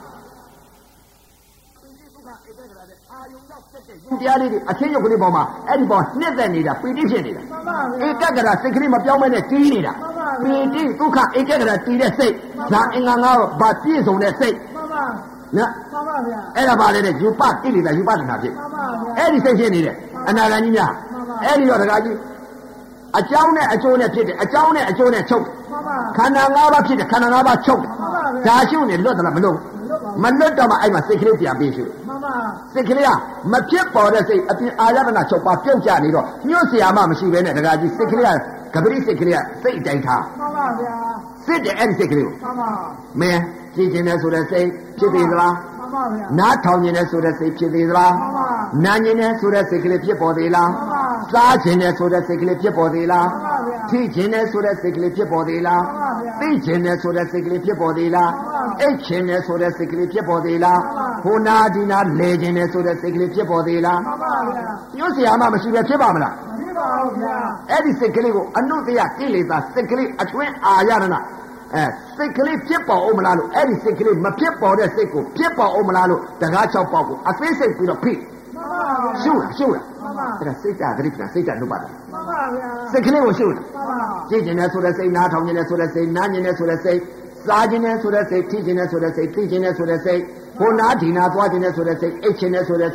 တရားလေးတွေအချင်းရုပ်ကလေးပေါ်မှာအဲ့ဒီပေါ်နှစ်သက်နေတာပီတိဖြစ်နေတာဧကဂရစိတ်ကလေးမပြောင်းမဲနဲ့တီးနေတာပီတိဒုက္ခဧကဂရတီးတဲ့စိတ်ဇာအင်္ဂါငါးပါးဗာပြည့်စုံတဲ့စိတ်နော်အဲ့ဒါပါလေတဲ့ယူပကိလေသာယူပတဏဖြစ်အဲ့ဒီစိတ်ဖြစ်နေတယ်အနာဂါကြီးများအဲ့ဒီတော့တခါကြီးအကြောင်းနဲ့အကျိုးနဲ့ဖြစ်တယ်အကြောင်းနဲ့အကျိုးနဲ့ချုပ်ခန္ဓာ၅ပါးဖြစ်တယ်ခန္ဓာ၅ပါးချုပ်ဒါရှုနေလွတ်သလားမလွတ်မလွတ်တော့မှအဲ့မှာစိတ်ကလေးပြန်ပြီးရှုစိတ်ကလေးကမဖြစ်ပေါ်တဲ့စိတ်အပြင်အာရဏချုပ်ပါပြုတ်ကြနေတော့ညှို့เสียမှမရှိဘဲနဲ့တခါကြီးစိတ်ကလေးကကပရိစိတ်ကလေးကစိတ်အတိုင်းထားမှန်ပါဗျာစစ်တဲ့အဲ့ဒီစိတ်ကလေးကိုမှန်ပါမင်းကြည်ကျင်တယ်ဆိုတဲ့စိတ်ဖြစ်သေးသလားမှန်ပါဗျာနားထောင်ကျင်တယ်ဆိုတဲ့စိတ်ဖြစ်သေးသလားမှန်ပါနာကျင်တယ်ဆိုတဲ့စိတ်ကလေးဖြစ်ပေါ်သေးလားမှန်ပါစားကျင်တယ်ဆိုတဲ့စိတ်ကလေးဖြစ်ပေါ်သေးလားမှန်ပါဗျာထိကျင်တယ်ဆိုတဲ့စိတ်ကလေးဖြစ်ပေါ်သေးလားမှန်ပါဗျာသိကျင်တယ်ဆိုတဲ့စိတ်ကလေးဖြစ်ပေါ်သေးလားအိတ်ကျင်တယ်ဆိုတဲ့စိတ်ကလေးဖြစ်ပေါ်သေးလားဟိုနာဒီနာလဲကျင်တယ်ဆိုတဲ့စိတ်ကလေးဖြစ်ပေါ်သေးလားမှန်ပါဗျာညှို့เสียမှမရှိပဲဖြစ်ပါမလားဖြစ်ပါဘူးဗျာအဲ့ဒီစိတ်ကလေးကိုအနုတ္တယကိလေသာစိတ်ကလေးအတွင်းအာရဏအဲစိတ်ကလေးဖြစ်ပေါ်အောင်မလားလို့အဲ့ဒီစိတ်ကလေးမဖြစ်ပေါ်တဲ့စိတ်ကိုဖြစ်ပေါ်အောင်မလားလို့တကား၆ပေါက်ကိုအသေးစိတ်ပြီးတော့ဖိရှုရှုအဲ့ဒါစိတ်ဓာတ်တိပ္ပံစိတ်ဓာတ်နှုတ်ပါတယ်မှန်ပါဗျာစိတ်ကလေးကိုရှုကြည့်ကျင်တယ်ဆိုတဲ့စိတ်နားထောင်ကျင်တယ်ဆိုတဲ့စိတ်နားကျင်တယ်ဆိုတဲ့စိတ်စားကျင်တယ်ဆိုတဲ့စိတ်ထိကျင်တယ်ဆိုတဲ့စိတ်သိကျင်တယ်ဆိုတဲ့စိတ်ဟိုနာဒီနာသွားကျင်တယ်ဆိုတဲ့စိတ်အိတ်ကျင်တယ်ဆိုတဲ့စိတ်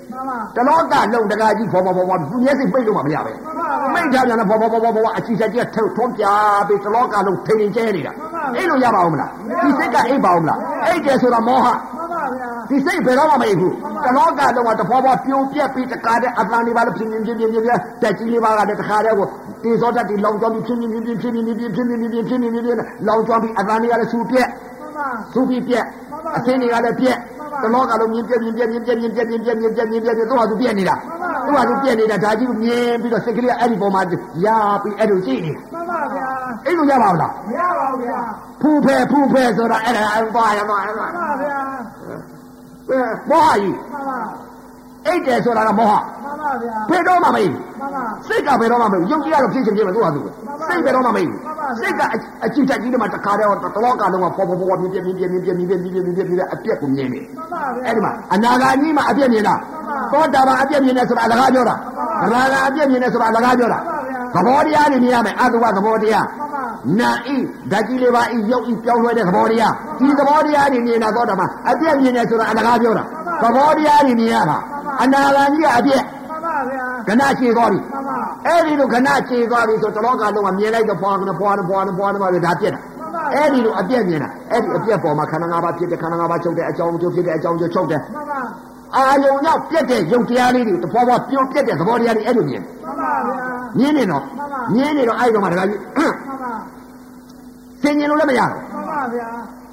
တလောကလုံးတကာကြီးဖော်ဖော်ဖော်ဖော်သူမျက်စိပိတ်လို့မှမရပဲမိတ်ထားပြန်တော့ဖော်ဖော်ဖော်ဖော်ဖော်အချီချက်ကြီးထုံထုံးပြပြီးတလောကလုံးထိန်ထိန်ကျဲနေတာအဲ့လိုရပါဦးမလားဒီစိတ်ကအိပ်ပါဦးမလားအဲ့ကျဲဆိုတာမောဟဒီစိတ်ဘယ်တော့မှမအိပ်ဘူးတလောကလုံးကတဖော်ဖော်ပြုံးပြက်ပြီးတကာတဲ့အတန်လေးပါလို့ဖြင်းဖြင်းဖြင်းဖြင်းဖြင်းတက်ကြီးလေးပါကလည်းတခါတည်းကိုတေစောတတ်ဒီလောင်ကျွမ်းပြီးဖြင်းဖြင်းဖြင်းဖြင်းဖြင်းဖြင်းဖြင်းဖြင်းဖြင်းဖြင်းဖြင်းဖြင်းဖြင်းဖြင်းလောင်ကျွမ်းပြီးအတန်လေးကလည်းဆူပြက်ဆူပြီးပြက်အသင်းတွေကလည်းပြက်တလောကလုံးမြင်ပြက်မြင်ပြက်မြင်ပြက်မြင်ပြက်မြင်ပြက်မြင်ပြက်မြင်ပြက်သူ့ဟာသူပြက်နေတာသူ့ဟာသူပြက်နေတာဒါကြီးကိုမြင်ပြီးတော့စိတ်ကလေးအဲ့ဒီပုံမှာရာပြီးအဲ့လိုကြည့်နေမှန်ပါဗျာအဲ့လိုရပါ့မလားမရပါဘူးဗျာဖူးဖဲဖူးဖဲဆိုတာအဲ့ဒါအသွားရတော့အဲ့ဒါမှန်ပါဗျာမောဟကြီးမှန်ပါအိတ်တယ်ဆိုတာကမောဟမှန်ပါဗျာဘယ်တော့မှမအိတ်မှန်ပါစိတ်ကဘယ်တော့မှမအိတ်ယုံကြည်ရတော့ဖြစ်ချင်းဖြစ်မယ်သူ့ဟာသူစိတ်ဘယ်တော့မှမအိတ်စိတ်ကအကြည့်တက်ကြီးတွေမှာတခါတည်းတော့တလောကလုံးကပေါ်ပေါ်ပေါ်ပြင်းပြင်းပြင်းပြင်းပြင်းပြင်းပြင်းပြင်းပြင်းပြင်းပြင်းအပြက်ကိုမြင်နေမှန်ပါဗျာအဲ့ဒီမှာအနာဂါကြီးမှာအပြက်မြင်တာသောတာပန်အပြက်မြင်နေဆိုတာအလကားပြောတာဗရာဂအပြက်မြင်နေဆိုတာအလကားပြောတာသဘောတရားတွေမြင်ရမယ်အတုဝသဘောတရားနာဤဓာတ်ကြီးလေးပါဤရုပ်ဤပြောင်းလဲတဲ့သဘောတရားဒီသဘောတရားတွေမြင်တာသောတာပန်အပြက်မြင်နေဆိုတာအလကားပြောတာသဘောတရားတွေမြင်ရတာအနာဂါကြီးကအပြက်မှန်ပါဗျာခဏခြေသွားပြီမှန်ပါအဲ့ဒီလိုခဏခြေသွားပြီဆိုတလောကလုံးကမြင်လိုက်တော့ဖွာကနေဖွာနေဖွာနေဖွာနေပါပဲဒါပြက်တာအဲ့ဒီလိုအပြက်မြင်တာအဲ့ဒီအပြက်ပေါ်မှာခန္ဓာ၅ပါးဖြစ်တဲ့ခန္ဓာ၅ပါးချုပ်တဲ့အကြောင်းကျိုးဖြစ်တဲ့အကြောင်းကျိုးချုပ်တယ်မှန်ပါအာယုံရောက်ပြက်တဲ့ယုတ်တရားလေးတွေတဖွာဖွာပြုတ်ပြက်တဲ့သဘောတရားတွေအဲ့လိုမြင်မှန်ပါဗျာမြင်နေတော့မြင်နေတော့အဲ့ဒီတော့မှတခါကြီးမှန်ပါသင်ញင်လို့လည်းမရတော့မှန်ပါဗျာ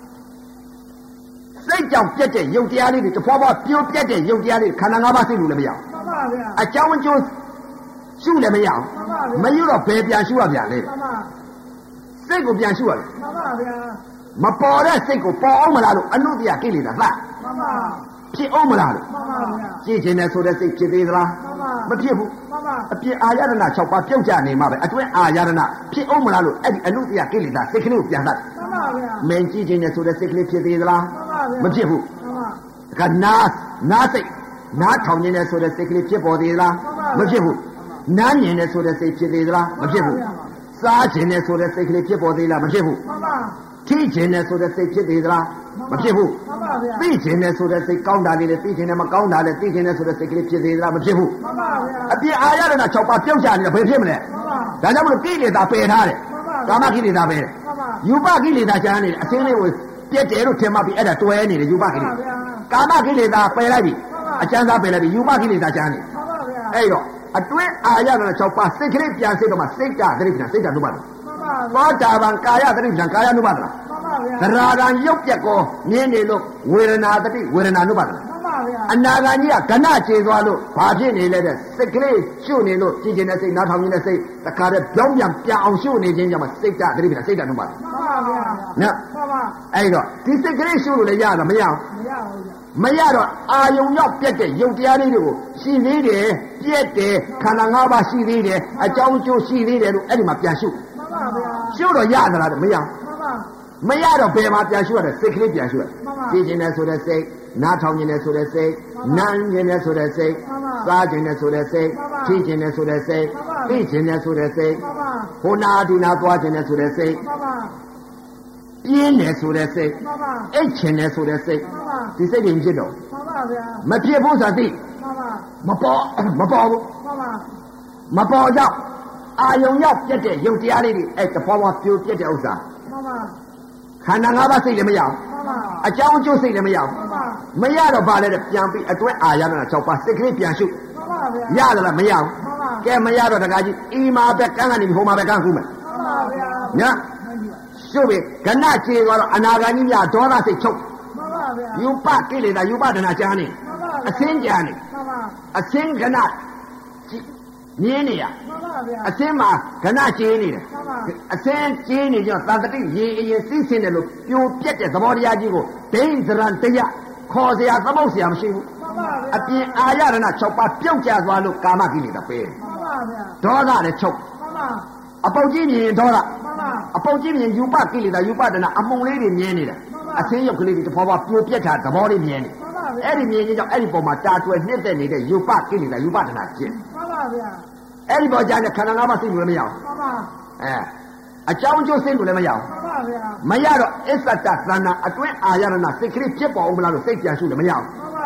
စိတ်ကြောင့်ပြက်တဲ့ယုတ်တရားလေးတွေတဖွာဖွာပြုတ်ပြက်တဲ့ယုတ်တရားလေးခန္ဓာ၅ပါးစိတ်လို့လည်းမရဘူးမှန်ပါဗျာအကြောင်းအကျိုးရှုလည်းမရဘူးမရတော့ဘယ်ပြန်ရှုရပြန်လဲမှန်ပါစိတ်ကိုပြန်ရှုရတယ်မှန်ပါဗျာမပေါ်တဲ့စိတ်ကိုပေါ်အောင်မလားလို့အနုတ္တိယကိလေသာလှမှန်ပါဖြစ်အောင်မလားလို့မှန်ပါဗျာကြည့်ခြင်းနဲ့ဆိုတဲ့စိတ်ဖြစ်သေးသလားမှန်ပါမဖြစ်ဘူးမှန်ပါအပြစ်အာရဏ၆ပါးပြုတ်ကြနေမှာပဲအတွင်းအာရဏဖြစ်အောင်မလားလို့အဲ့ဒီအနုတ္တိယကိလေသာစိတ်ကလေးကိုပြန်တတ်မှန်ပါဗျာမင်းကြည့်ခြင်းနဲ့ဆိုတဲ့စိတ်ကလေးဖြစ်သေးသလားမှန်ပါဗျာမဖြစ်ဘူးမှန်ပါကနာနာစိတ်နားထောင်ခြင်းနဲ့ဆိုတဲ့စိတ်ကလေးဖြစ်ပေါ်သေးသလားမဖြစ်ဘူးနားမြင်နဲ့ဆိုတဲ့စိတ်ဖြစ်သေးသလားမဖြစ်ဘူးစားခြင်းနဲ့ဆိုတဲ့စိတ်ကလေးဖြစ်ပေါ်သေးလားမဖြစ်ဘူးမှန်ပါထိခြင်းနဲ့ဆိုတဲ့စိတ်ဖြစ်သေးသလားမဖြစ်ဘူးမှန်ပါဗျာသိခြင်းနဲ့ဆိုတဲ့စိတ်ကောင်းတာလေးနဲ့သိခြင်းနဲ့မကောင်းတာလေးသိခြင်းနဲ့ဆိုတဲ့စိတ်ကလေးဖြစ်သေးသလားမဖြစ်ဘူးမှန်ပါဗျာအပြစ်အာရဏ၆ပါးပြုတ်ချနေတယ်ဘယ်ဖြစ်မလဲမှန်ပါဒါကြောင့်မလို့ကိလေသာပယ်ထားတယ်ကာမကိလေသာပဲယူပကိလေသာချမ်းနေတယ်အစင်းလေးကိုပြက်တယ်လို့ထင်မှပြီးအဲ့ဒါတွဲနေတယ်ယူပကိလေသာကာမကိလေသာပယ်လိုက်ပြီအကျဉ်းစားပယ်လိုက်ပြီယူပကိလေသာချမ်းနေအဲ့တော့အတွင်းအာရဏ၆ပါးစိတ်ကလေးပြန်စိတ်တော့မှစိတ်ကသတိပြန်စိတ်ကနုပါဒသောတာပန်ကာယသတိပြန်ကာယနုပါဒလားသရာဂံရုပ်ပြက်ကိုမြင်နေလို့ဝေဒနာတတိဝေဒနာနုပါဒလားအနာဂံကြီးကကဏခြေသွားလို့ဘာဖြစ်နေလဲတဲ့စိတ်ကလေးရှုနေလို့ကြည်ကျင်တဲ့စိတ်နားထောင်နေတဲ့စိတ်တခါတည်းပြောင်းပြန်ပြန်အောင်ရှုနေခြင်းကြောင့်စိတ်ကသတိပြန်စိတ်ကနုပါဒလားမှန်ပါဗျာနော်မှန်ပါအဲ့တော့ဒီစိတ်ကလေးရှုလို့လည်းရတာမရဘူးမရဘူးမရတော့အာယုံရောက်ပြက်တဲ့ယုတ်တရားလေးတွေကိုရှိသေးတယ်ပြက်တယ်ခန္ဓာ၅ပါးရှိသေးတယ်အကြောင်းအကျိုးရှိသေးတယ်လို့အဲ့ဒီမှာပြန်ရှုမှန်ပါဗျာရှုတော့ရသလားမရဘူးမှန်ပါမရတော့ဘယ်မှာပြန်ရှုရတယ်စိတ်ကလေးပြန်ရှုရတယ်ကြည်ကျင်တယ်ဆိုတဲ့စိတ်နားထောင်ကျင်တယ်ဆိုတဲ့စိတ်နားကျင်တယ်ဆိုတဲ့စိတ်စားကျင်တယ်ဆိုတဲ့စိတ်ထိကျင်တယ်ဆိုတဲ့စိတ်သိကျင်တယ်ဆိုတဲ့စိတ်ဟိုနာဒီနာသွားကျင်တယ်ဆိုတဲ့စိတ်ပြင်းတယ်ဆိုတဲ့စိတ်အိတ်ချင်တယ်ဆိုတဲ့စိတ်ဒီစိတ်တွေမဖြစ်တော့မဖြစ်ဘူးဆိုသိမပေါ်မပေါ်ဘူးမပေါ်ကြောင့်အာယုံရောက်ပြက်တဲ့ယုတ်တရားလေးတွေအဲ့တဖွာဖွာပြိုပြက်တဲ့ဥစ္စာခန္ဓာ၅ပါးစိတ်လည်းမရဘူးအကြောင်းအကျိုးစိတ်လည်းမရဘူးမရတော့ဗာလဲပြန်ပြီးအတွဲအာရဏ၆ပါးစိတ်ကလေးပြန်ရှုရတယ်လားမရဘူးကဲမရတော့တခါကြီးအီမာပဲကန်းကနေဟိုမှာပဲကန်းခုမယ်ညရှုပြီကဏခြေသွားတော့အနာဂါကြီးများဒေါသစိတ်ချုပ်ယူပကိလေသာယူပဒနာကြားနေအစင်းကြားနေအစင်းကဏမြင်းနေရအစင်းမှာကဏကျေးနေတယ်အစင်းကျေးနေကြသံတတိရေအရင်သိစင်းတယ်လို့ပြိုပြက်တဲ့သဘောတရားကြီးကိုဒိဋ္ဌရံတရားခေါ်เสียသမုတ်เสียမရှိဘူးအပြင်အာရဏ၆ပါးပြုတ်ကျသွားလို့ကာမကိလေသာပဲဒေါသလည်းချုပ်အပုတ်ကြီးမြင်ဒေါသအပုတ်ကြီးမြင်ယူပကိလေသာယူပဒနာအမုံလေးတွေမြင်နေတာအစင်းရုပ်ကလေးတွေတစ်ဖွာဖွာပြိုပြက်တာသဘောလေးမြင်နေအဲ့ဒီမြင်ခြင်းကြောင့်အဲ့ဒီပုံမှာတာတွယ်နှစ်သက်နေတဲ့ယူပကိလေသာယူပဒနာကျင့်မှန်ပါဗျာအဲ့ဒီပေါ်ကြတဲ့ခန္ဓာ၅ပါးစိတ်လို့လည်းမရဘူးမှန်ပါအဲအကြောင်းကျိုးစိတ်လို့လည်းမရဘူးမှန်ပါဗျာမရတော့အစ္ဆတသဏ္ဍာအတွင်းအာရဏစိတ်ကလေးဖြစ်ပေါ်အောင်မလားလို့စိတ်ပြန်ရှုလည်းမရဘူးမှန်ပါ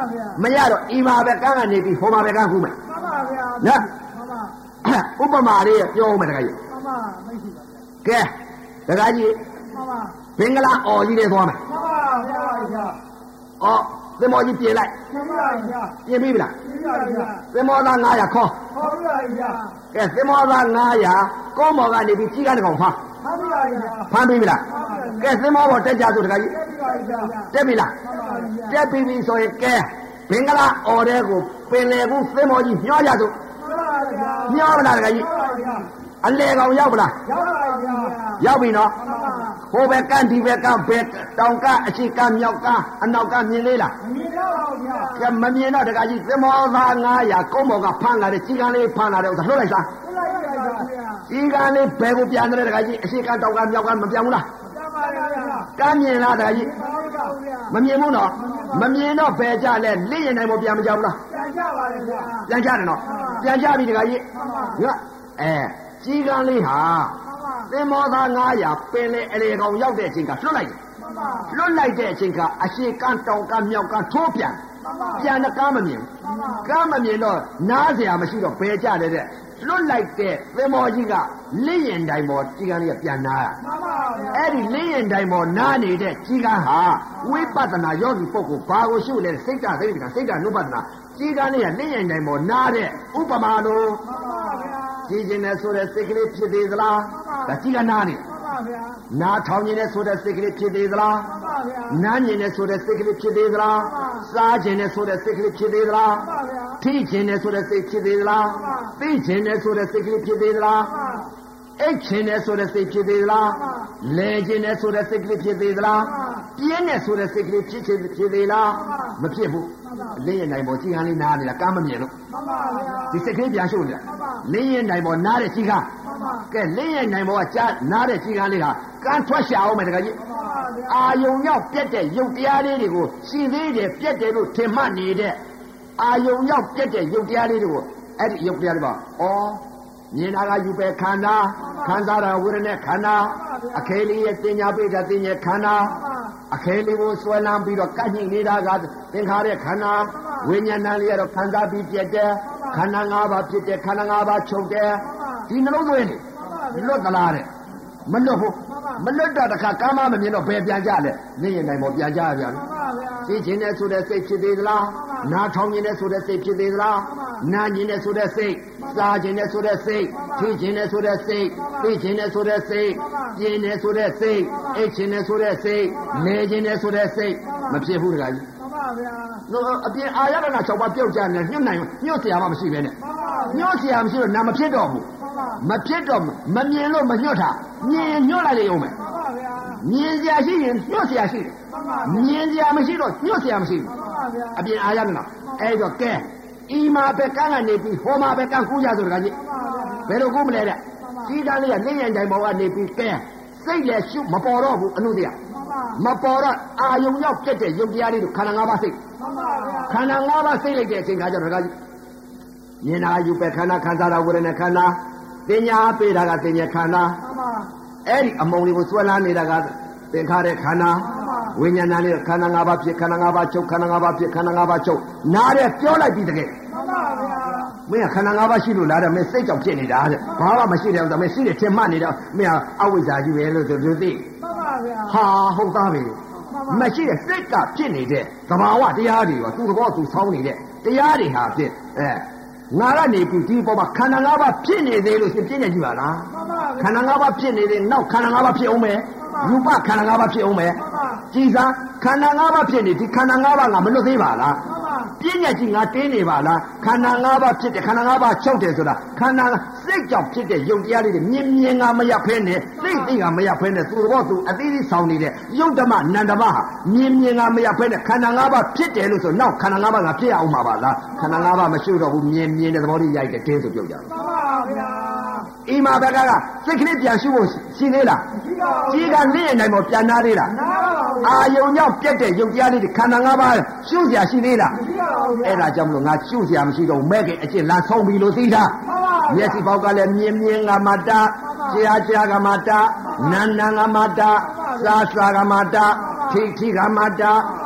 မရတော့ဤမှာပဲကန်းကနေပြီးဟိုမှာပဲကန်းကူးမယ်မှန်ပါဗျာနော်မှန်ပါဥပမာလေးပြောဦးမယ်တခါကြီးမှန်ပါမရှိပါဗျာကဲတခါကြီးမှန်ပါဘင်္ဂလားအော်ကြီးတွေသွားမယ်မှန်ပါဗျာဗျာအော်သင်္ဘောကြီးပြင်လိုက်မှန်ပါဗျာပြင်ပြီလားပြပါဗျာသင်္ဘောသား900ခေါ်ဟောပြပါဗျာကဲသင်္ဘောသား900ကုန်းပေါ်ကနေပြီးကြီးကန်းတစ်ကောင်ဖမ်းမှန်ပါဗျာဖမ်းပြီလားကဲသင်္ဘောပေါ်တက်ကြဆိုတခါကြီးပြပါဗျာတက်ပြီလားမှန်ပါဗျာတက်ပြီပြီဆိုရင်ကဲဘင်္ဂလားအော်တဲ့ကိုပင်လေကူသင်္ဘောကြီးညှောကြစို့မှန်ပါဗျာညှောမလားတခါကြီးမှန်ပါဗျာအလေကောင်ရောက်ပလားရောက်ပါဗျာရောက်ပြီနော်မှန်ပါဟိုဘက်ကန်းဒီဘက်ကန်းဘယ်တောင်ကအရှိကန်းမြောက်ကန်းအနောက်ကန်းမြင်လေးလားမြင်တော့ပါဗျာကဲမမြင်တော့တခါကြီးသင်္ဘောသား900ကုန်းပေါ်ကဖမ်းလာတဲ့ကြီးကန်းလေးဖမ်းလာတဲ့ဥစ္စာလှုပ်လိုက်စားပြလိုက်ပါဗျာကြီးကန်းလေးဘယ်ကိုပြန်တယ်တခါကြီးအရှိကန်းတောင်ကန်းမြောက်ကန်းမပြန်ဘူးလားပြပါဗျာကန်းမြင်လားတခါကြီးမှန်ပါဗျာမမြင်ဘူးနော်မမြင်တော့ဘယ်ကြလဲလိရင်နိုင်မပြန်မကြဘူးလားပြန်ကြပါလေဗျာပြန်ကြတယ်နော်ပြန်ကြပြီတခါကြီးညအဲကြီးကန်းလေးဟာ သင်္ဘောသား900ပင်လေအလေကောင်ရောက်တဲ့အချိန်ကလွတ်လိုက်တယ်မှန်ပါလွတ်လိုက်တဲ့အချိန်ကအရှိကန်းတောင်ကန်းမြောက်ကန်းထိုးပြန်မှန်ပါပြန်တဲ့ကားမမြင်မှန်ပါကမ်းမမြင်တော့နားเสียမရှိတော့ဘယ်ကြတယ်တဲ့လွတ်လိုက်တဲ့သင်္ဘောကြီးကလင်းရင်တိုင်ပေါ်ကြီးကန်းလေးကပြန်နာတာမှန်ပါဗျာအဲ့ဒီလင်းရင်တိုင်ပေါ်နားနေတဲ့ကြီးကန်းဟာဝိပဿနာယောဂီပုဂ္ဂိုလ်ဘာကိုရှုလဲစိတ်ဓာတ်စိတ်ဓာတ်စိတ်ဓာတ်နုပဒနာကြီးကန်းလေးကလင်းရင်တိုင်ပေါ်နားတဲ့ဥပမာလိုမှန်ပါဗျာကြီးခြင်းနဲ့ဆိုတဲ့စိတ်ကလေးဖြစ်သေးသလားဒါကြီးကန်းနားနေမှန်ပါဗျာနားထောင်ခြင်းနဲ့ဆိုတဲ့စိတ်ကလေးဖြစ်သေးသလားမှန်ပါဗျာနားမြင်နဲ့ဆိုတဲ့စိတ်ကလေးဖြစ်သေးသလားစားခြင်းနဲ့ဆိုတဲ့စိတ်ကလေးဖြစ်သေးသလားမှန်ပါဗျာထိခြင်းနဲ့ဆိုတဲ့စိတ်ဖြစ်သေးသလားသိခြင်းနဲ့ဆိုတဲ့စိတ်ကလေးဖြစ်သေးသလားအိတ်ခြင်းနဲ့ဆိုတဲ့စိတ်ဖြစ်သေးသလားလဲခြင်းနဲ့ဆိုတဲ့စိတ်ကလေးဖြစ်သေးသလားပြင်းနဲ့ဆိုတဲ့စိတ်ကလေးဖြစ်ဖြစ်ဖြစ်သေးလားမဖြစ်ဘူးလင်းရင်နိုင်ပေါ်ကြီးကန်းလေးနားနေတာကမ်းမမြင်လို့မှန်ပါဗျာဒီစိတ်ကလေးပြန်ရှုနေတာလင်းရင်နိုင်ပေါ်နားတဲ့ကြီးကန်းမှန်ပါကဲလင်းရင်နိုင်ပေါ်ကကြားနားတဲ့ကြီးကန်းလေးဟာကန်းထွက်ရှာအောင်မယ်တကကြီးမှန်ပါဗျာအာယုံရောက်ပြက်တဲ့ယုတ်တရားလေးတွေကိုရှင်းသေးတယ်ပြက်တယ်လို့ထင်မှတ်နေတဲ့အာယုံရောက်ပြက်တဲ့ယုတ်တရားလေးတွေကိုအဲ့ဒီယုတ်တရားတွေပါဩမြင်တာကယူပဲခန္ဓာခံစားတာဝိရณะခန္ဓာအခဲလေးရဲ့တင်ညာပိဋကတင်ညာခန္ဓာအခဲလေးကိုဆွဲလန်းပြီးတော့ကန့်ညိနေတာကသင်္ခါရခန္ဓာဝိညာဏလေးကတော့ခံစားပြီးပြက်တယ်ခန္ဓာ၅ပါးဖြစ်တယ်ခန္ဓာ၅ပါးချုပ်တယ်ဒီနှလုံးသွင်းနေလွတ်သလားတဲ့မလွတ်ဘူးမလွတ်တော့တခါကာမမမြင်တော့ဘယ်ပြန်ကြလဲနေရင်နိုင်မပြန်ကြရပြန်မှန်ပါဗျာသိခြင်းနဲ့ဆိုတဲ့စိတ်ဖြစ်သေးသလားနားထောင်ခြင်းနဲ့ဆိုတဲ့စိတ်ဖြစ်သေးသလားနားခြင်းနဲ့ဆိုတဲ့စိတ်စားခြင်းနဲ့ဆိုတဲ့စိတ်ထိခြင်းနဲ့ဆိုတဲ့စိတ်သိခြင်းနဲ့ဆိုတဲ့စိတ်ပြင်းနဲ့ဆိုတဲ့စိတ်အိတ်ခြင်းနဲ့ဆိုတဲ့စိတ်လဲခြင်းနဲ့ဆိုတဲ့စိတ်မဖြစ်ဘူးတခါကြီးမှန်ပါဗျာတို့အပြင်အာရကနာ၆ပါးပြုတ်ကြနေညှို့နိုင်ညှို့เสียမှမရှိပဲနဲ့မှန်ပါညှို့เสียမရှိတော့နာမဖြစ်တော့ဘူးမှန်ပါမဖြစ်တော့မမြင်လို့မညှို့တာမြင်ညှို့လိုက်လေအောင်မယ်မှန်ပါဗျာမြင်เสียရှိရင်ညှို့เสียရှိတယ်မှန်ပါမြင်เสียမရှိတော့ညှို့เสียမရှိဘူးမှန်ပါဗျာအပြင်အာရမလားအဲ့တော့ကဲဤမှာပဲကန်းကနေပြီးဟောမှာပဲကန်းကူးကြဆိုတကကြီးမှန်ပါဗျာဘယ်လိုကူးမလဲတဲ့ကြီးတန်းလေးကလင်းရင်တိုင်ပေါ်ကနေပြီးကဲစိတ်လည်းရှုမပေါ်တော့ဘူးအနုတ္တရမှန်ပါမပေါ်တော့အာယုံရောက်ပြက်တဲ့ယုတ်တရားလေးတို့ခန္ဓာ၅ပါးစိတ်မှန်ပါဗျာခန္ဓာ၅ပါးစိတ်လိုက်တဲ့အချိန်ခါကျတော့တကကြီးမြင်တာယူပဲခန္ဓာခံစားတာဝေဒနာခန္ဓာတင်ညာပေးတာကတင်ညာခန္ဓာမှန်ပါအဲ့ဒီအမုံလေးကိုဆွဲလန်းနေတာကသင်္ခါရခန္ဓာဝိညာဏလေးခန္ဓာ၅ပါးဖြစ်ခန္ဓာ၅ပါးချုပ်ခန္ဓာ၅ပါးဖြစ်ခန္ဓာ၅ပါးချုပ်နားတဲ့ပြောလိုက်ပြီးတကယ်မှန်ပါဗျာမင်းကခန္ဓာ၅ပါးရှိလို့လားတဲ့မင်းစိတ်ကြောင့်ဖြစ်နေတာတဲ့ဘာမှမရှိတယ်ဥစ္စာမင်းရှိတယ်ထင်မှတ်နေတော့မင်းကအဝိဇ္ဇာကြီးပဲလို့သူသိမှန်ပါဗျာဟာဟုတ်သားပဲမရှိတဲ့စိတ်ကဖြစ်နေတဲ့သဘာဝတရားတွေရောသူ့ဘောသူဆောင်းနေတဲ့တရားတွေဟာဖြစ်အဲငါကနေပြီးဒီပေါ်မှာခန္ဓာ၅ပါးဖြစ်နေသေးလို့ရှင်ပြည့်နေကြပါလားမှန်ပါဗျာခန္ဓာ၅ပါးဖြစ်နေတဲ့နောက်ခန္ဓာ၅ပါးဖြစ်အောင်မယ်ယူပခန္ဓာ၅ပါးဖြစ်အောင်မယ်မှန်ပါကြည်စားခန္ဓာ၅ပါးဖြစ်နေဒီခန္ဓာ၅ပါးငါမလွတ်သေးပါလားမှန်ပါပြည့်ညက်ကြီးငါတင်းနေပါလားခန္ဓာ၅ပါးဖြစ်တယ်ခန္ဓာ၅ပါးချုပ်တယ်ဆိုတာခန္ဓာစိတ်ကြောင့်ဖြစ်တဲ့ယုတ်တရားလေးတွေမြင်မြင်ကမရဖဲနဲ့သိသိကမရဖဲနဲ့သူတော်သူအသေးသေးဆောင်နေတဲ့ယုတ်ဓမ္မနန္ဒမဟာမြင်မြင်ကမရဖဲနဲ့ခန္ဓာ၅ပါးဖြစ်တယ်လို့ဆိုနောက်ခန္ဓာ၅ပါးငါဖြစ်ရအောင်မှာပါလားခန္ဓာ၅ပါးမရှိတော့ဘူးမြင်မြင်တဲ့သဘောလေးရိုက်တဲ့တင်းဆိုပြောကြတယ်မှန်ပါဗျာအိမ်မှာဘက်ကကစိတ်ကလေးပြန်ရှုဖို့ရှိသေးလားရှိပါဦးကြီးကလင်းရင်တိုင်းပေါ်ပြန်နာသေးလားနားပါဦးအာယုံကြောင့်ပြက်တဲ့ယုတ်တရားလေးတွေခန္ဓာ၅ပါးရှုစရာရှိသေးလားရှိပါဦးဗျာအဲ့ဒါကြောင့်မလို့ငါရှုစရာမရှိတော့မဲ့ခင်အကျင့်လမ်းဆုံးပြီလို့သိတာမှန်ပါမျက်စိပေါက်ကလည်းမြင်မြင်ကမတာကြားကြားကမတာနာနာကမတာစားစားကမတာထိထိကမတာ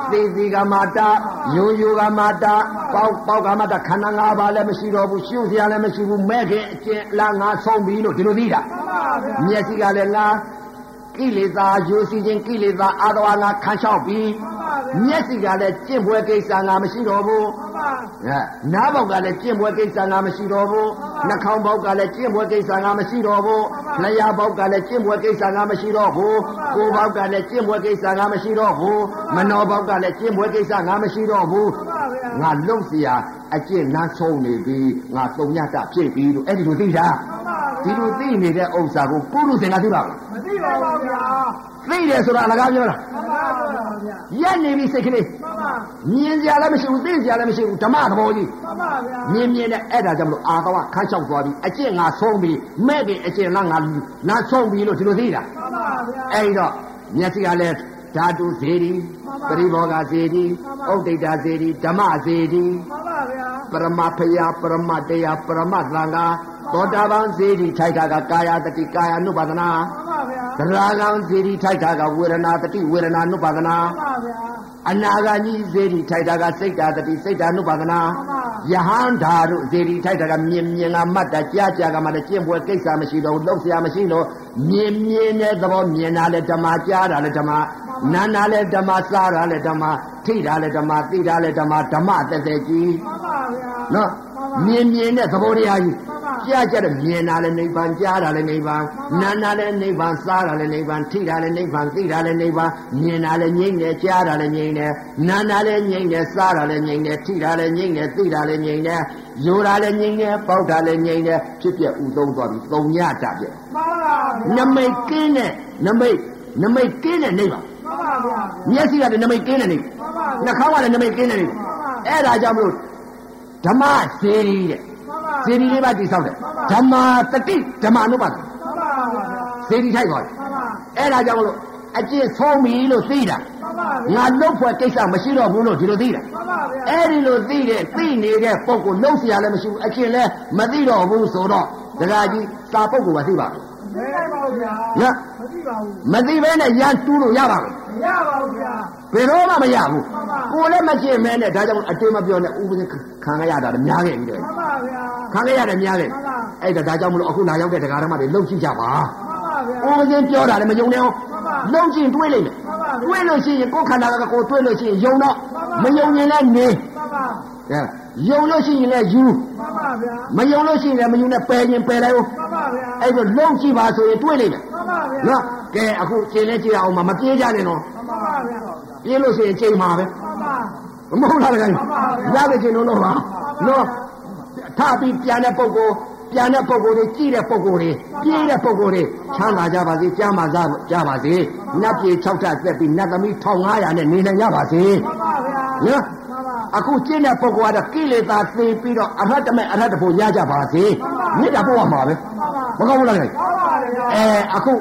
သေစီကမာတာယုံယုကမာတာပေါက်ပေါက်ကမာတာခန္ဓာ၅ပါးလည်းမရှိတော့ဘူးရှုစရာလည်းမရှိဘူးမဲ့ခင်အကျင့်လားငါဆုံးပြီလို့ဒီလိုသိတာမျက်စိကလည်းငါကိလေသာယူစီခြင်းကိလေသာအာတော်ငါခံလျှောက်ပြီးမျက်စိကလည်းကျင့်ပွဲကိစ္စငါမရှိတော့ဘူးအဲနားပေါက်ကလည်းကျင့်ပွဲကိစ္စငါမရှိတော့ဘူးနှာခေါင်းပေါက်ကလည်းကျင့်ပွဲကိစ္စငါမရှိတော့ဘူးလျှာပေါက်ကလည်းကျင့်ပွဲကိစ္စငါမရှိတော့ဘူးကိုယ်ပေါက်ကလည်းကျင့်ပွဲကိစ္စငါမရှိတော့ဘူးမနောပေါက်ကလည်းကျင့်ပွဲကိစ္စငါမရှိတော့ဘူးငါလုံเสียအကျင့်နားဆုံးနေပြီငါသုံးညတာဖြစ်ပြီလို့အဲ့ဒီလိုသိတာဒီလိုသိနေတဲ့ဥစ္စာကိုပုရုษင်ကသိပါ့မလားမသိပါဘူးဗျာသိတယ်ဆိုတာအလကားပြောတာမှန်ပါဗျာရက်နေပြီစိတ်ကလေးမှန်ပါမြင်ကြလည်းမရှိဘူးသိကြလည်းမရှိဘူးဓမ္မသဘောကြီးမှန်ပါဗျာမြင်မြင်နဲ့အဲ့ဒါကြောင့်မလို့အာသဝခန်းလျှောက်သွားပြီအကျင့်ငါဆုံးပြီမဲ့ပြီအကျင့်လားငါနားဆုံးပြီလို့ဒီလိုသိတာမှန်ပါဗျာအဲ့တော့မျက်စိကလည်းဓာတုဇေဒီပရိဘောဂဇေဒီဥဒိတဇေဒီဓမ္မဇေဒီမှန်ပါဗျာပရမဖယပရမတရားပရမသံဃာသောတာပန်ဇေဒီထိုက်တာကကာယတတိကာယ ानु ပါဒနာမှန်ပါဗျာသရဂံဇေဒီထိုက်တာကဝေဒနာတတိဝေဒနာ ानु ပါဒနာမှန်ပါဗျာအနာဂါကြီးဇေဒီထိုက်တာကစိတ်တာတတိစိတ်တာ ानु ပါဒနာယဟန္တာတို့ဇေဒီထိုက်တာကမြင်မြင်ကမှတ်တာကြားကြားကမှလည်းကျင့်ပွဲကိစ္စမရှိတော့ဘူးလှုပ်ရှားမရှိလို့မြင်မြင်တဲ့သဘောမြင်တာလည်းဓမ္မကြားတာလည်းဓမ္မနာနာလည်းဓမ္မစားတာလည်းဓမ္မထိတာလည်းဓမ္မသိတာလည်းဓမ္မဓမ္မသက်သက်ကြီးမှန်ပါဗျာနော်မြင်မြင်တဲ့သဘောတရားကြီးကြားကြတဲ့မြင်တာလည်းနိဗ္ဗာန်ကြားတာလည်းနိဗ္ဗာန်နာနာလည်းနိဗ္ဗာန်စားတာလည်းနိဗ္ဗာန်ထိတာလည်းနိဗ္ဗာန်သိတာလည်းနိဗ္ဗာန်မြင်တာလည်းငြိမ့်တယ်ကြားတာလည်းငြိမ့်တယ်နာနာလည်းငြိမ့်တယ်စားတာလည်းငြိမ့်တယ်ထိတာလည်းငြိမ့်တယ်သိတာလည်းငြိမ့်တယ်ယူတာလည်းငြိမ့်တယ်ပေါက်တာလည်းငြိမ့်တယ်ဖြစ်ပြဥသုံးသွားပြီသုံးညတာပြည့်မှန်ပါဗျာနမိတ်ကင်းတဲ့နမိတ်နမိတ်ကင်းတဲ့နိဗ္ဗာန်မှန်ပါဗျာမျက်စိကလည်းနမိတ်ကင်းတဲ့နိဗ္ဗာန်နှာခေါင်းကလည်းနမိတ်ကင်းတဲ့နိဗ္ဗာန်အဲ့ဒါကြောင့်မလို့ဓမ္မစေရီတဲ့စေရီလေးပါတိဆောက်တယ်ဓမ္မတတိဓမ္မ ानु ပါဒစေရီထိုက်သွားတယ်အဲ့ဒါကြောင့်မလို့အကျင့်ဆုံးပြီလို့သိတာငါလုတ်ဖွဲ့ကိစ္စမရှိတော့ဘူးလို့ဒီလိုသိတာအဲ့ဒီလိုသိတဲ့သိနေတဲ့ပုံကိုလုံးเสียလည်းမရှိဘူးအကျင့်လည်းမသိတော့ဘူးဆိုတော့ဒကာကြီးစာပုဂ္ဂိုလ်ကသိပါဘူးမသိပါဘူးဗျာညမသိပါဘူးမသိဘဲနဲ့ရန်တူးလို့ရပါဘူးမရပါဘူးဗျာဘယ်တော့မှမရဘူးကိုလည်းမကျင့်မဲနဲ့ဒါကြောင့်အတွေ့မပြောနဲ့ဥပဒေခံရတာလည်းများခဲ့ပြီတဲ့မှန်ပါဗျာခံရရတယ်များခဲ့အဲ့ဒါဒါကြောင့်မလို့အခုလာရောက်တဲ့တရားဓမ္မတွေလုံကြည့်ကြပါမှန်ပါဗျာဥပဒေပြောတာလည်းမယုံနဲ့အောင်လုံကြည့်တွေးလိုက်မယ်တွေးလို့ရှိရင်ကိုယ်ခန္ဓာကကိုတွေးလို့ရှိရင်ယုံတော့မယုံရင်လည်းနေမှန်ပါအဲယုံလို့ရှိရင်လည်းယူမှန်ပါဗျာမယုံလို့ရှိရင်လည်းမယူနဲ့ပယ်ရင်ပယ်လိုက်ဦးမှန်ပါဗျာအဲ့ဒါလုံကြည့်ပါဆိုရင်တွေးလိုက်မယ်မှန်ပါဗျာနော်ကဲအခုကျင်းလဲကြည့်အောင်မပြေးကြနဲ့နော်မှန်ပါဗျာပြေးလို့ရှိရင်ချိန်မှာပဲမှန်ပါမဟုတ်လားခင်ဗျာရတဲ့ချိန်လုံးတော့ပါနော်ထပြီးပြန်တဲ့ပုံကိုပြန်တဲ့ပုံကိုတွေကြည့်တဲ့ပုံကိုတွေပြေးတဲ့ပုံကိုတွေချမ်းသာကြပါစေကြားမှာစားကြပါစေနတ်ပြေ၆ထပ်သက်ပြီးနတ်သမီး၁၅၀၀နဲ့နေနိုင်ကြပါစေမှန်ပါဗျာနော်အခုကျင့်တဲ့ပုဂ္ဂိုလ်ကတော့ကိလေသာသိပြီးတော့အရဟတမေအရဟတဖို့ရကြပါစေမြတ်တာပို့ရမှာပဲမကောင်းဘူးလားခင်အဲအခု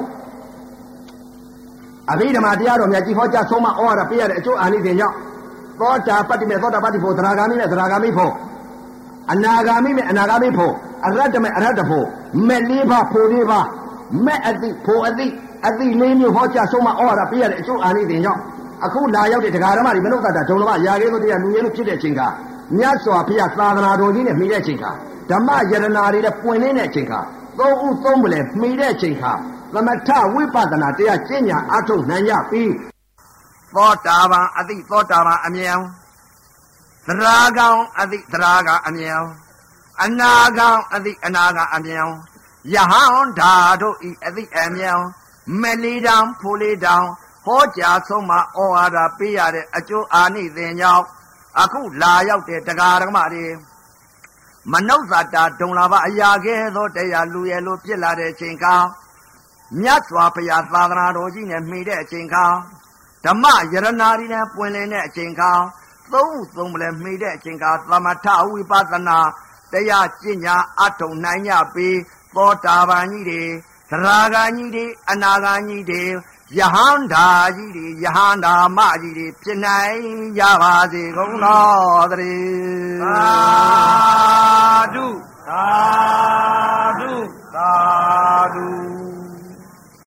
အဘိဓမ္မာတရားတော်မြတ်ကြီးဟောကြားဆုံးမဩဝါဒပေးရတဲ့အကျိုးအာနိသင်ကြောင့်သောတာပတ္တိမေသောတာပတ္တိဖို့သရဂါမိနဲ့သရဂါမိဖို့အနာဂါမိနဲ့အနာဂါမိဖို့အရဟတမေအရဟတဖို့မဲ့လေးပါဖို့လေးပါမဲ့အတိဖို့အတိအတိလေးမျိုးဟောကြားဆုံးမဩဝါဒပေးရတဲ့အကျိုးအာနိသင်ကြောင့်အခုလာရောက်တဲ့တရားဓမ္မတွေမနုဿတာဒုံလမရာခဲ့သောတရားလူရဲလို့ဖြစ်တဲ့အချိန်ကမြတ်စွာဘုရားသာသနာတော်ကြီးနဲ့မှီတဲ့အချိန်ကဓမ္မယရနာတွေနဲ့ပွင့်လင်းတဲ့အချိန်ကသုံးဥသုံးပလဲမှီတဲ့အချိန်ကသမထဝိပဿနာတရားကျင့်ညာအထုတ်နိုင်ကြပြီသောတာပန်အတိသောတာပန်အမြဲသရဂံအတိသရဂံအမြဲအနာဂံအတိအနာဂံအမြဲယဟန္တာတို့ဤအတိအမြဲမလီတံဖူလီတံဟောကြားဆုံးမှာဩဝါဒပေးရတဲ့အကျိုးအာနိသင်ကြောင့်အခုလာရောက်တဲ့တရားဓမ္မတွေမနုဿတာဒုံလာဘအရာကဲသောတရားလူရဲလိုပြစ်လာတဲ့အချိန်ကမြတ်စွာဘုရားသာသနာတော်ကြီးနဲ့မှီတဲ့အချိန်ကဓမ္မယရနာတွေနဲ့ပွင့်လင်းတဲ့အချိန်ကသုံးဥသုံးပလဲမှီတဲ့အချိန်ကသမထဝိပဿနာတရားကျင့်ညာအထုံနိုင်ကြပြီးသောတာပန်ကြီးတွေသရဂံကြီးတွေအနာဂံကြီးတွေယဟန္တာကြီးတွေယဟန္တာမကြီးတွေဖြစ်နိုင်ကြပါစေကုန်တော်သတည်းသာဓုသာဓုသာဓု